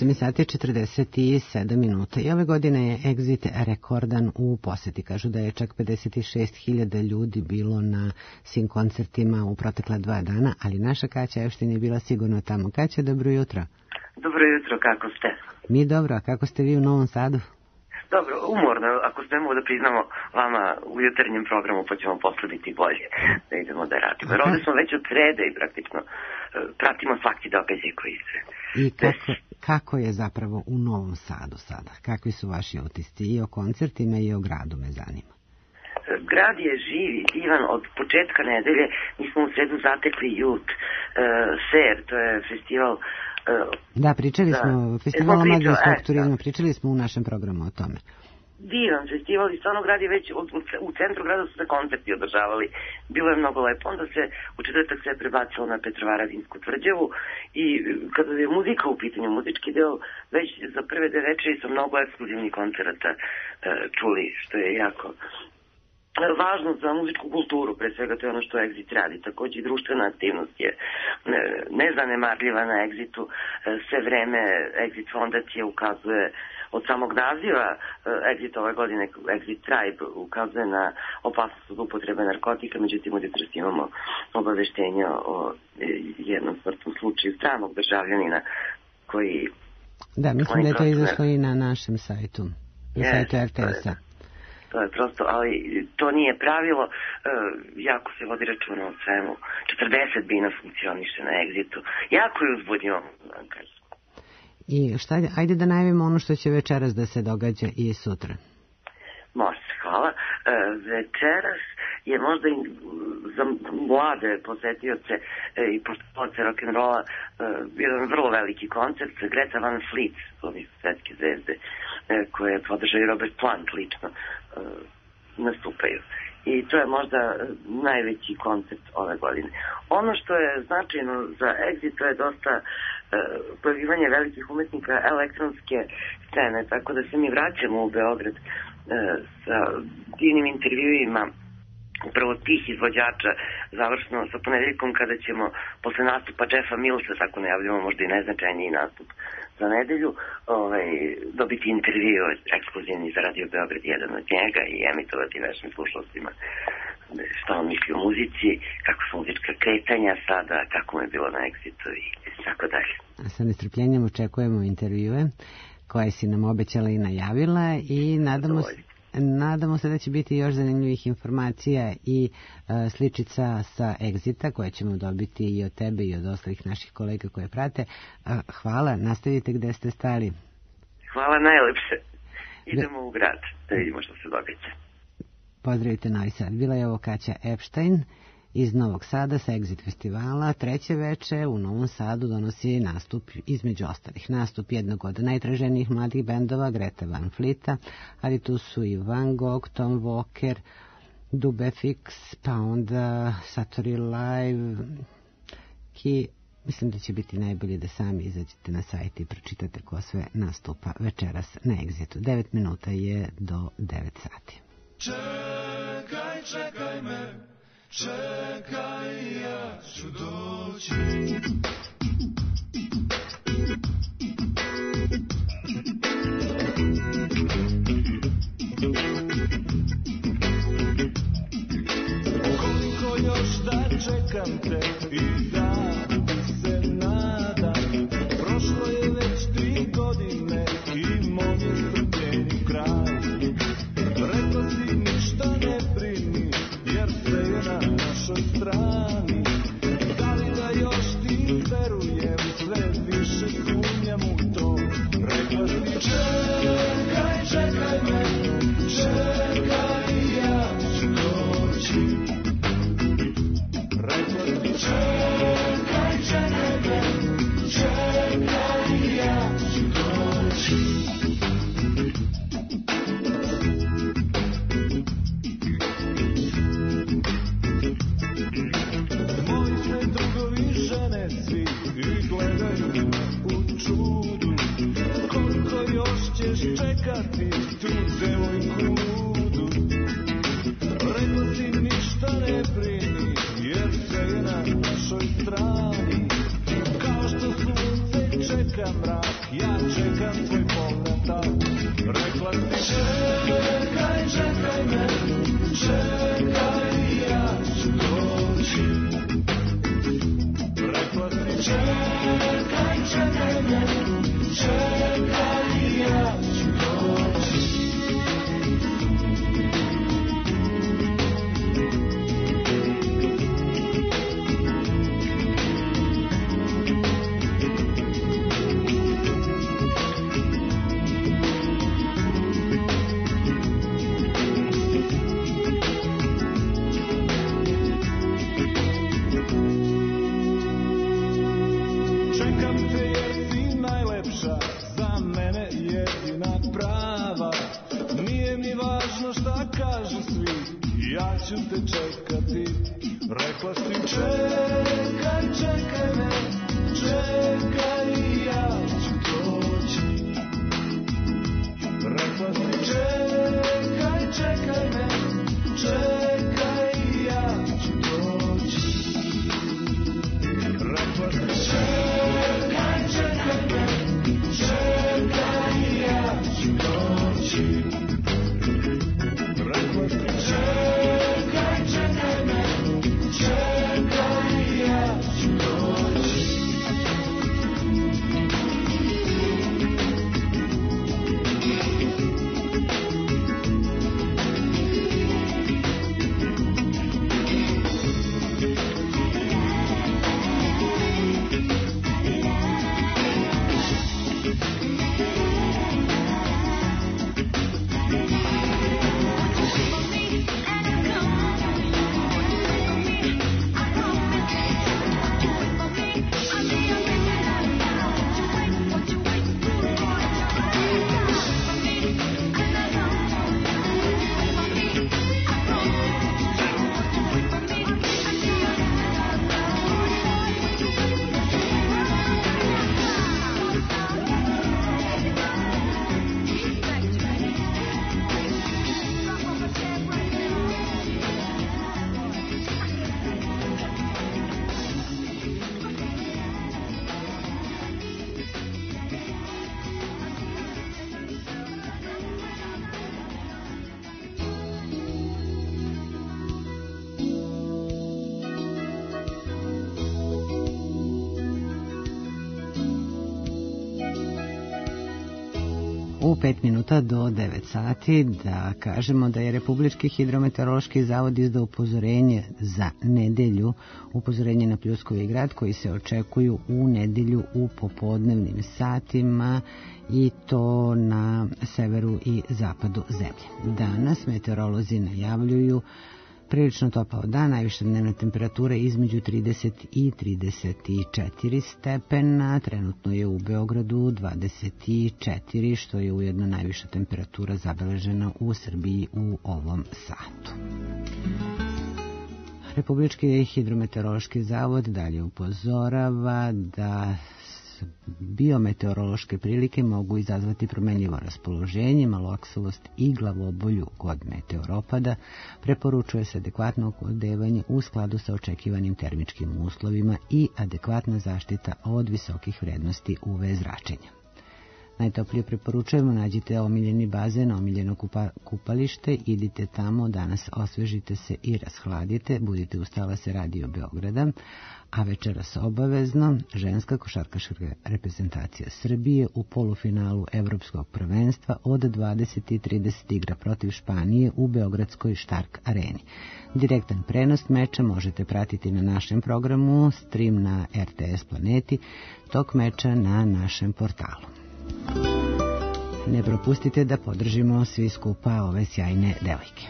osam sati četrdeset sedam minuta i ove godine je Exit rekordan u poseti. Kažu da je čak pedeset šest hiljada ljudi bilo na svim koncertima u protekla dva dana, ali naša Kaća Epštajn je bila sigurno tamo. Kaća, dobro jutro. Dobro jutro, kako ste? Mi dobro, a kako ste vi u Novom Sadu? Dobro, umorno, ako smemo da priznamo vama u jutarnjem programu, pa ćemo posle biti bolje da idemo da radimo. Jer ovdje smo već od srede i praktično pratimo svaki događaj koji se... I kako, kako je zapravo u Novom Sadu sada? Kakvi su vaši utisci i o koncertima i o gradu, me zanima? Grad je živ i divan od početka nedelje. Mi smo u sredu zatekli Jut, uh, Ser, to je festival... Uh, da, pričali da. smo, festival omladinskog e, turizma, pričali smo u našem programu o tome. Divan festival i stvarno grad je već, u, u centru grada su se koncerti održavali, bilo je mnogo lepo, onda se u četvrtak se prebacilo na Petrovaradinsku tvrđavu i kada je muzika u pitanju, muzički deo, već za prve dve večeri su mnogo ekskluzivnih koncerata uh, čuli, što je jako važno za muzičku kulturu, pre svega to je ono što Exit radi. Takođe i društvena aktivnost je nezanemarljiva na Exitu. Sve vreme Exit fondacija ukazuje od samog naziva Exit ove godine, Exit Tribe, ukazuje na opasnost od upotrebe narkotika, međutim od jutros imamo obaveštenja o jednom smrtnom slučaju stranog državljanina koji... Da, mislim da je to izašlo i na našem sajtu, na yes, sajtu R T S-a. To je prosto, ali to nije pravilo, e, jako se vodi računa o svemu. četrdeset bina funkcioniše na Exitu. Jako je uzbudnjivo. I šta, ajde da najavimo ono što će večeras da se događa i sutra. Može, hvala. E, večeras je možda i za mlade posetioce e, i poštovaoce rock'n'rolla e, jedan vrlo veliki koncert. Greta Van Fleet, ovi svetske zvezde, e, koje podržaju Robert Plant lično, e, nastupaju. I to je možda najveći koncert ove godine. Ono što je značajno za Exit, to je dosta e, pojavljivanje velikih umetnika elektronske scene, tako da se mi vraćamo u Beograd e, sa divnim intervjuima upravo tih izvođača, završno sa ponedeljkom kada ćemo posle nastupa Jeffa Millsa, tako najavljamo možda i najznačajniji nastup za nedelju, ovaj, dobiti intervju ekskluzivni za Radio Beograd jedan od njega i emitovati vašim slušalcima što on misli o muzici, kako su muzička kretanja sada, kako mu je bilo na Exitu i tako dalje. A sa nestrpljenjem očekujemo intervjue koje si nam obećala i najavila i nadamo se Nadamo se da će biti još zanimljivih informacija i uh, sličica sa Exita koje ćemo dobiti i od tebe i od ostalih naših kolega koje prate. Uh, hvala, nastavite gde ste stali. Hvala najlepše. Idemo u grad da vidimo što se događa. Pozdravite Novi Sad. Bila je ovo Kaća Epštajn iz Novog Sada sa Exit festivala. Treće veče u Novom Sadu donosi nastup, između ostalih, nastup jednog od najtraženijih mladih bendova, Greta Van Fleeta, ali tu su i Van Gogh, Tom Walker, Dubefix, pa onda Satori Live, ki mislim da će biti najbolje da sami izađete na sajt i pročitate ko sve nastupa večeras na Exitu. devet minuta je do devet sati. Čekaj, čekaj me, čekaj, ja ću doći. Koliko još da čekam te i da se nadam, prošlo je već tri godine i moj je strpljenju kraj. Rekla si ništa ne brini, jer sve je na našoj strani. Da li da još ti verujem, sve više sumnjam u to. Rekla si čekaj, čekaj me, čekaj, ja ću doći. Rekla si čekaj, čekaj me, čekaj, ja ću doći. Čekati tu devojku ludu. Rekla si ništa ne brini, jer sve je na našoj strani. Kao što sunce čeka mrak, ja čekam ću te čekati. Rekla si čekaj, čekaj me, čekaj i ja ću doći. Rekla si čekaj, čekaj me, čekaj i ja ću doći. Rekla si čekaj, čekaj me, čekaj i ja ću doći. Rekla si čekaj, čekaj me, čekaj i ja ću doći. U pet minuta do devet sati da kažemo da je Republički hidrometeorološki zavod izdao upozorenje za nedelju, upozorenje na pljuskovi grad koji se očekuju u nedelju u popodnevnim satima i to na severu i zapadu zemlje. Danas meteorolozi najavljuju prilično topao dan, najviša dnevna temperatura između trideset i trideset četiri stepena, trenutno je u Beogradu dvadeset četiri, što je ujedno najviša temperatura zabeležena u Srbiji u ovom satu. Republički hidrometeorološki zavod dalje upozorava da biometeorološke prilike mogu izazvati promenljivo raspoloženje, maloksavost i glavobolju kod meteoropada. Preporučuje se adekvatno odevanje u skladu sa očekivanim termičkim uslovima i adekvatna zaštita od visokih vrednosti U V zračenja. Najtoplije preporučujemo, nađite omiljeni bazen, omiljeno kupa, kupalište, idite tamo, danas osvežite se i rashladite, budite uz talase Radio Beograda, a večeras obavezno ženska košarkaška reprezentacija Srbije u polufinalu Evropskog prvenstva od dvadeset i trideset igra protiv Španije u Beogradskoj Štark areni. Direktan prenos meča možete pratiti na našem programu, stream na R T S Planeti, tok meča na našem portalu. Ne propustite da podržimo svi skupa ove sjajne devojke.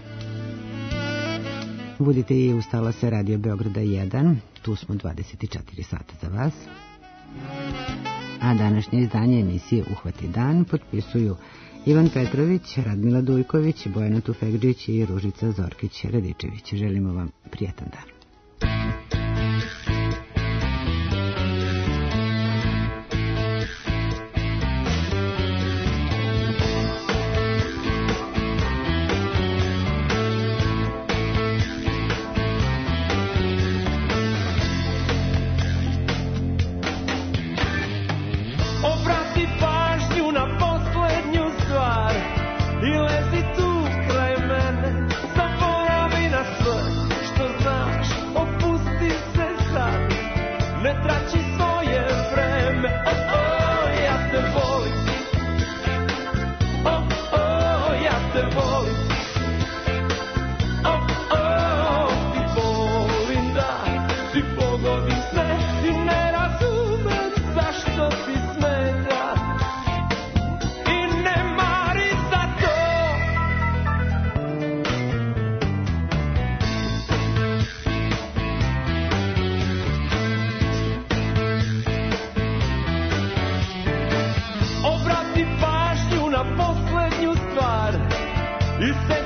Budite i uz talase Radio Beograda jedan, tu smo dvadeset četiri sata za vas. A današnje izdanje emisije Uhvati dan potpisuju Ivan Petrović, Radmila Dujković, Bojana Tufegđić i Ružica Zorkić-Radičević. Želimo vam prijetan dan. You say